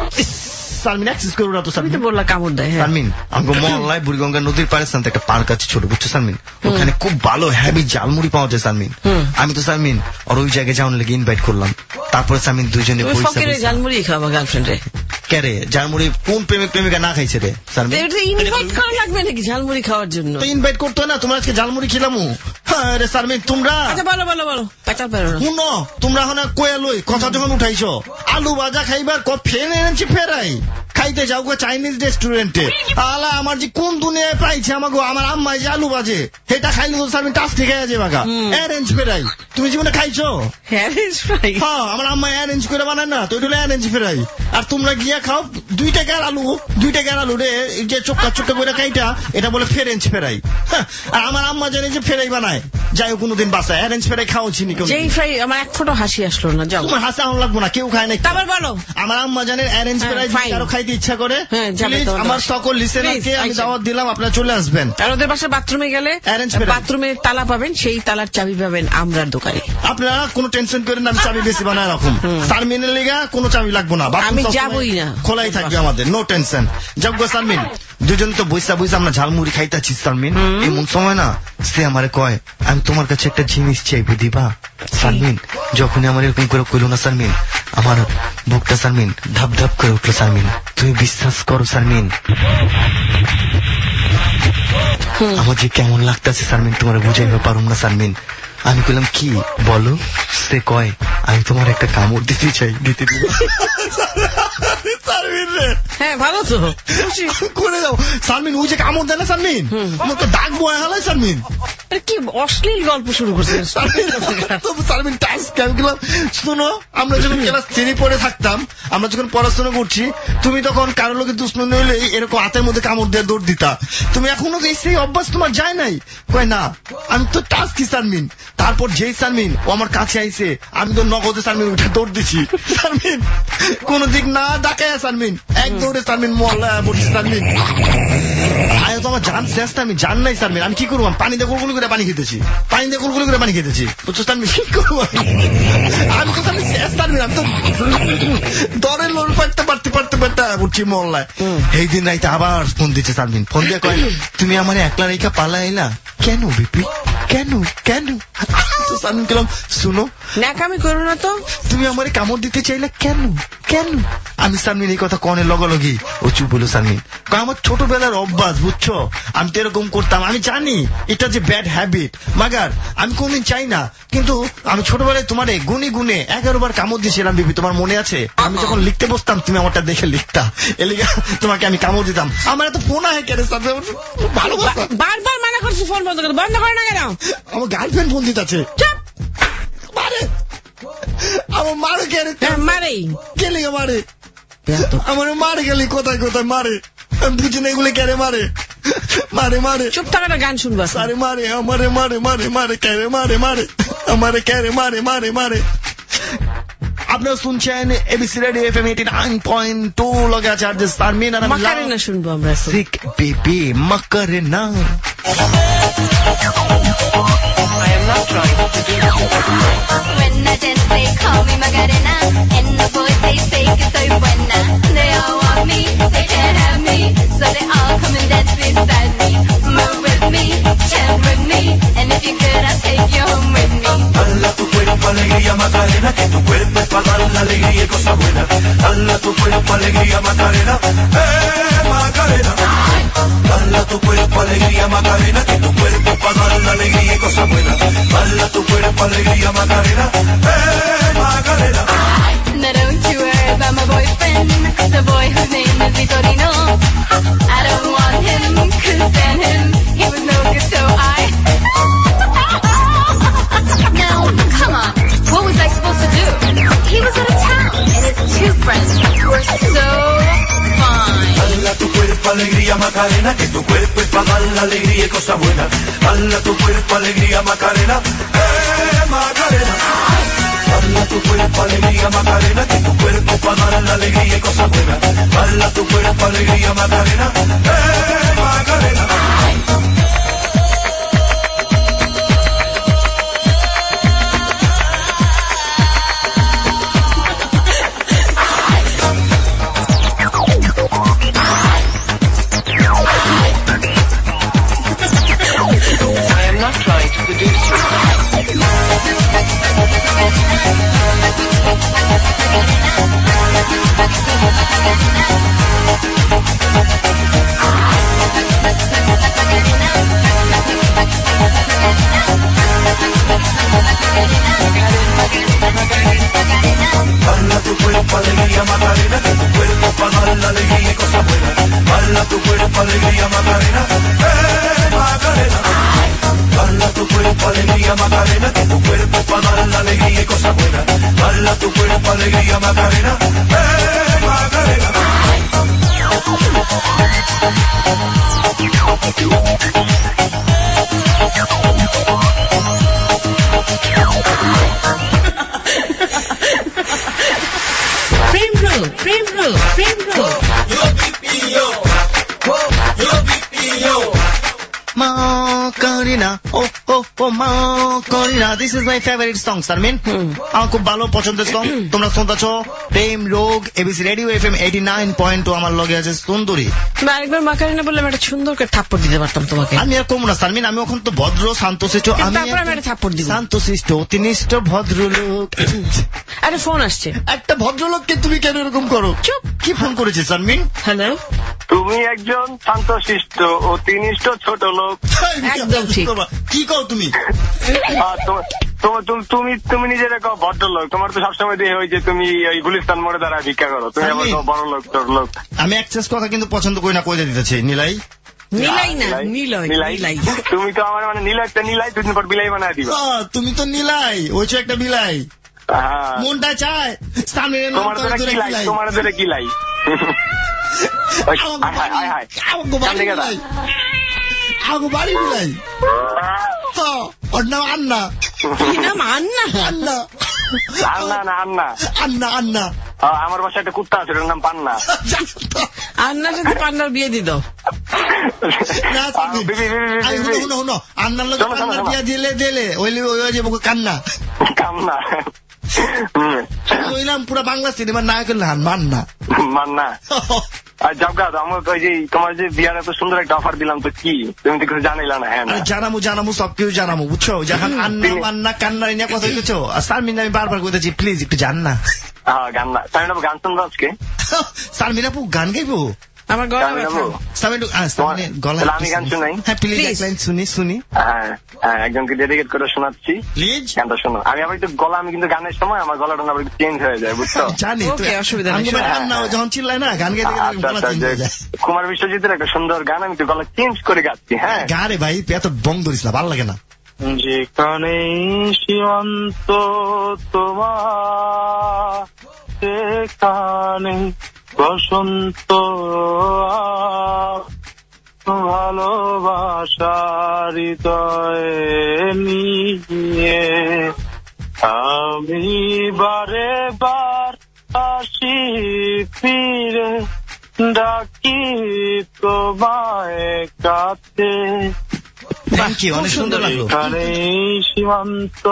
সালমিন অ্যাক্সেস করো না তো সালমিন। তুমি তো বললা কামড় দেয়। সালমিন আমাকে মহল্লায় বুড়িগঙ্গা নদীর পাড়ে সামনে একটা পার্ক আছে ছোট, বুঝছো সালমিন? ওখানে খুব ভালো হ্যাভি জালমুড়ি পাওয়া যায় সালমিন। আমি তো সালমিন আর ওই জায়গায় যাওয়ার লেগে ইনভাইট করলাম। তারপরে সালমিন দুইজনে জালমুড়ি খাওয়া গার্লফ্রেন্ডে কেরে জালমুড়ি কোন প্রেমিক প্রেমিকা না খাইছে রে সালমিন? ইনভাইট করা লাগবে নাকি জালমুড়ি খাওয়ার জন্য? তো ইনভাইট করতে না, তোমরা আজকে জালমুড়ি খেলামু। হ্যাঁ রে সালমিন তোমরা। আচ্ছা বলো বলো বলো পেঁচাল পেরো না। শুনো তোমরা হনা কয়া লই কথা যখন উঠাইছো আলু ভাজা খাইবার ক ফের এনেছি ফেরাই খাইতে যাও গো চাইনিজ রেস্টুরেন্টে। আলা আমার যে কোন দুনিয়ায় পাইছে আমাকে আমার আম্মাই যে আলু ভাজে সেটা খাইলে তো সালমিন টাস ঠিক আছে বাগা। অ্যারেঞ্জ ফেরাই তুমি জীবনে খাইছো? Arrange fry? হ্যাঁ আমার আম্মা অ্যারেঞ্জ করে বানায় না তো এটা অ্যারেঞ্জ ফেরাই। আর তোমরা গিয়া খাও দুই টাকার আলু, দুই টাকার আলু রে যে চোখা চোখা করে খাইটা এটা বলে ফেরেঞ্জ ফেরাই। আর আমার আম্মা জানে যে ফেরাই বানায় যাই কোনোদিন বাসায় অ্যারেঞ্জ ফেরাই খাওয়া চিনি কেউ। যেই ফ্রাই আমার এক ফোঁটা হাসি আসলো না। যাও তোমার হাসি আমার লাগবো না, কেউ খায় না। তারপর বলো আমার আম্মা জানেন অ্যারেঞ্জ ফেরাই কারো খাইতে ইচ্ছা করে আমার সকল লিসেনারকে আমি দাওয়াত দিলাম আপনারা চলে আসবেন। আর ওদের বাসায় বাথরুমে গেলে বাথরুমের তালা পাবেন, সেই তালার চাবি পাবেন আমরার দোকানে। আপনারা কোনো টেনশন করেন না, আমি চাবি বেশি বানায় রাখুন। সারমিনের লিগা কোনো চাবি লাগবো না, আমি যাবই না, খোলাই থাকবে আমাদের, নো টেনশন। যাবো সারমিন দুজন তো বইসা বইসা আমরা ঝালমুড়ি খাইতেছি সারমিন। এমন সময় না সে আমারে কয় আমি তোমার কাছে একটা জিনিস চাইবো দিবা? সারমিন যখনই আমার এরকম করে কইল না সারমিন আমার বুকটা সারমিন ধাপ ধাপ করে উঠলো সারমিন। তুমি বিশ্বাস করো সারমিন আমার যে কেমন লাগতেছে সারমিন তোমার বুঝাইতে পারুম না সারমিন। আমি কইলাম কি বলো? সে কয় আমি তোমার একটা কামড় দিতে চাই, দিতে দিব? হ্যাঁ ভালো তো করে দাও সারমিন। ওই যে কামড় দেয় না সারমিন আমাকে ডাক বয় হালাই সারমিন। কি অশ্লীল গল্প শুরু করছেন সারমিন। টাস্ক আমি গেলাম শোনো আমরা যখন ক্লাস থ্রি পড়ে থাকতাম, আমরা যখন পড়াশোনা করছি তুমি তখন কারো লোকের দুশ্মনী হইলে এরকম হাতের মধ্যে কামড় দিয়ে দৌড় দিতা। তুমি এখনো সেই অভ্যাস তোমার যায় নাই? কয় না আমি তো টাস্ক কি সারমিন। তারপর যেই সারমিন ও আমার কাছে আইছে আমি তো নগদে সারমিন উঠে দৌড় দিছি সারমিন। কোন দিক না ডাকায় সারমিন এক দৌড়ে সারমিন মহল্লা বলছি সারমিন। আয় তো আমার জান শেষ আমি জান নাই সারমিন। আমি কি করবো? পানি দিয়ে গুলগুলি করে পানি খেতেছি, পানি দিয়ে গুলগুলি করে পানি খেতেছি বুঝছো সারমিন। কি করবো আমি তো সারমিন শেষ সারমিন। আমি তো দরে লোল পাড়তে পারতে পারতে পারতে বুঝছি মহল্লায়। এই দিন রাইতে আবার ফোন দিচ্ছে সারমিন। ফোন দিয়ে কয় তুমি আমার একলা রেখা পালা এলা কেন বিপি? কেন কেন তো সানমিন গেলাম শুনো ন্যাকামি করো না তো, তুমি আমারে কামড় দিতে চাইলে কেন কেন? আমি সানমিন এই কথা কনের লগলগি ও চুপ বলো সানমিন, আমার ছোটবেলার অভ্যাস বুঝছো, আমি তো এরকম করতাম, আমি জানি এটা যে ব্যাড হ্যাবিট, মাগার আমি কোনদিন চাই না, কিন্তু আমি ছোটবেলায় তোমারে গুনে গুনে এগারো বার কামড় দিয়েছিলাম বিবি, তোমার মনে আছে? আমি যখন লিখতে বসতাম তুমি আমারটা দেখে লিখতা, এলিগা তোমাকে আমি কামড় দিতাম। আমার এত ফোন আহে কেন? ভালো বারবার মানা করছি ফোন বন্ধ করে, বন্ধ করে না কেন? আমার গার্লফ্রেন্ড ফোন দিতেছে। মারে আমার মারে কেন? মারে কে লিখে মারে? আমার মারে গেলি কোথায় কোথায় মারে, আমি বুঝি না এগুলো কেন মারে মারে মারে চুপ থাকাটা গান শুনবা। আরে মারে আমারে মারে মারে মারে কেন মারে মারে আমারে কেন মারে মারে মারে। আপনারা শুনছেন ABC radio FM eighty nine point two, লগে আছে আর সানমিন আর মাকারেনা শুনবো আমরা। Sick baby Macarena. I am not trying to do this. When I dance they call me Macarena, and the boys they say que soy buena. They all want me, they can't have me, so they all come and dance beside me. Move with me, chant with me, and if you're good I'll take you home with me. Dala tu cuerpo alegría Macarena, que tu cuerpo es para dar la alegría y cosas buenas. Dala tu cuerpo alegría Macarena, eh Macarena. Dala tu cuerpo alegría Macarena, que tu cuerpo es para dar la alegría y cosas buenas. Dala tu cuerpo alegría Macarena, eh Macarena. Now don't you worry about my boyfriend, the boy whose name is Vitorino. I don't want him, couldn't stand him, he was no good so I Now, come on, what was I supposed to do? He was out of town, and his two friends were so fine. Dala tu cuerpo alegría Macarena, que tu cuerpo es para dar la alegría y cosas buenas. Dala tu cuerpo alegría Macarena, eh Macarena. Dala tu cuerpo alegría Macarena, que tu cuerpo es para dar la alegría y cosas buenas. Dala tu cuerpo alegría Macarena, eh Macarena. I am not trying to seduce you. Dala tu cuerpo alegría Macarena, que tu cuerpo es para dar la alegría y cosas buenas. Dala tu cuerpo alegría Macarena, eh Macarena. Dala tu cuerpo alegría Macarena, que tu cuerpo es para dar la alegría y cosas buenas. Dala tu cuerpo alegría Macarena, eh Macarena. Frame roll, frame roll, frame roll. Yo pipillo, yo pipillo. Macarena, oh oh oh Macarena, this is my favorite song, Sharmin. আমার খুব ভালো পছন্দের song. তোমরা শুনতেছো Prem Rog ABC radio FM eighty nine point two, আমার লগে আছে সুন্দরী। আরেকবার মাকারেনা বললে আমি একটা সুন্দর করে থাপ্পড় দিতে পারতাম তোমাকে। আমি আর কম না সানমিন, আমি এখন তো ভদ্র শান্তশিষ্ট, আমি একটা থাপ্পড় দিব। শান্তশিষ্ট অতিনিষ্ঠ ভদ্রলোক। আরে ফোন আসছে। একটা ভদ্রলোককে তুমি কেন এরকম করো? চুপ। কি ফোন করেছে সানমিন? হ্যালো, তুমি একজন শান্তশিষ্ট অতিনিষ্ঠ ছোট লোক। একদম ঠিক। কি কও তুমি? তুমি তুমি নিজের কও ভদ্রলোক, তোমার তো সবসময় দিয়ে হয় যে তুমি ওই গুলিস্তান মোড়ে দাঁড়ায় ভিক্ষা করো, তুমি আবার বড় লোক ছোট লোক। আমি এক্সেস কথা কিন্তু পছন্দ করি না, কইতে দিতেছি নিলাই। নিলাই না নিলয়, নিলাই। তুমি তো আমার মানে নিলয়টা নিলাই, দুদিন পর বিলাই বানায় দিবা। তুমি তো নিলাই, ওইছো একটা বিলাই। মনটা চায় সামনের তোমার ধরে কি লাই, তোমার ধরে কি লাই। আগো বাড়ি বিলাই। ওর নাম আন্না। কি নাম? আন্না? আন্না আন্না না আন্না আন্না আন্না। আমার বাসায় একটা কুত্তা আছে, ওর নাম পান্না। আন্নার সাথে পান্নার বিয়ে দিত। আন্নার লোক পান্নার বিয়ে দিলে দিলে ওই ওই যে কান্না কান্না ওই নাম পুরো বাংলা সিনেমার নায়কের নাম মান্না। মান্না আর যাবগা আমার ওই যে তোমার যে বিয়ার এত সুন্দর একটা অফার দিলাম তো কি তুমি তো কিছু জানাইলা না? হ্যাঁ জানামু জানামু সব কিছু জানামু বুঝছো, যখন আন্না মান্না কান্না নিয়ে কথা বলছো আর সারমিন আমি বারবার কইতেছি প্লিজ একটু জান না। হ্যাঁ গান না সারমিন আপু গান শুনবো আজকে? সারমিন আপু গান গাইবো? আমার গলা আমি গান শুনাই? হ্যাঁ প্লিজ এক লাইন শুনি শুনি। হ্যাঁ হ্যাঁ একজনকে ডেডিকেট করে শোনাচ্ছি প্লিজ গানটা শোনো। আমি আবার একটু গলা আমি কিন্তু গানের সময় আমার গলাটা আবার একটু চেঞ্জ হয়ে যায় বুঝছো? জানি অসুবিধা নেই, যখন চিল্লায় না গান গাইতে গলা চেঞ্জ হয়ে যায়। কুমার বিশ্বজিতের একটা সুন্দর গান আমি একটু গলা চেঞ্জ করে গাচ্ছি। হ্যাঁ গারে ভাই এত বং ধরিস না, ভালো লাগে না। যেখানে সীমান্ত তোমার সেখানে বসন্ত ভালোবাসার হৃদয়ে নিয়ে আমি বারে বার আসি ফিরে ডাকি তোমায় কাছে। থ্যাংক ইউ, অনেক সুন্দর লাগলো। এখানে সীমান্ত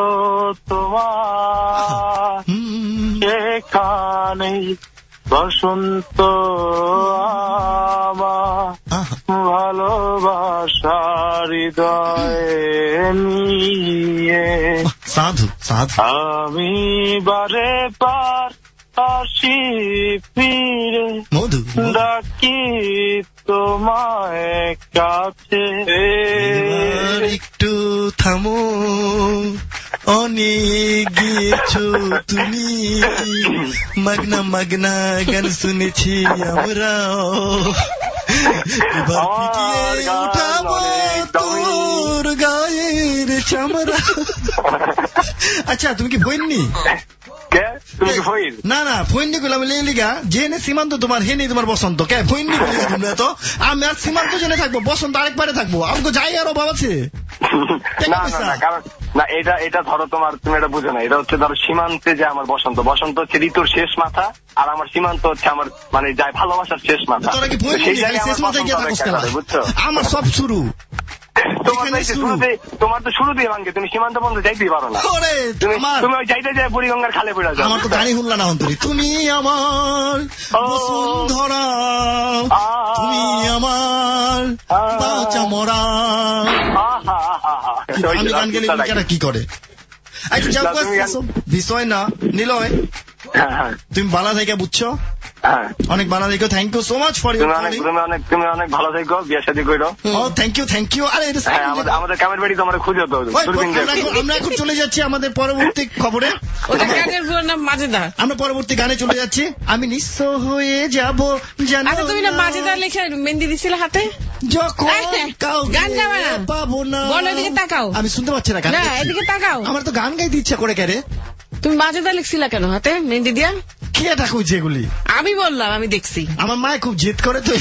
তোমার সেখানে বসন্ত আমার ভালোবাসার হৃদয়ে নিয়ে সাধু সাধু আমি বারে বার আসি ফিরে মধু ডাকি তোমায় কাছে। একটু থামো, অনেক গিয়েছো তুমি, মাগনা মাগনা গান শুনেছি আমরাও, উঠাবো তোর গায়ের চামড়া। আচ্ছা তুমি কি বইনি? না না ফৈন্নি করলাম লিগা জেনে সীমান্ত তোমার হেনে তোমার বসন্ত কে ফৈন্নি বলি তোমরা তো। আমি আর সীমান্ত জেনে থাকবো, বসন্ত আরেকবারে থাকবো, আমাকে যাই আরো অভাব আছে। না এটা এটা ধরো তোমার তুমি এটা বুঝো না, এটা হচ্ছে ধরো সীমান্তে যে আমার বসন্ত, বসন্ত হচ্ছে ঋতুর শেষ মাথা আর আমার সীমান্ত হচ্ছে আমার মানে যায় ভালোবাসার শেষ মাথা। বুঝছো আমার সব শুরু তোমার তো শুরু দিয়ে ভাঙ্গে, তুমি সীমান্ত পর্যন্ত যাইতেই পারো না। তুমি ওই যাইতে যাই বুড়িগঙ্গার খালে পড়ে যাও। আমার তো গাড়ি হুল্লা না অন্তরি, তুমি আমার বসুন্ধরা, তুমি আমার বাঁচা মরা। আমি গান গেলে লোকেরা কি করে? বিষয় না নিলয়, তুমি বালা থেকে বুঝছো, অনেক ভালো থেকো। Thank you so much for your calling. তুমি অনেক তুমি অনেক ভালো থেকো, বিয়ে শাদী করো। ও থ্যাংক ইউ থ্যাংক ইউ। আরে আমাদের কামের বাড়ি তো আমরা খুঁজে তো আমরা এখন চলে যাচ্ছি আমাদের পরবর্তী খবরে। আমরা পরবর্তী গানে চলে যাচ্ছি। আমি নিঃস্ব হয়ে যাব জানো। তুমি না মাজেদার লেখা মেহেন্দি দিছিলে হাতে, যখন গান গাবে না পাবো না। বলো এদিকে তাকাও। আমি শুনতে পাচ্ছি না গান, এদিকে তাকাও। আমার তো গান গাইতে ইচ্ছা করে কেন? তুমি মাজেদার লিখছিলা কেন হাতে মেহেন্দি দিয়া? কে এটা কইছে এগুলি? আমি বললাম, আমি দেখছি। আমার মা খুব জেদ করে তো।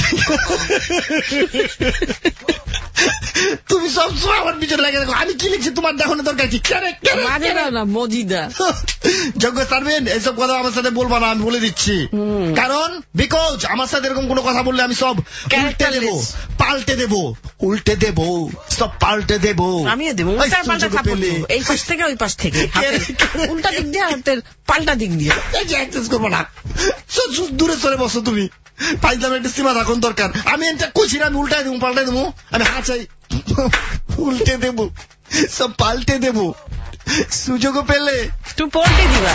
তুমি সবসময় আমার পিছনে লাগে দেখো, আমি কি লিখছি তোমার দেখানো দরকার কি? মাজেদা না মজিদা। যোগ্য সারবেন এইসব কথা আমার সাথে বলবা না, আমি বলে দিচ্ছি। কারণ বিকজ আমার সাথে এরকম কোনো কথা বললে আমি সব উল্টে দেবো, পাল্টে দেবো, উল্টে দেবো, সব পাল্টে দেবো। আমিও দেবো এই পাশ থেকে ওই পাশ থেকে, উল্টা দিক দিয়ে হাতের পাল্টা দিক দিয়ে। করবো না, দূরে চলে বসো তুমি। পাইলাম একটা সীমা রাখুন দরকার। আমি এটা কইছি না, আমি উল্টাই দেবো পাল্টাই দেবো, আমি হাঁচাই উল্টে দেবো, সব পাল্টে দেবো। সুযোগও পেলে তুই পল্টে দিবা।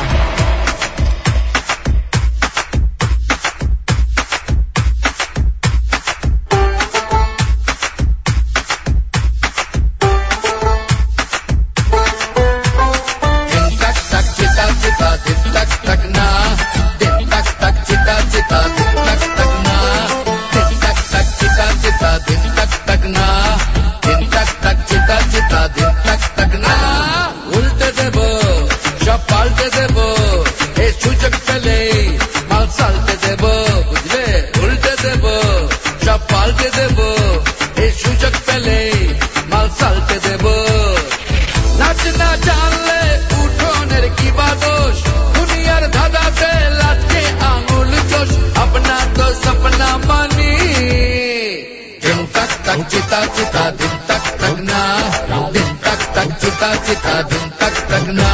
উল্টে দেবো সব পাল্টে দেবো, এই সুযোগ পেলে মাল সালটে দেবো, বুঝলে? উল্টে দেবো সব পাল্টে দেবো, এই সুযোগ পেলে মাল সালটে দেবো। নাচ না জানলে উঠোনের কি বাদোষ, দুনিয়ার ধাঁধাতে লাগছে আঙুল চোষ, আপনা তো সপনা মানি। দিন তক তক চিতা চিতা দিন তক তক না, দিন তক তক চিতা চিতা দিন তক তক না।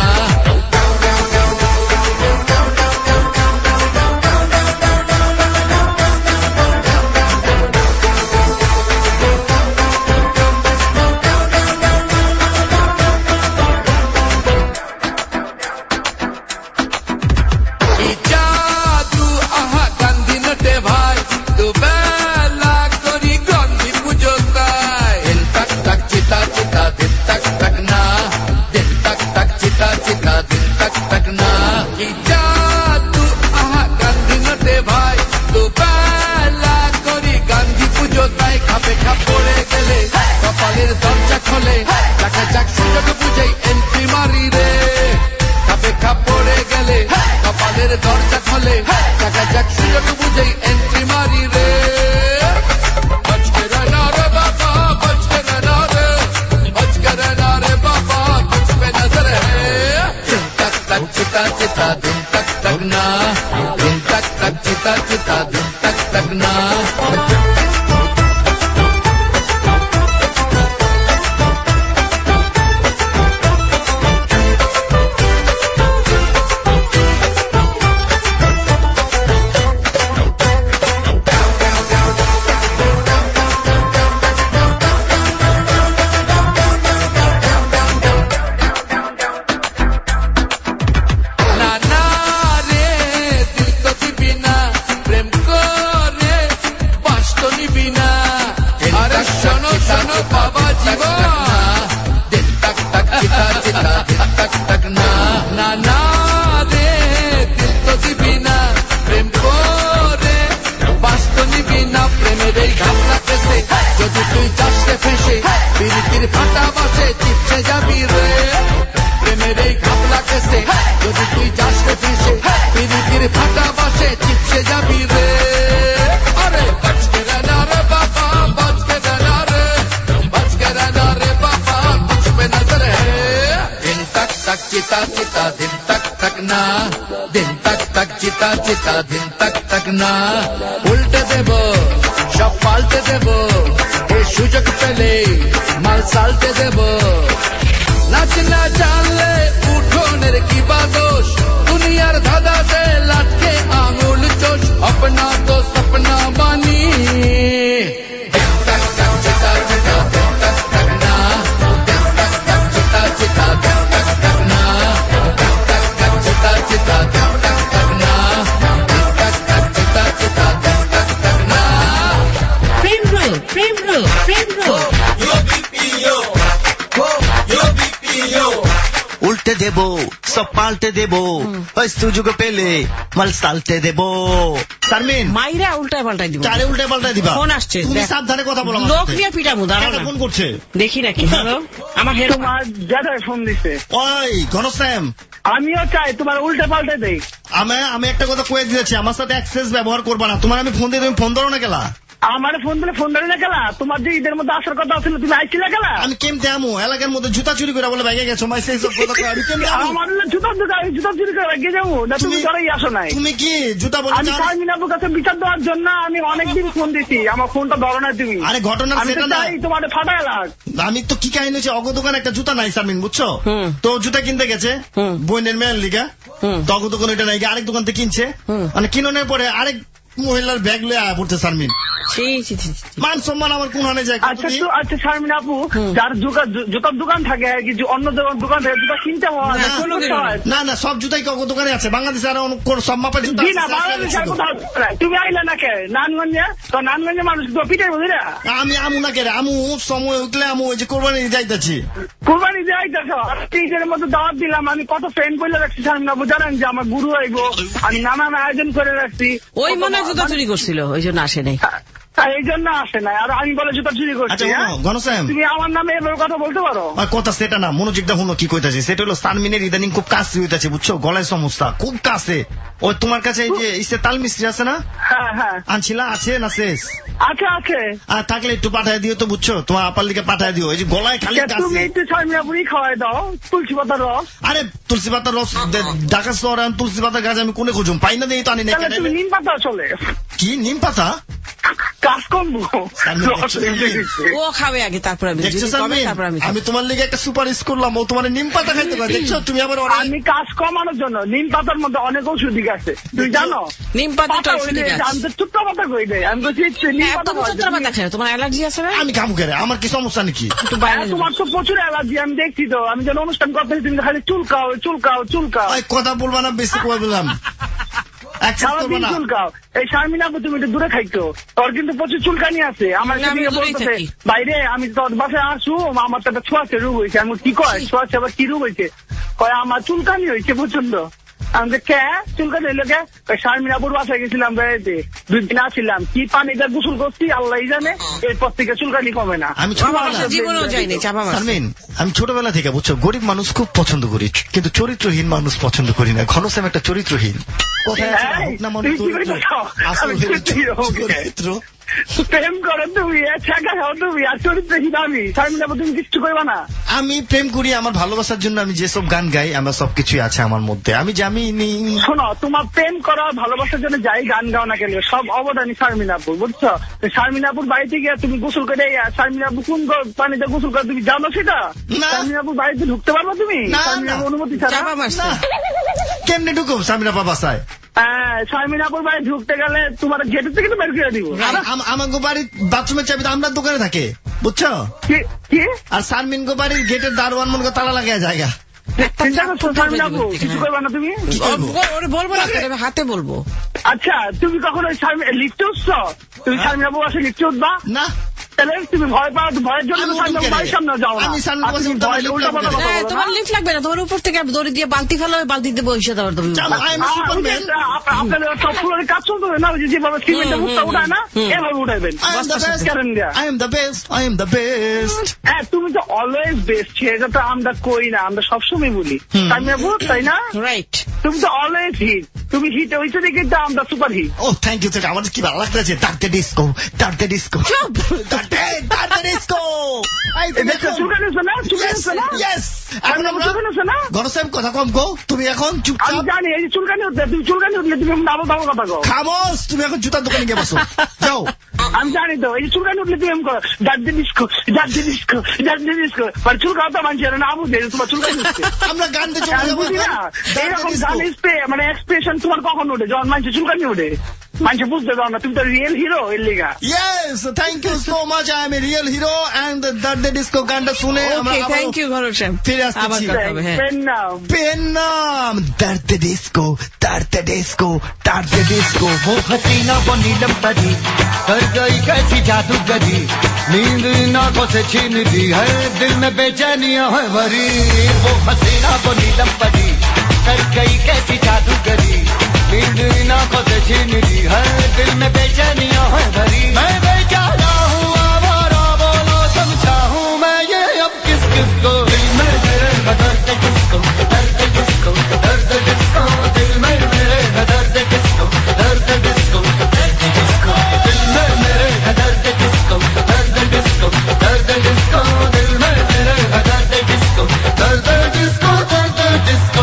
চলে চাকা চাক সুযোগ বুঝেই এন্ট্রি মারি রে খাপে খাপ পড়ে গেলে কপালের দরজা খোলে চাকা চাক সুযোগ বুঝেই এন্ট্রি মারি রে बच के रहना रे बाबा बच के रहना रे बच के रहना रे बाबा तुझ पे नजर है दिन तक तक चिता चिता दिन तक तक ना दिन तक तक चिता चिता दिन तक तक ना दिन तक तक ना उल्टे देव सब पाल्टे देव ये सुजग पेले माल साल्टे देव नाच ना जानले उठोनेर की बादोश दुनियार धादा से लटके आंगुल चोश अपना तो सपना बानी दिन तक तक चिता चिता दिन तक तक ना दिन तक तक चिता चिता दिन तक तक ना दिन तक तक चिता चिता दिन तक तक ना उल्टे देबो सब पाल्टे देबो सुযোগ পেলে মাল সালতে দেবো শারমিন মাইরা উল্টা পাল্টাই দিব চারে উল্টা পাল্টাই দিবা ফোন আসছে তুমি সাবধানে কথা বলো লোক নিয়ে পিটামু দাঁড়াও ফোন করছে দেখি নাকি হ্যালো আমার হেড তোমার দাদাই ফোন দিছে ওই ঘনশ্যাম আমিও চাই তোমার উল্টা পাল্টে দেই আমি আমি একটা কথা কয়ে দিয়েছি আমার সাথে অ্যাক্সেস ব্যবহার করবা না তোমার আমি ফোন দিয়ে তুমি ফোন ধরো না কেলা আমার ফোন দিলে ফোন ধরে না গেলা তোমার যে ঈদের মধ্যে আসার কথা ছিল তুমি আইছিলে গেলা আমি কেমতে আমু এলাকার মধ্যে জুতা চুরি করে বলে বাইকে গেছো মাই সেই সব কথা আমি কেমতে আমু আমার জুতা দোকান জুতা চুরি করে বাইকে যাবো না তুমি ধরেই আসো নাই তুমি কি জুতা বলে আমি শারমিন আপুর কাছে বিচার দেওয়ার জন্য আমি অনেকদিন ফোন দিছি আমার ফোনটা ধরো না তুমি আরে ঘটনা সেটা না আমি তোমার ফাটায় লাগ আমি তো কি কাহিনী হচ্ছে অগ দোকানে একটা জুতা নাই শারমিন বুঝছো তো জুতা কিনতে গেছে বোনের মেয়ের লিগা তো অগ দোকানে এটা নাই আরেক দোকান থেকে কিনছে মানে কিনোনের পরে আরেক মহিলার ব্যাগ লয়ে আয়া পড়ছে শারমিন মান সম্মান আমার কোন হানে যায় আচ্ছা তো আচ্ছা শারমিন আপু যার জুতার দোকান থাকে কি অন্য দোকান থেকে জুতা কিনতে হয় না না সব জুতাই কি দোকানে আছে বাংলাদেশে আর সব মাপের জুতা না বাংলাদেশে তুমি আইলা না কে নানগঞ্জে তো নানগঞ্জে মানুষ তো পিটাই বুঝি না আমি আমু না কে আমু সময় উঠলে আমু ওই যে কোরবানি যাইতেছি কোরবানি যাইতেছ টিজের মধ্যে দাওয়াত দিলাম আমি কত ফ্রেন্ড বলে রাখছি শারমিন আপু জানেন যে আমার গুরু আইবো আমি নানান আয়োজন করে রাখছি ওই মনে জুতা চুরি করছিল ওই জন্য আসে নাই এই জন্য আসে না আর আমি বলে জুতা চুরি করছি তুমি আমার নামে এভাবে কথা বলতে পারো কথা সেটা না মনোযোগটা হলো কি কইতাছে সেটা হলো শারমিনের ইদানিং খুব কাছে হইতাছে বুঝছো গলায় সমস্যা খুব কাছে ওই তোমার কাছে এই যে ইসে তাল মিস্ত্রি আছে না হ্যাঁ হ্যাঁ আনছিলা আছে না শেষ আছে আছে আর থাকলে একটু পাঠায় দিও তো বুঝছো তোমার আপার দিকে পাঠায় দিও এই যে গলায় খালি তুমি একটু শারমিনাপুরি খাওয়াই দাও তুলসী পাতার রস আরে তুলসী পাতার রস ঢাকা শহরে তুলসী পাতার গাছ আমি কোনে খুঁজুম পাই না দেই তো আনি না নিম পাতা চলে কি নিম পাতা কাজকর্ম ও খাবে আগে তারপর আমি তোমার লিগে একটা সুপারিশ করলাম ও তোমার নিম পাতা খাইতে পারে দেখছো তুমি আবার আমি কাজ কমানোর জন্য নিম পাতার মধ্যে অনেক ওষুধি আছে তুমি জানো নিম পাতা আমি তো ছোট্ট পাতা কই দেয় আমি বলছি নিম পাতা খাই তোমার অ্যালার্জি আছে না আমি খাবো করে আমার কি সমস্যা নাকি তোমার তো প্রচুর অ্যালার্জি আমি দেখছি তো আমি যখন অনুষ্ঠান করতে তুমি খালি চুলকাও চুলকাও চুলকাও কথা বলবা না বেশি করে বললাম চুলকাও এই শারমিন আপু তুমি একটু দূরে খাইতো তোর কিন্তু প্রচুর চুলকানি আছে আমার বলতেছে বাইরে আমি তোর বাসায় আসু আমার তো একটা ছোঁয়াশে রোগ হয়েছে আমি কি কয় ছোঁয়াশে আবার কি রোগ হয়েছে কয় আমার চুলকানি হয়েছে প্রচন্ড আমাকে কে চুলকানি হইলো কে শারমিনাপুর বাসায় গেছিলাম বেড়াইতে দুই দিন আসছিলাম কি পানিতে গোসল করছি আল্লাহ জানে এরপর থেকে চুলকানি কমে না আমি জীবনেও যাইনি চাপা মারছি। শারমিন, আমি ছোটবেলা থেকে বুঝছো গরিব মানুষ খুব পছন্দ করি, কিন্তু চরিত্রহীন মানুষ পছন্দ করি না। ঘনশ্যাম একটা চরিত্রহীন কোথায় আছে? এই, হোক না মানুষ তুই কি চরিত্র, বলছো? আসল আমি হলো চরিত্রহীন। চরিত্র। প্রেম করো তুমি ছেঁকা খাও তুমি আর চরিত্রহীন আমি শারমিনাপুর তুমি কিচ্ছু করবা না। আমি প্রেম করি, আমার ভালোবাসার জন্য আমি যেসব গান গাই আমার সবকিছুই আছে আমার মধ্যে। আমি জানি শোনো, তোমার প্রেম করা ভালোবাসার জন্য যাই গান গাও না কেন সব অবদানই শারমিনাপুর, বুঝছো? শারমিনাপুর বাড়িতে গিয়ে তুমি গোসল করে শারমিনাপুর কোন গ- পানিতে গোসল করে তুমি জানো সেটা? শারমিনাপুর বাড়িতে ঢুকতে পারবা তুমি? শারমিনাপুর অনুমতি ছাড়া কেমনে ঢুকো শারমিনাপুর বাসায়? হ্যাঁ, শারমিনাপুর বাড়ি ঢুকতে গেলে তোমার গেটের থেকে তো বের করে দিব। আমাকে বাড়ির বাথরুমের চাবি তো আমরা দোকানে থাকে, বুঝছো? আর শারমিন গো বাড়ির গেটের দারোয়ান মনে তালা লাগায় জায়গা। চিন্তা করছো শারমিনাপুর কিছু করবা না তুমি? বলবো না, হাতে বলবো। আচ্ছা, তুমি কখন ওই লিফটে উঠছো? তুমি শারমিনাপুর বাসে লিফটে উঠবা না? তাহলে তুমি ভয় পাও, ভয়ের জন্য তো শারমিনাপুর বাড়ির সামনে যাও না। আমি শারমিনাপুর বাসে উঠতে পারি, উল্টা পাল্টা কথা বলো না। তোমার লিফট লাগবে না, তোমার উপর থেকে দড়ি দিয়ে বালতি ফেলো, বালতিতে বসে দেওয়ার তুমি। আপনাদের সব ফ্লোরে কাজ চলতে হবে না, ওই যে যেভাবে সিমেন্টের মুখটা উঠায় না এভাবে উঠাইবেন। I am the best, I am the best. হ্যাঁ, তুমি তো অলওয়েজ বেস্ট, সেটা তো আমরা কই না, আমরা সবসময় বলি শারমিনাপুর, তাই না? রাইট, তুমি তো অলওয়েজ হিট, তুমি হিট হয়েছো দেখে তো আমরা সুপার হিট। ও থ্যাংক ইউ, আমাদের কি ভালো লাগতেছে। Dark the disco, dark the disco, dark the disco. Ghanshyam কথা কম গো, তুমি এখন চুপচাপ। আমি জানি এই যে চুলকানি উঠলে তুমি চুলকানি উঠলে তুমি ডাবল ডাবল কথা কো। খামোশ, তুমি এখন জুতার দোকানে গিয়ে বসো, যাও। আমি জানি তো এই যে চুলকানি উঠলে তুমি এম করো dark the disco, dark the disco, dark the disco. মানে চুলকাও তো মানুষের না বুঝে তোমার চুলকানি উঠছে। আমরা গান দিয়ে চলে যাবো না, এরকম গান মানে এক্সপ্রেশন তোমার কখন ওঠে যখন মানুষের চুলকানি ওঠে? মানুষ বুঝতে পারো না, তুমি তো রিয়েল হিরো এর লিগা। Yes, thank you so much. I am a real hero and that the disco গানটা শুনে আমরা ওকে, থ্যাংক ইউ ঘনশ্যাম। ফিরে আসছি। পেন নাম पेन नाम दर्द disco, Dard disco, Dard disco. वो हसीना वो नीलम परी कर गई कैसी जादूगरी, नींद इन आंखों से छीन ली है, दिल में बेचैनियां है भरी। वो हसीना वो नीलम परी कर गई कैसी जादूगरी, नींद इन आंखों से छीन ली है, दिल में बेचैनियां है भरी। मैं बेचारा हूँ आवारा, बोलो समझा हूँ मैं ये अब किस किस को। दिल में मेरे दर्द disco, Dard disco, Dard disco, दिल में मेरे दर्द disco, Dard disco, Dard disco, दिल में मेरे दर्द disco, Dard disco, Dard disco, दिल में मेरे दर्द disco, Dard disco, Dard disco.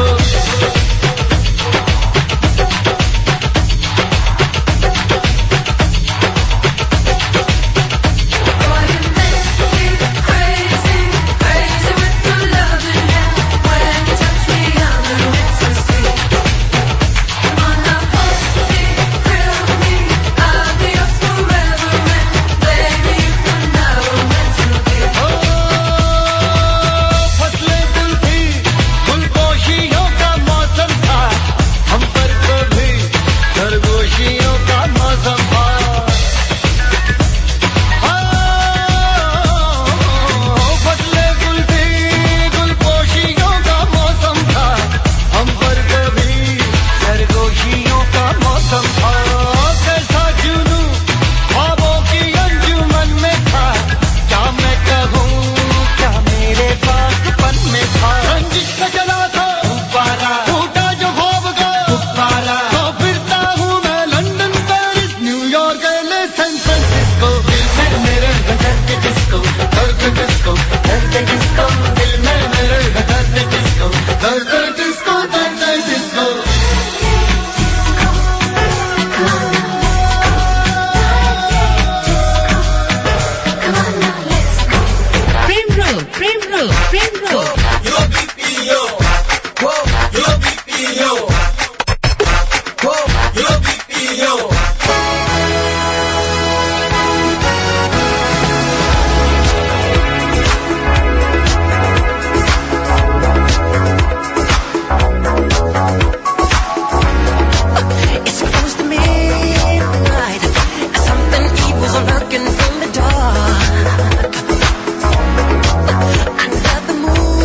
Under the moon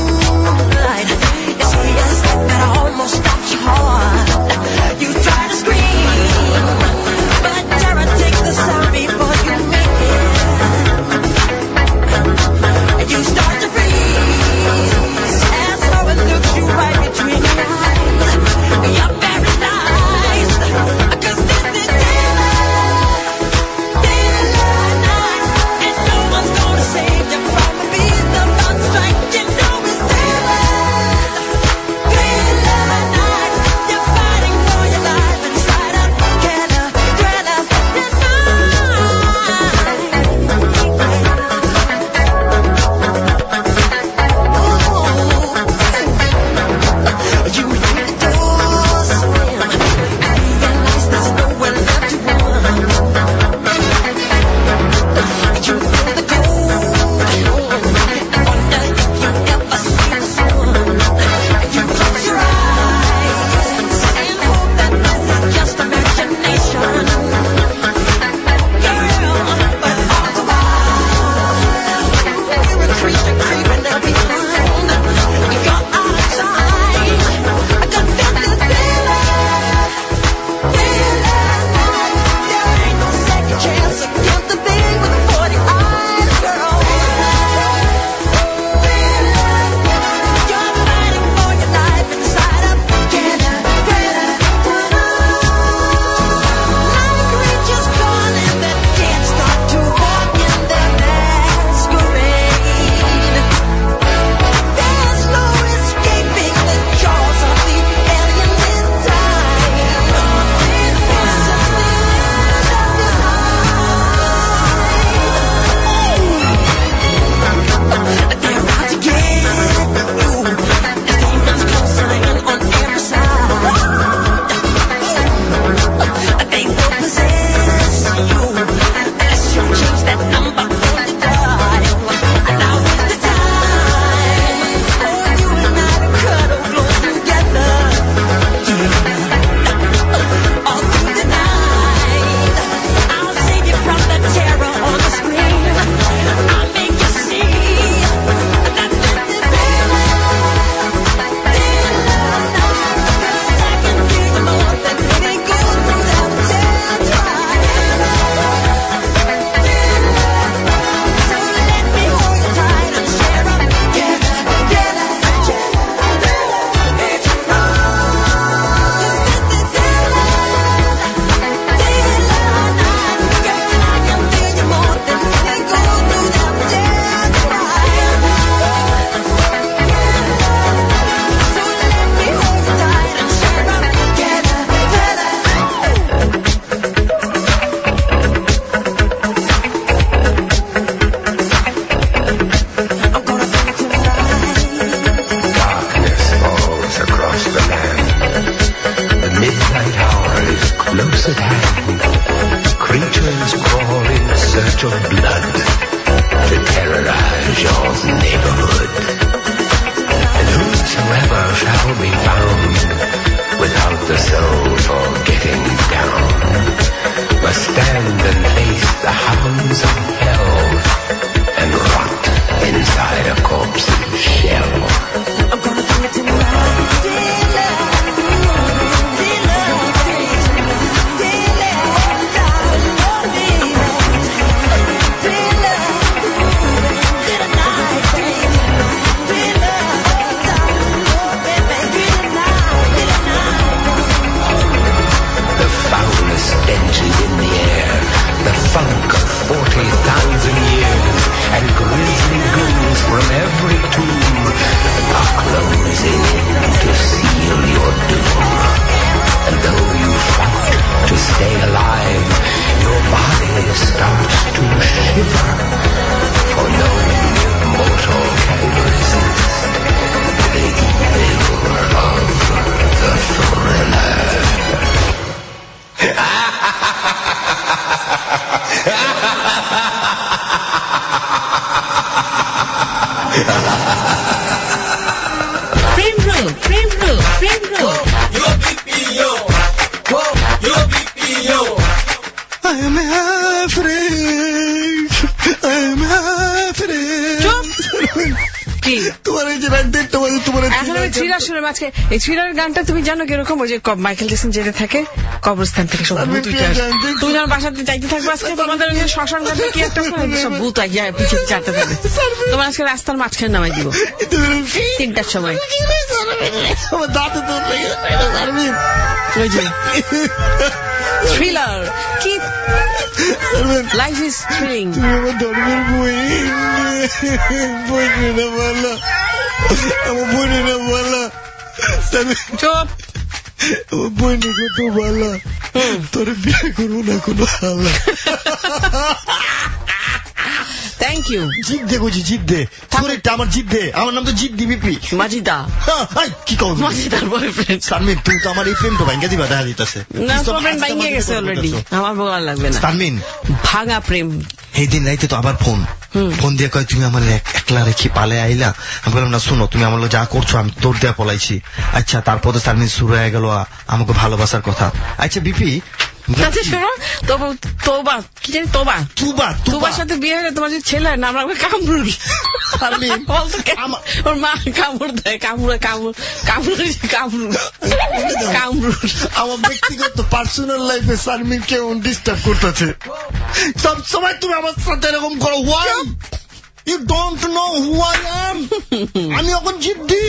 too. Are closing to seal your doom. And though you fight to stay alive, your body starts to shiver. For no mortal can resist the evil of the thriller. Frame roll, frame roll, frame roll. Yo B P yo, whoa, yo B P yo. I am afraid. I am afraid. কি তোমার এই যে রাত দেড়টা বাজে তোমার এখন আমি থ্রিলার শুনে আজকে এই থ্রিলার গানটা তুমি জানো কিরকম? ওই যে মাইকেল জ্যাকসন যেতে থাকে কবরস্থান থেকে সব ভূত উঠে আসে। তুমি যখন বাসাতে চাইতে থাকবে আজকে তোমাদের ওই শ্মশান ঘাটে কি একটা সব ভূত আইয়া পিছিয়ে চাটতে থাকবে। তোমার আজকে রাস্তার মাঝখানে নামাই দিব তিনটার সময়। দাঁতে তো ওই যে থ্রিলার কি লাইফ ইজ থ্রিলিং। তুমি আমার ধর্মের বই বই না বলা আমার বোনেরা বলা চুপ আমার বোনের কত বলা তোর বিয়ে করবো না কোনো হালা। Thank you. জিদ দে বুঝি জিদ দে শরীরটা আমার জিদ দে। আমার নাম তো জিদ দি বিপি মাজিদা। কি কও মাজিদার বয়ফ্রেন্ড সানমিন তুমি তো আমার এই প্রেম তো ভাঙ্গা দিবা দেখা দিতেছে না। প্রবলেম ভাঙ্গে গেছে অলরেডি, আমার বলা লাগবে না। সানমিন ভাঙা প্রেম। এই দিন রাইতে তো আবার ফোন ফোন দিয়ে কয় তুমি আমার একলা রেখে পালে আইলা। আমি বললাম না শোনো তুমি আমার যা করছো আমি তোর দেয়া পলাইছি। আচ্ছা তারপর তো সানমিন শুরু হয়ে গেল আমাকে ভালোবাসার কথা। আচ্ছা বিপি তোবা কি জানি তোবা তুবা তুবার সাথে বিয়ে হলে তোমার যে ছেলে নাম রাখবে কামরুল। ওর মা কামড় দেয় কামড়ে কামড় কামড় কামড় কামরুল। আমার ব্যক্তিগত পার্সোনাল লাইফে সানমিন কে ডিস্টার্ব করতেছে সব সময়। তুমি আমার সাথে এরকম করো। Why you don't know who I am. আমি এখন জিদ্দি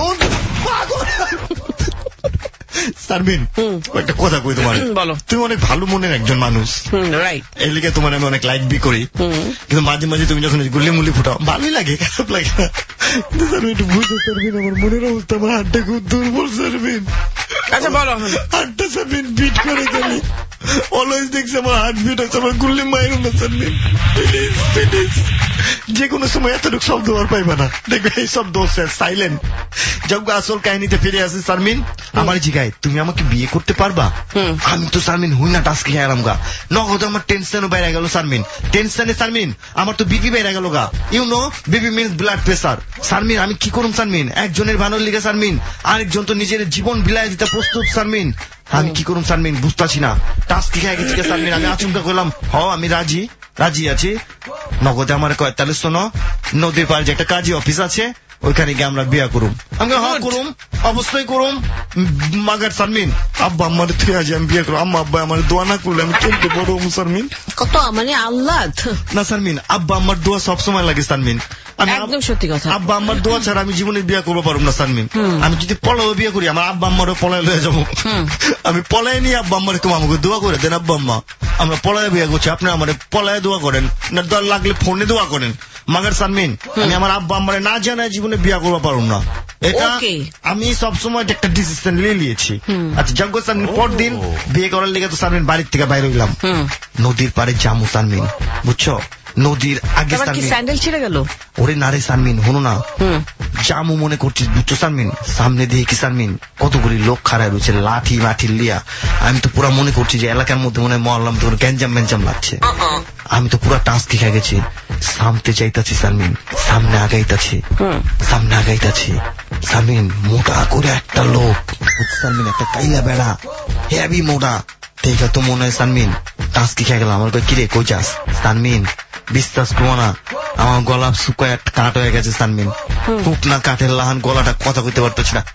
সানমিন একটা কথা কই তোমার বলো। তুমি অনেক ভালো মনের একজন মানুষ, রাইট? এই লিগে তোমার আমি অনেক লাইক বি করি, কিন্তু মাঝে মাঝে তুমি যখন গুলি মুলি ফুটাও ভালোই লাগে, খারাপ লাগে না। কিন্তু সানমিন একটু বুঝতে সানমিন আমার মনের অবস্থা, আমার হাতটা খুব দুর্বল সানমিন। আচ্ছা বলো। হাতটা সানমিন বিট করে গেলি অলওয়েজ দেখছি আমার হার্ট বিট হচ্ছে, আমার গুল্লি মায়ের না সানমিন প্লিজ প্লিজ। যে কোনো সময় এতটুকু শব্দ আর পাইবা না, দেখবে এই শব্দ হচ্ছে সাইলেন্ট। যখন আসল কাহিনীতে ফিরে আসি সানমিন আমার জিগায় তুমি আমাকে বিয়ে করতে পারবা? আমি তো সানমিন হুই না টাস্ক খেয়ে এলাম গা, নগদ আমার টেনশনও বাইরে গেল সানমিন। টেনশনে সানমিন আমার তো বিপি বাইরে গেল গা। You know BP means blood pressure. Sharmin আমি কি করুম সানমিন? একজনের ভানোর লিগে সানমিন আরেকজন তো নিজের জীবন বিলায় দিতে প্রস্তুত সানমিন। আমি কি করুম সানমিন বুঝতেছি না। টাস্ক খেয়ে গেছি সানমিন। আমি আচমকা করলাম হ আমি রাজি রাজি আছি। নগদে আমার কয় তাহলে শোনো নদীর পাড়ে যে একটা কাজী অফিস আছে ওইখানে গিয়ে আমরা বিয়া করুম। আমি হ্যাঁ করুম, অবশ্যই করুম। মাগার সানমিন আব্বা আমার থেকে আজ আমি বিয়ে করবো। আম্মা আব্বা আমার দোয়া না করলে আমি চলতে পারবো সানমিন। কত মানে আল্লাহ না সানমিন আব্বা আমার দোয়া সবসময় লাগে সানমিন। একদম সত্যি কথা। আব্বা আমার দোয়া ছাড়া আমি জীবনে বিয়ে করবো পারবো না সানমিন। আমি যদি পলাও বিয়ে করি আমার আব্বা আম্মারও পলায় লয়ে যাবো। আমি পলায় নিয়ে আব্বা আম্মারে তুমি আমাকে দোয়া করে দেন। আব্বা আম্মা আমরা পলায় বিয়ে করছি, আপনি আমার পলায় দোয়া করেন না, দোয়া লাগলে ফোনে দোয়া করেন। মাগার সানমিন আমি আমার আব্বা আম্মারে না জানায় জীবনে বিয়ে করবো পারবো না। এটা আমি সবসময় একটা ডিসিশন নিয়ে নিয়েছি। আচ্ছা যাক সানমিন পরদিন বিয়ে করার লেগে তো সানমিন বাড়ির থেকে বাইরে হইলাম, নদীর পাড়ে জামু সানমিন বুঝছো। নদীর আগে স্যান্ডেল ছিঁড়ে গেল। ওরে নারে সানমিন হনো না জামু মনে করছিস বুঝছো সানমিন। সামনে দিয়ে কি সানমিন কতগুলি লোক খাড়ায় রয়েছে লাঠি মাঠি লিয়া। আমি তো পুরা মনে করছি যে এলাকার মধ্যে মনে হয় মহল্লাম তো গ্যাঞ্জাম ম্যাঞ্জাম লাগছে। আমি তো পুরা টাস্কি খেয়ে গেছি। সামতে চাইতাছি সানমিন, সামনে আগাইতাছি সামনে আগাইতাছি সানমিন মোটা করে একটা লোক সানমিন একটা কাইলা বেড়া হেভি মোটা দেখা তো মনে হয় সানমিন টাস্কি খেয়ে গেলাম। আমার কিরে কই যাস সানমিন? বিশ্বাস করো না আমার গলা শুকায় কাট হয়ে গেছে সানমিন। খুব না কাঠের লাহান গলাটা কথা কইতে পারতেছি না।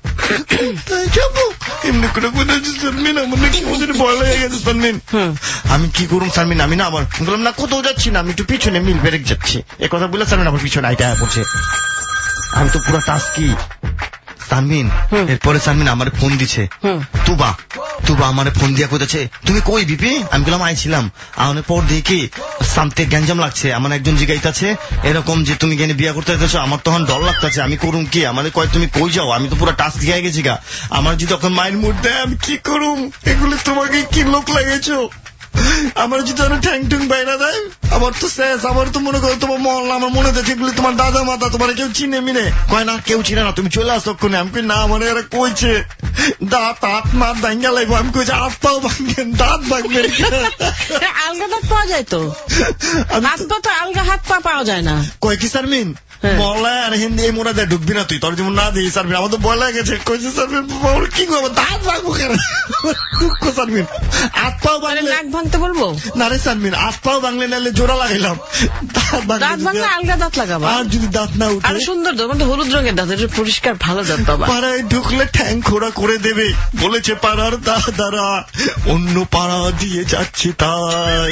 এমনি করে সানমিন আমার নাকি ওদের ভয় লেগে গেছে সানমিন। আমি কি করুম সানমিন? আমি না আবার বললাম না কোথাও যাচ্ছি না, আমি একটু পিছনে মিল বেরেক যাচ্ছি। এ কথা বলে সানমিন আমার পিছনে আইটা পড়ছে। আমি তো পুরো টাস্কি সানমিন। এরপরে সানমিন আমার ফোন দিছে তুবা তুবা আমারে ফোন দিয়া কইতেছে তুমি কই বিপি? আমি বললাম আইছিলাম। আমার পর দেখি সামতে গ্যাঞ্জাম লাগছে, আমার একজন জিগাইতাছে এরকম যে তুমি কেন বিয়া করতে যাচ্ছ। আমার তখন ডর লাগতেছে, আমি করুম কি? আমারে কয় তুমি কই যাও? আমি তো পুরো টাস্ক দিয়ে গেছি গা। আমার যদি তখন মায়ের মুড দেয় আমি কি করুম? এগুলো তোমাকে কি লোক লাগেছো? আমার যদি অনেক ঠ্যাং টুং বাইরা দেয় আমার তো শেষ। আমার তো মনে করো তোমার মহল্লা আমার মনে দেখে এগুলি তোমার দাদা মাতা তোমার কেউ চিনে মিনে কয় না, কেউ চিনে না, তুমি চলে আসো ওখানে। আমি কই না, আমার এরা কইছে দাঁত হাত মাত ভাঙ্গা লাগবো। আমি কইছি হাত পাও ভাঙবেন, দাঁত ভাঙবেন। আলগা দাঁত পাওয়া যায় তো, হাত পা তো আলগা হাত পা পাওয়া যায় না। কয় কি শারমিন মহল্লায় আর হিন্দি এই মোড়া দেয় ঢুকবি না তুই, তোর যেমন না দিই শারমিন। আমার তো ভয় লাগে গেছে। কইছে শারমিন কি করবো, দাঁত ভাঙবো কেন? দুঃখ শারমিন, হাত পাও ভাঙলে নাক ভাঙতে বলবো না রে শারমিন, হাত পাও ভাঙলে নাহলে জোড়া লাগাইলাম। দাঁত ভাঙলে আলগা দাঁত লাগাবো। আর যদি দাঁত না উঠে আর সুন্দর দাঁত, মানে হলুদ রঙের দাঁত, এটা পরিষ্কার ভালো দাঁত বাবা। পাড়ায় ঢুকলে ঠ্যাং খোড়া করে দেবে বলেছে পাড়ার দাদারা, অন্য পাড়া দিয়ে যাচ্ছে তাই।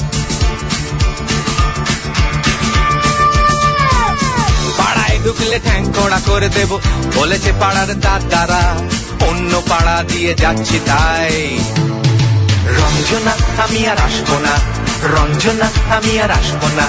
পাড়ায় ঢুকলে ঠ্যাং খোড়া করে দেব বলেছে পাড়ার দাদারা, অন্য পাড়া দিয়ে যাচ্ছি তাই। রঞ্জনা আমি আর আসবো না, রঞ্জনা আমি আর আসবো না।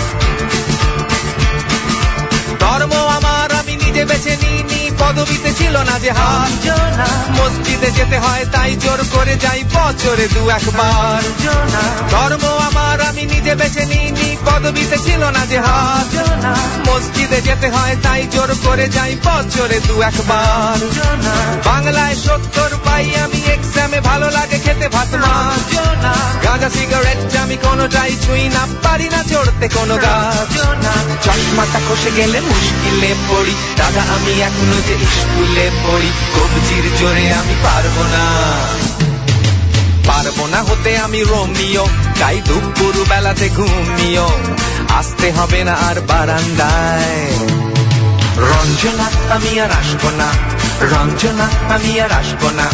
ধর্ম আমার আমি নিজে বেছে নিইনি, পদবিতে ছিল না যে হাত। মসজিদে যেতে হয় তাই জোর করে যাই বছরে দু একবার। ধর্ম আমার আমি নিজে বেছে নিইনি, পদবিতে ছিল না যে হাত। মসজিদে যেতে হয় তাই জোর করে যাই বছরে দু একবার। বাংলায় সত্তর পাই আমি এক্সামে, ভালো লাগে খেতে ভাত মাছ। গাঁজা সিগারেট আমি কোনোটাই ছুঁই না, পারি না চড়তে কোনো গাছ। চশমাটা খসে গেলে মুশকিলে পড়ি, দাদা আমি এখনো যে স্কুলে পড়ি। কবজির জোরে আমি পারবো না, পারবো না হতে আমি রোমিও, তাই দুপুর বেলাতে ঘুমিও। আসতে হবে না আর বারান্দায়। রঞ্জনা আমি আর আসবো না, রঞ্জনা আমি আর আসবো না।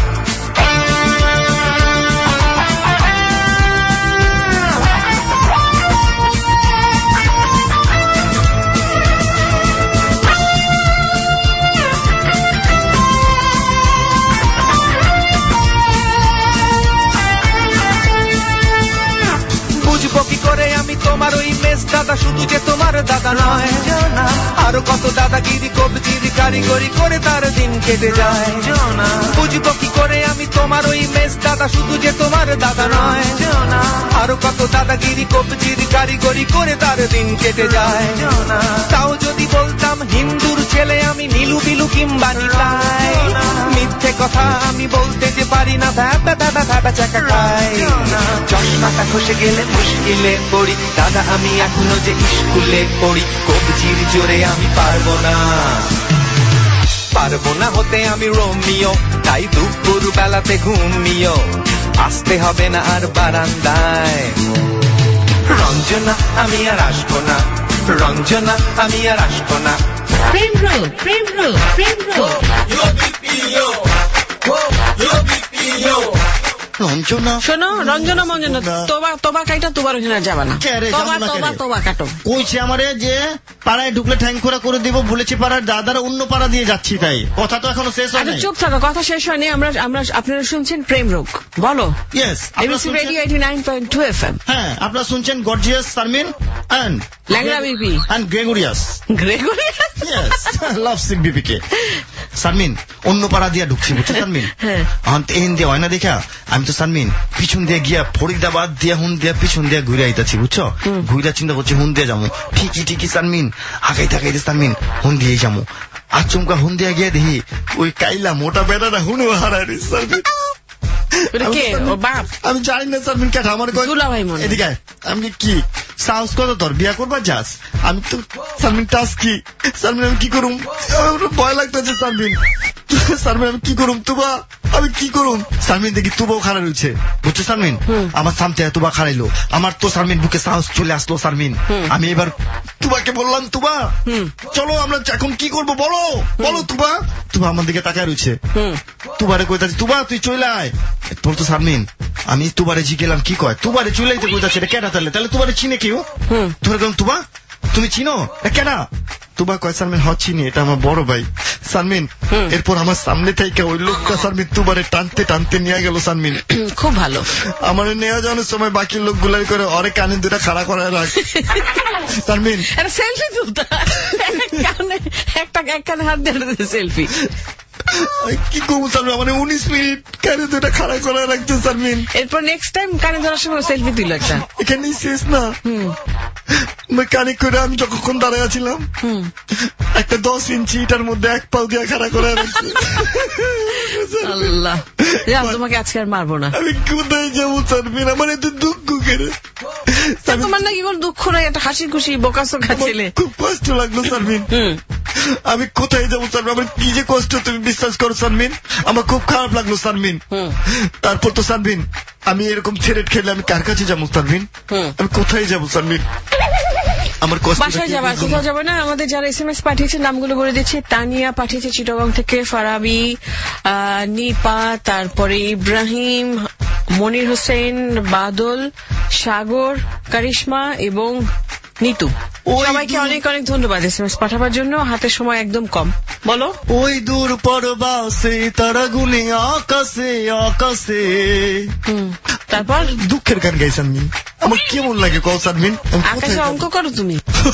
বুঝবো কি করে আমি তোমার ওই মেস দাদা, শুধু যে তোমার দাদা নয়, আরো কত দাদাগিরি কবজির কারিগরি করে তার দিন কেটে যায়। বুঝবো কি করে আমি তোমার ওই মেস দাদা, শুধু যে তোমার দাদা নয়, আরো কত দাদাগিরি কবজির কারিগরি করে তার দিন কেটে যায়। তাও যদি বলতাম হিন্দুর ছেলে আমি, নীলু বিলু কিংবা নিতাই, মিথ্যে কথা আমি বলতে যে পারি না, ভ্যাপা ভ্যাপা ভ্যাপা চাকা খাই। চশমাটা খসে গেলে মুশকিলে পড়ি, দাদা আমি এখনো যে স্কুলে পড়ি। কবজির জোরে আমি পারবো না, পারবো না হতে আমি রোমিও, তাই দুপুর বেলাতে ঘুমিও। আসতে হবে না আর বারান্দায়। রঞ্জনা আমি আর আসবো না, রঞ্জনা আমি আর আসবো না। প্রেম রোগ, প্রেম রোগ, প্রেম রোগ। রঞ্জনা শোনো, রঞ্জনা মঞ্জনা তোবা তোবা কাইটা তোমার ওখানে যাবা না। তোবা তোবা তোবা কাটো। কইছে আমারে যে পাড়ায় ঢুকলে ঠ্যাং খোড়া করে দিব বলেছে পাড়ার দাদারা, অন্য পাড়া দিয়ে যাচ্ছি তাই। কথা তো এখনো শেষ হয় নাই। চুপ থাকো, কথা শেষ হয়নি। আমরা আমরা আপনারা শুনছেন প্রেম রোগ, বলো। Yes, ABC radio eighty nine point two FM. হ্যাঁ, আপনারা শুনছেন গর্জিয়াস শারমিন এন্ড ল্যাংড়া BP and gregarious. Gregarious yes, love sick BP কে। শারমিন অন্য পাড়া দিয়া ঢুকছি বুঝছো শারমিন। হ্যাঁ, এখন এন দিয়ে হয় না দেখা, আমি তো শারমিন পিছন দিয়ে গিয়া ফরিদাবাদ দিয়া হুন দিয়া পিছন দিয়া ঘুরে আইতাছি বুঝছো। ঘুরা চিন্তা করছি হুন দিয়ে যাবো, ঠিকই ঠিকই শারমিন আগাইতে আগাইতে শারমিন হুন দিয়ে যাবো। আচমকা হুন দিয়া গিয়ে দেখি ওই কাইলা মোটা বেড়াটা হুনু হারাই শারমিন। আমি জানি না শারমিন কাঠা আমার এদিকে। আমি কি সাহস কত তোর বিয়া করবার যাস? আমি তো শারমিন টাস কি শারমিন, আমি কি করুম? ভয় লাগতেছে শারমিন। শারমিন আমি কি করুম? তুবা আমি কি করুম? শারমিন দেখি তুবাও খাড়া রয়েছে বুঝছো শারমিন। আমার সামনে তুবা খাড়াইলো, আমার তো শারমিন বুকে সাহস চলে আসলো শারমিন। আমি এবার তুবাকে বললাম তুবা চলো আমরা এখন কি করবো বলো বলো তুবা। তুবা আমার দিকে তাকায় রয়েছে। তুবারে কইতাছি তুবা তুই চলে আয়। বলতো শারমিন আমি তুবারে জিগেলাম কি কয়, তুবারে চলে আইতে কইতাছে এটা কেডা? তাহলে তাহলে তুবারে চিনে কেউ? তুমি গেলাম তুবা তুমি চিনো কেডা? তুবা কয় সালমিন হচ্ছিনি এটা আমার বড় ভাই সালমিন। এরপর আমার সামনে থেকে ওই লোকটা সালমিন তুবারে টানতে টানতে নিয়ে গেল সালমিন। খুব ভালো। আমার নেওয়া যাওয়ার সময় বাকি লোক গুলাই করে অরে কানে দুটা খাড়া করায় রাখ সালমিন। সেলফি তুলতা একটা এক কানে হাত দিয়ে সেলফি কি করবো সালমিন, মানে উনিশ মিনিট কানে দুটা খাড়া করায় রাখছে সালমিন। এরপর নেক্সট টাইম কানে ধরার সময় সেলফি তুল একটা। এখানেই শেষ না, কানে করে আমি যখন দাঁড়ায় আছিলাম একটা দশ ইঞ্চি এটার মধ্যে এক পাও দিয়ে খাড়া করে রাখছি। আল্লাহ, তোমাকে আজকে আর মারবো না। আমি কোথায় যাবো সালমিন, আমার এত দুঃখ করে। তোমার নাকি কোন দুঃখ নাই, একটা হাসি খুশি বোকা চোখা ছেলে। খুব কষ্ট লাগলো সালমিন, আমি কোথায় যাবো সালমিন, আমার কি যে কষ্ট তুমি বিশ্বাস করো সালমিন, আমার খুব খারাপ লাগলো সালমিন। তারপর তো সালমিন আমি এরকম ছেড়ে খেলে আমি কার কাছে যাবো সালমিন, আমি কোথায় যাবো সালমিন, আমার কষ্ট। বাসায় যাবার কোথাও যাবে না। আমাদের যারা এস এম এস পাঠিয়েছে নামগুলো বলে দিচ্ছে। তানিয়া পাঠিয়েছে চিটাগং থেকে, ফারাবি, নিপা, তারপরে ইব্রাহিম, মনির হোসেন, বাদল, সাগর, কারিশমা এবং নিতু। সবাইকে অনেক অনেক ধন্যবাদ এস এম এস পাঠাবার জন্য। হাতের সময় একদম কম। বলো। ওই দূর পরবাসে তারা গুনে আকাশে আকাশে। তারপর দুঃখের গান গাইছেন আমি, আমার কেমন লাগে কও সালমিন। আকাশে অঙ্ক করো তুমি।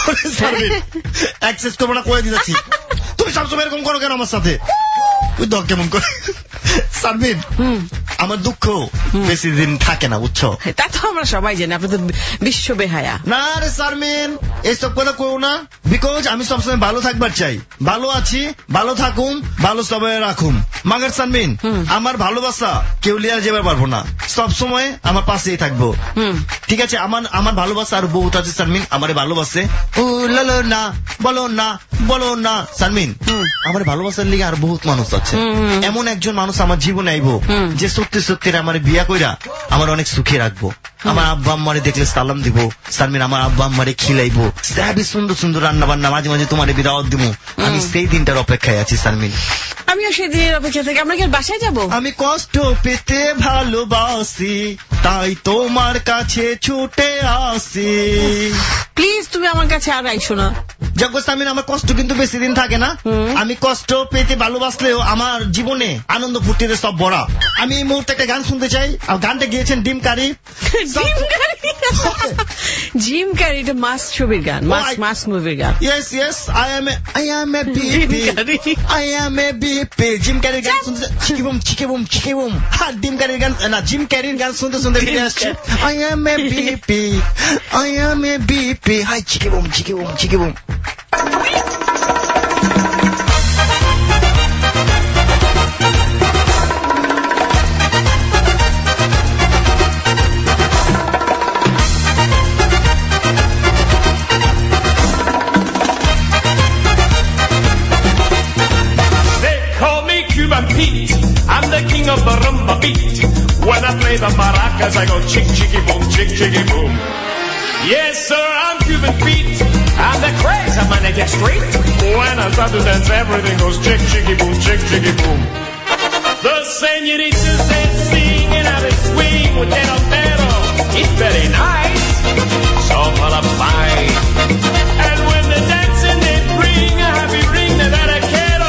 অ্যাক্সেস করবো না কয়ে দিয়েছি, তুমি সবসময় এরকম করো কেন আমার সাথে, ওই দল কেমন করে সালমিন। আমার দুঃখ বেশি দিন থাকে না বুঝছো, তা তো আমরা সবাই জানি, আপনি তো বিশ্ব বেহায়া। না রে সালমিন এইসব কথা করো না, বিকজ আমি সবসময় ভালো থাকবার চাই, ভালো আছি, ভালো থাকুম, ভালো সবাই রাখুম। মাগার সালমিন আমার ভালোবাসা কেউ লিয়া যাবার পারবো না, সবসময় আমার পাশেই থাকবো, ঠিক আছে। আমার আমার ভালোবাসা আর বহুত আছে সালমিন, আমারে ভালোবাসে। ও লালো না বলো না বলো না সালমিন, আমার ভালোবাসার লিগে আর বহুত মানুষ আছে। এমন একজন মানুষ আমার জীবনে আইবো যে সত্যি সত্যি আমার বিয়া কইরা আমার অনেক সুখে রাখবো। আমার আব্বা আম্মারে দেখলে সালাম দিব সালমিন, আমার আব্বা আম্মারে খিলাইবো, সাবি সুন্দর সুন্দর রান্না বান্না, মাঝে মাঝে তোমার বিদাওয়াত দিব। আমি সেই দিনটার অপেক্ষায় আছি সালমিন। আমিও সেই দিনের অপেক্ষা থেকে। আমরা কি বাসায় যাবো? আমি কষ্ট পেতে ভালোবাসি, তাই তোমার কাছে ছুটে আসি। প্লিজ তুমি আমার কাছে আর আইসো না। যাকো সালমিন, আমার কষ্ট কিন্তু বেশি দিন থাকে না। আমি কষ্ট পেতে ভালোবাসলেও আমার জীবনে আনন্দ ফুর্তিতে সব ভরা। আমি এই মুহূর্তে একটা গান শুনতে চাই, আর গানটা গিয়েছেন ডিম কারি। জিম ক্যারি, এটা মাস ছবির গান, মাস মাস মুভির গান। Yes yes, I am I am a BP, I am a BP. Jim ক্যারির গান শুনতে, chicky boom chicky boom chicky boom. হ্যাঁ, ডিম ক্যারির গান না, জিম ক্যারির গান শুনতে শুনতে ফিরে আসছে। I am a BP, I am a BP, hi chicky boom chicky boom chicky boom. I'm the king of the rumba beat. When I play the maracas, I go chick, chicky, boom, chick, chicky, boom. Yes, sir, I'm Cuban Pete. I'm the craze of my naked street. When I start to dance, everything goes chick, chicky, boom, chick, chicky, boom. The senoritas, they sing and have a swing with that pero. It's very nice, so full of fight. And when they dance and they bring a happy ring, they got a kettle.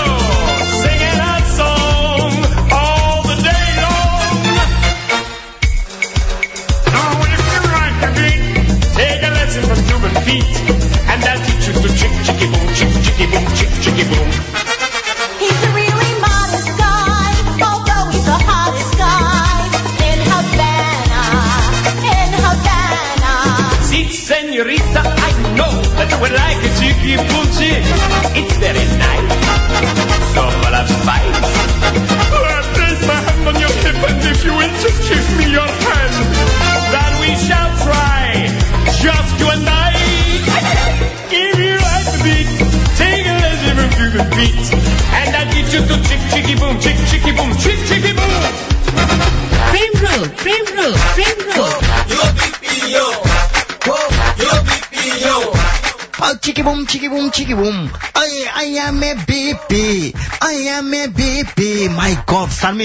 From Cuban Pete, and that teach you to chick, chicky, boom, chick, chicky, boom, chick, chicky, boom. He's a really modest guy, although he's the hottest guy in Havana, in Havana. See, senorita, I know that you would like a chicky, boom, chick. It's very nice, so full of spice. Well, place my hand on your hip, and if you will just give me your hand, then we shall try. Just you and I, give you right the beat, take a lesson from Cuban Pete, and I teach you to chick, chicky, boom, chick, chicky, boom, chick, chicky, boom. Frame road, frame road, frame road. Yo, B P O, yo, B P O. Oh, chicky boom, chicky boom, chicky boom. I, I am a B P, I am a B P. My God, Salmin.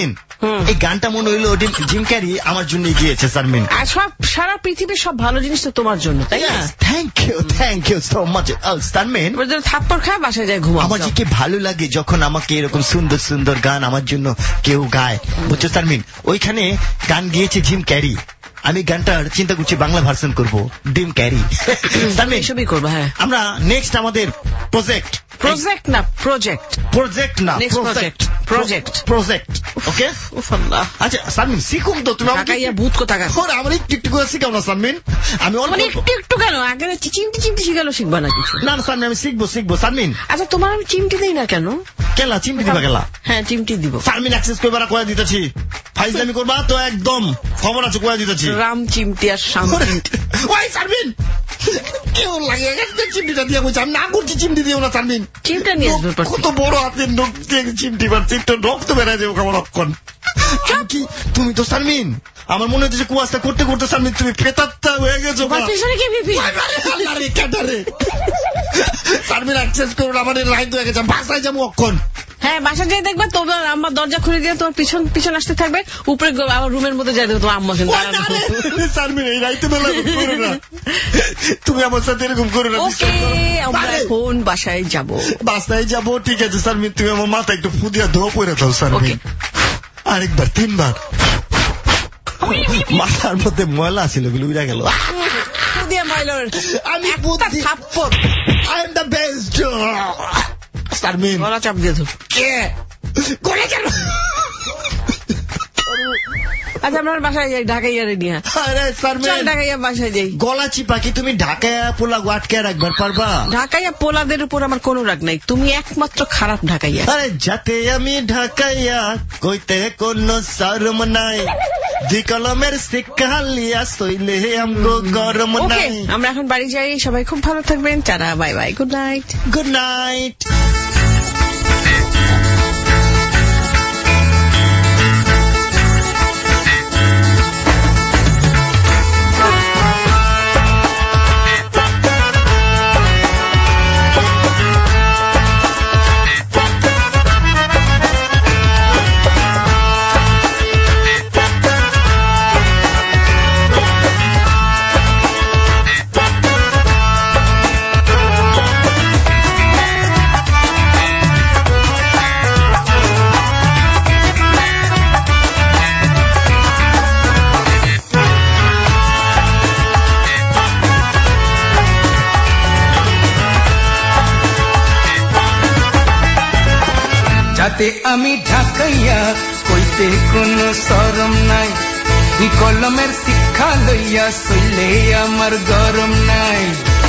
এই গানটা মনে হইলো gym carry আমার জন্য গিয়েছে শারমিন। আর সব সারা পৃথিবীর সব ভালো জিনিস তো তোমার জন্য, তাই না? Thank you thank you so much Sharmin. থাপ্পড় খায় বাসায় যায় ঘুমাও। আমার যে কি ভালো লাগে যখন আমাকে এরকম সুন্দর সুন্দর গান আমার জন্য কেউ গায়, বুঝছো শারমিন? ওইখানে গান গিয়েছে জিম ক্যারি, আমি গানটার চিন্তা করছি বাংলা ভার্সন করব, ডিম ক্যারি। এসবই করবো। হ্যাঁ, আমরা নেক্সট আমাদের প্রজেক্ট প্রজেক্ট না প্রজেক্ট প্রজেক্ট না প্রজেক্ট প্রজেক্ট প্রজেক্ট ওকে। আচ্ছা শারমিন শিখুন তো তুমি আমাকে, ভূত কোথাকার আমার একটু একটু করে শিখাও না শারমিন। আমি একটু একটু কেন আগে চিমটি চিমটি শিখালো শিখবা না কিছু? না না শারমিন আমি শিখবো শিখবো শারমিন। আচ্ছা তোমার আমি চিমটি দিই না কেন? কেলা চিমটি দিবা কেলা? হ্যাঁ চিমটি দিব শারমিন, অ্যাক্সেস করবার কয়ে দিতেছি, ফাইজলামি করবা তো একদম খবর আছে কয়ে দিতেছি। রাম চিমটি আর শাম চিমটি। ওই শারমিন কেউ লাগে একটা চিমটিটা দিয়ে বলছি, আমি না করছি চিমটি দিও না শারমিন। চিমটা নিয়ে আসবে কত বড় হাতের নখ দিয়ে চিমটি পাচ্ছি, একটু রক্ত বেড়া যাবো খাবার অক্ষণ। কি তুমি তো শারমিন আমার মনে হচ্ছে কুয়াশা করতে করতে শারমিন তুমি পেতাত্তা হয়ে গেছো। শারমিন অ্যাক্সেস করুন আমাদের লাইন হয়ে গেছে, বাসায় যাবো অক্ষণ। হ্যাঁ বাসা যেয়ে দেখবে তোমার আম্মা দরজা খুলে দিয়ে তোমার পিছন পিছন আসতে থাকবে, উপরে আমার রুমের মধ্যে যাই দেবো তোমার আম্মা। শারমিন এই রাইতে বেলা করো না, তুমি আমার সাথে এরকম করো না। আমরা এখন বাসায় যাব, বাসায় যাব ঠিক আছে শারমিন, তুমি আমার মাথা একটু ফুদিয়া ধোয়া পরে দাও শারমিন। আরেকবার তিনবার মাথার মধ্যে ময়লা ছিল গুলো উড়ে গেল। আমি I am the best Sharmin. গলা চাপ দিয়ে ধর কে গলা চাপ। আচ্ছা আমরা বাসায় যাই, ঢাকাইয়া নিয়ে। আরে শারমিন ঢাকাইয়া বাসায় যাই। গলা চিপা কি তুমি ঢাকাইয়া পোলা আটকে রাখবার পারবা? ঢাকাইয়া পোলাদের উপর আমার কোনো রাগ নাই, তুমি একমাত্র খারাপ ঢাকাইয়া। আরে যাতে আমি ঢাকাইয়া কইতে কোনো শরম নাই, দুই কলমের শিক্ষা লিয়া সইলে আমগো গরম নাই। আমরা এখন বাড়ি যাই, সবাই খুব ভালো থাকবেন, tata bye bye, good night good night. যাতে আমি ঢাকাইয়া কইতে কোনো শরম নাই, দুই কলমের শিক্ষা লইয়া সইলে আমার গরম নাই।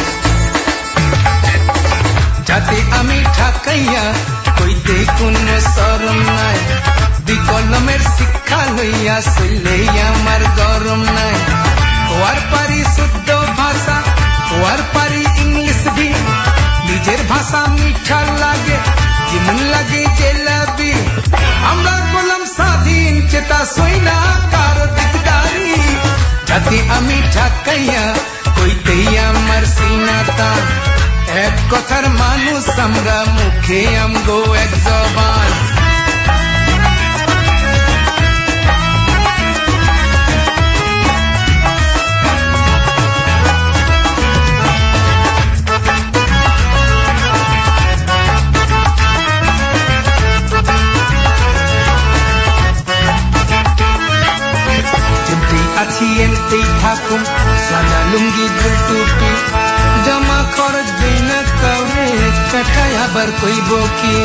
যাতে আমি ঢাকাইয়া কইতে কোনো শরম নাই, দুই কলমের শিক্ষা লইয়া সইলে আমার গরম নাই। ওয়ার পারি শুদ্ধ ভাষা, ওয়ার পারি ইংলিশ ভি, নিজের ভাষা মিঠা লাগে যেমন লাগে জেলাবি। আমরা গোলাম স্বাধীন চেতা সইনা কারো দিকদারি। যাতে আমি ঢাকাইয়া কইতেই আমার সিনা টান, এক কথার মানুষ আমরা, মুখে আমগো এক জবান। আছি এমতেই থাকুম, সাদা লুঙ্গি দুল টুপি, জমা খরচ দেই না কাউরে, কাঠায় আবার কইব কি।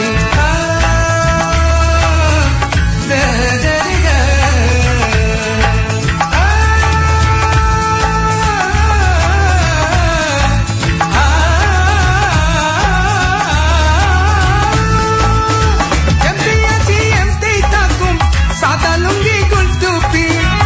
সাদা লুঙ্গি গুল টুপি,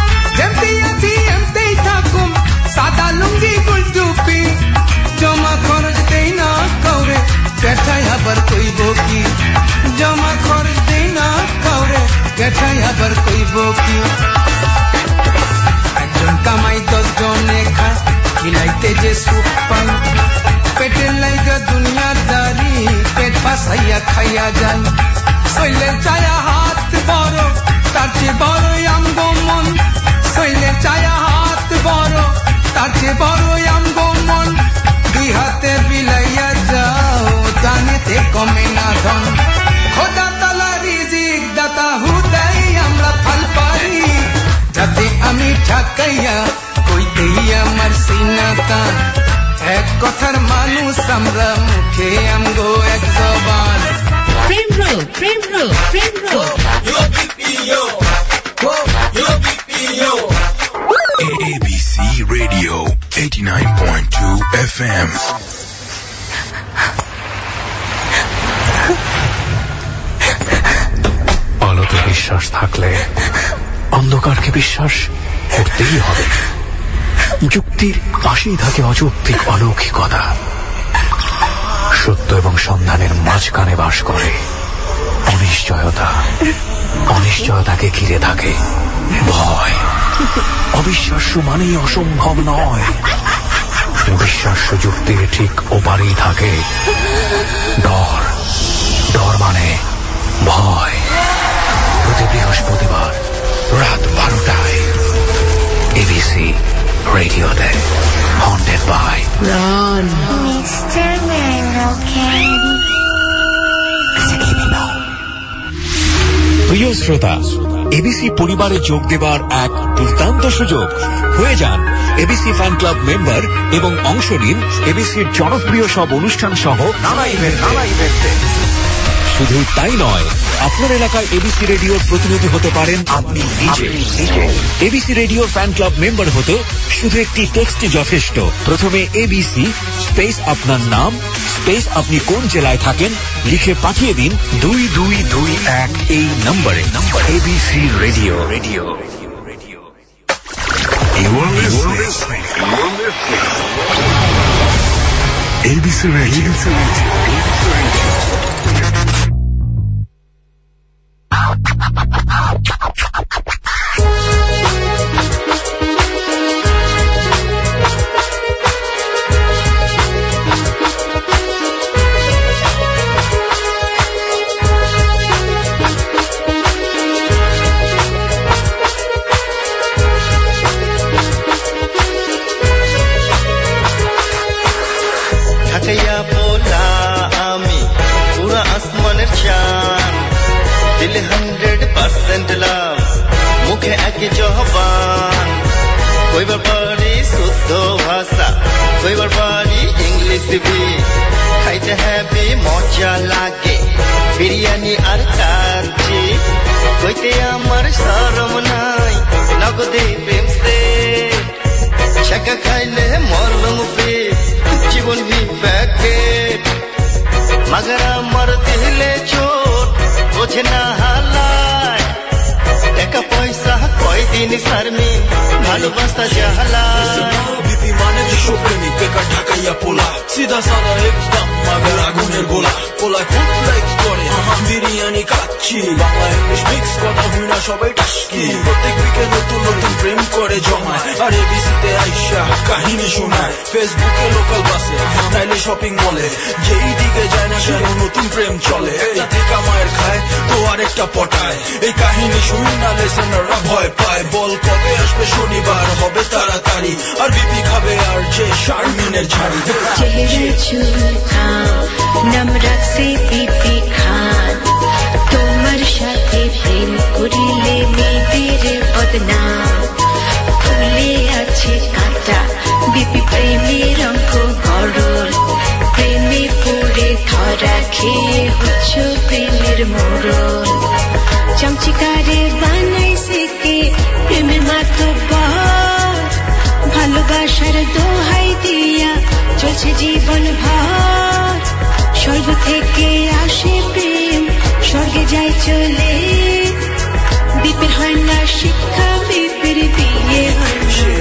সাদা লুঙ্গি গুল টুপি, জমা খরচ দেই না কাউরে, পেঠাই আবার কইব কি। জমা খরচ দেই না কাউরে, পেঠাই আবার কইব কি। একজন কামাই দশ জনে খায়, খিলাইতে যে সুখ পাই, পেটের লাইগা দুনিয়াদারি, পেট ফাঁসাইয়া খাইয়া যায়। শৈলের চায়া হাত বড়, তার চেয়ে ঢাকাইয়া কইতেই আমার সিনা টান এক কথার মানুষ আমরা মুখে আমগো এক জবান Prem Rog Prem Rog Prem Rog Yo Pipio Yo Pipio A B C Radio eighty-nine point two F M. আলোতে বিশ্বাস থাকলে অন্ধকারকে বিশ্বাস করতেই হবে। যুক্তির পাশেই থাকে অযৌক্তিক অলৌকিকতা। সত্য এবং সন্ধানের মাঝখানে বাস করে অনিশ্চয়তা। অনিশ্চয়তাকে ঘিরে থাকে ভয়। অবিশ্বাস্য মানেই অসম্ভব নয়। বিশ্বাস্য যুক্তির ঠিক ওপারেই থাকে ডর। ডর মানে ভয়। প্রতি বৃহস্পতিবার রাত বারোটায় এবিসি রেডিওতে haunted by Ron. Mister Mango Candy. প্রিয় শ্রোতা, এবিসি পরিবারে যোগ দেবার এক দুর্দান্ত সুযোগ। হয়ে যান এবিসি ফ্যান ক্লাব মেম্বার এবং অংশ নিন এবিসির জনপ্রিয় সব অনুষ্ঠান সহ নানা ইভেন্ট নানা ইভেন্টে। শুধু তাই নয়, আপনার এলাকায় এবিসি রেডিওর প্রতিনিধি হতে পারেন আপনি নিজে। এবিসি রেডিওর ফ্যান ক্লাব মেম্বার হতে শুধু একটি টেক্সটই যথেষ্ট। প্রথমে এবিসি স্পেস আপনার নাম স্পেস আপনি কোন জেলায় থাকেন লিখে পাঠিয়ে দিন দুই দুই দুই এক এই নম্বরে। Number ABC radio radio You are listening. You are listening. A B C Radio. A B C Radio. ঢাকাইয়া পোলা আমি পুরা আসমানের চান দিলে হান্ড্রেড পার্সেন্ট লাভ মুখে একে জহবান কইবার পারি শুদ্ধ ভাষা কইবার পারি ইংলিশ বি খাইতে হ্যাপি মজা লাগে বিরিয়ানি আর কাচ্চি কইতে আমার শরম নাই নগদে প্রেম সে ছাকা খাইলে মলম পে জীবন ভি প্যাকেট মগর আমার দিলে চোট বোঝে না হালায় টাকা পয়সা কয়দিন সারমি ভালোবাসা জাহালায় বিপি মানে যে শোপ্রেমিক বেকার ঢাকাইয়া পোলা সিধা সাদা একদম মাগের আগুনের গোলা পোলা খুব লাইক করে বিরিয়ানি খাচ্ছি বাংলা ইংলিশ মিক্স কথা হই না সবাই টাস্কি প্রত্যেক উইকে নতুন নতুন প্রেম করে জমায় আর এবিসিতে আইসা কাহিনী শোনায় ফেসবুকে লোকাল বাসে নাইলে শপিং মলে যেই দিকে যায় না কেন নতুন প্রেম চলে একটা থেকে মায়ের খায় তো আরেকটা পটায় এই কাহিনী শুনি না লিসেনাররা ভয় পায় বল কবে আসবে শনিবার হবে তাড়াতাড়ি আর বিপি খাবে আর যে শারমিনের ঝাড়ি চেহারা চুল নাম রাখছে বিপি খান তোমার সাথে প্রেম করিলে মেয়েদের বদনাম ফুলে আছে কাঁটা বিপি প্রেমের অঙ্ক গরল প্রেমে পড়ে ধরা খেয়ে হচ্ছ প্রেমের মোড়ল চামচিকারে বানাইছে কে প্রেমের মাতব্বর ভালোবাসার দোহাই দিয়া চলছে জীবন ভর স্বর্গ থেকে আসে প্রেম স্বর্গে যায় চলে বিপের হয় না শিক্ষা বিপের বিয়ে হয়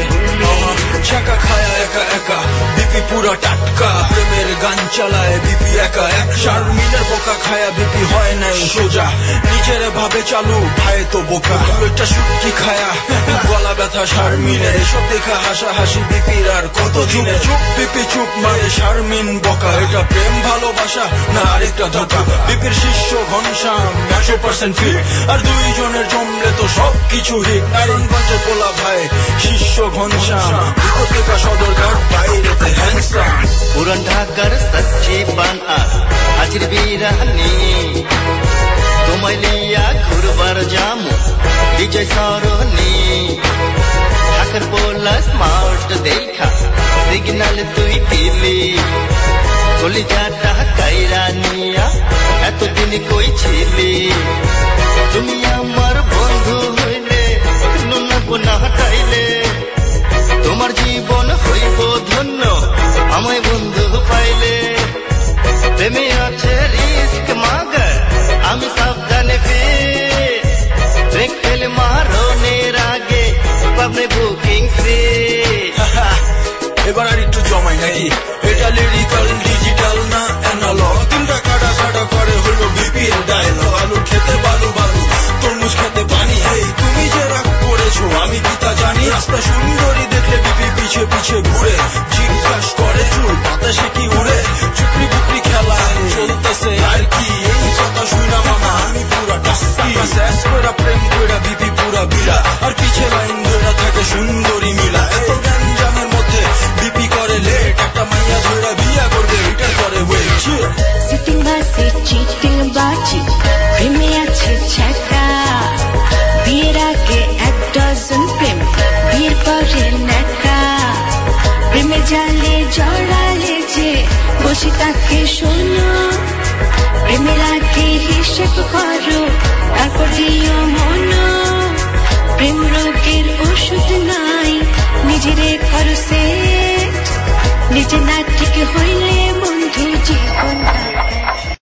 চাকা খায় একা একা বিপি পুরা টাটকা প্রেমের গান চালায় বিপি একা এক শারমিনের বোকা খায়া বিপি হয় নাই সোজা নিজের ভাবে চালু ভাই তো বোকা একটা সুটকি খায়া গলা ব্যথা শারমিনের এসব দেখা হাসা হাসি বিপির আর কতদিনে চুপ বিপি চুপ মানে শারমিন বোকা এটা প্রেম ভালোবাসা না আরেকটা ধোকা বিপির শিষ্য ঘনশ্যাম একশো পার্সেন্ট ফিট আর দুইজনের জমলে তো সব কিছু হিট নারায়ণগঞ্জের পোলা ভাই শিষ্য ঘনশ্যাম বিপত্তিকা সদরঘাট বাইরেতে হ্যান্ডসাম পুরান ঢাকার সচ্চি বানা হাজির বিরানি তোমায় লিয়া ঘুরবার জামু বিজয় সরণি সিগনাল তুই দিলি কলিজাটা কাইরা নিয়া এতদিন কই ছিলি তুমি আমার বন্ধু হইলে নুনা গুনা হটাইলে তোমার জীবন হইব ধন্য আমায় বন্ধু পাইলে প্রেমে আছে রিস্ক মাগার আমি সাবধানে ফির ব্রেক ফেল মারনের আগে পাবনে বুকিং ফ্রি এবার আর একটু জমাই নাকি এটা লিরিক্যাল ডিজিটাল না অ্যানালগ তিনটা কাটা কাটা করে হলো বিপিএল ডায়লগ আলু খেতে বালু বালু তরমুজ খেতে পানি এই তুমি যে রাগ করেছো আমি কি তা জানি রাস্তা সুন্দরী দেখলে বিপি পিছে পিছে ঘুরে জিজ্ঞাস করে চুল বাতাসে কি উড়ে চুপড়ি বুকড়ি খেলা চলতেছে আর কি এই কথা শুনা মামা আমি পুরা টাস্কি শেষ করে প্রেম করে বিপি পুরা বিড়া আর পিছে লাইন ধরে থাকে সুন্দরী মিলা এত গ্যাঞ্জামের মধ্যে বিপি করে লেট একটা মাইয়া ধরে বিয়া করবে রিটার করে ওয়েট সিটিং বাসে চিটিং বাজি প্রেমে আছে ছ্যাঁকা বিয়ের আগে এক ডজন প্রেম বিয়ের পরে ন্যাকা প্রেমে জালে জড়ালে যে বসে তাকে শোনো প্রেমের আগে হিসেব করো তারপর দিও মনো প্রেম রোগের ওষুধ নাই নিজেরে করো সেট নিজে না ঠিক হইলে বন্ধু জীবন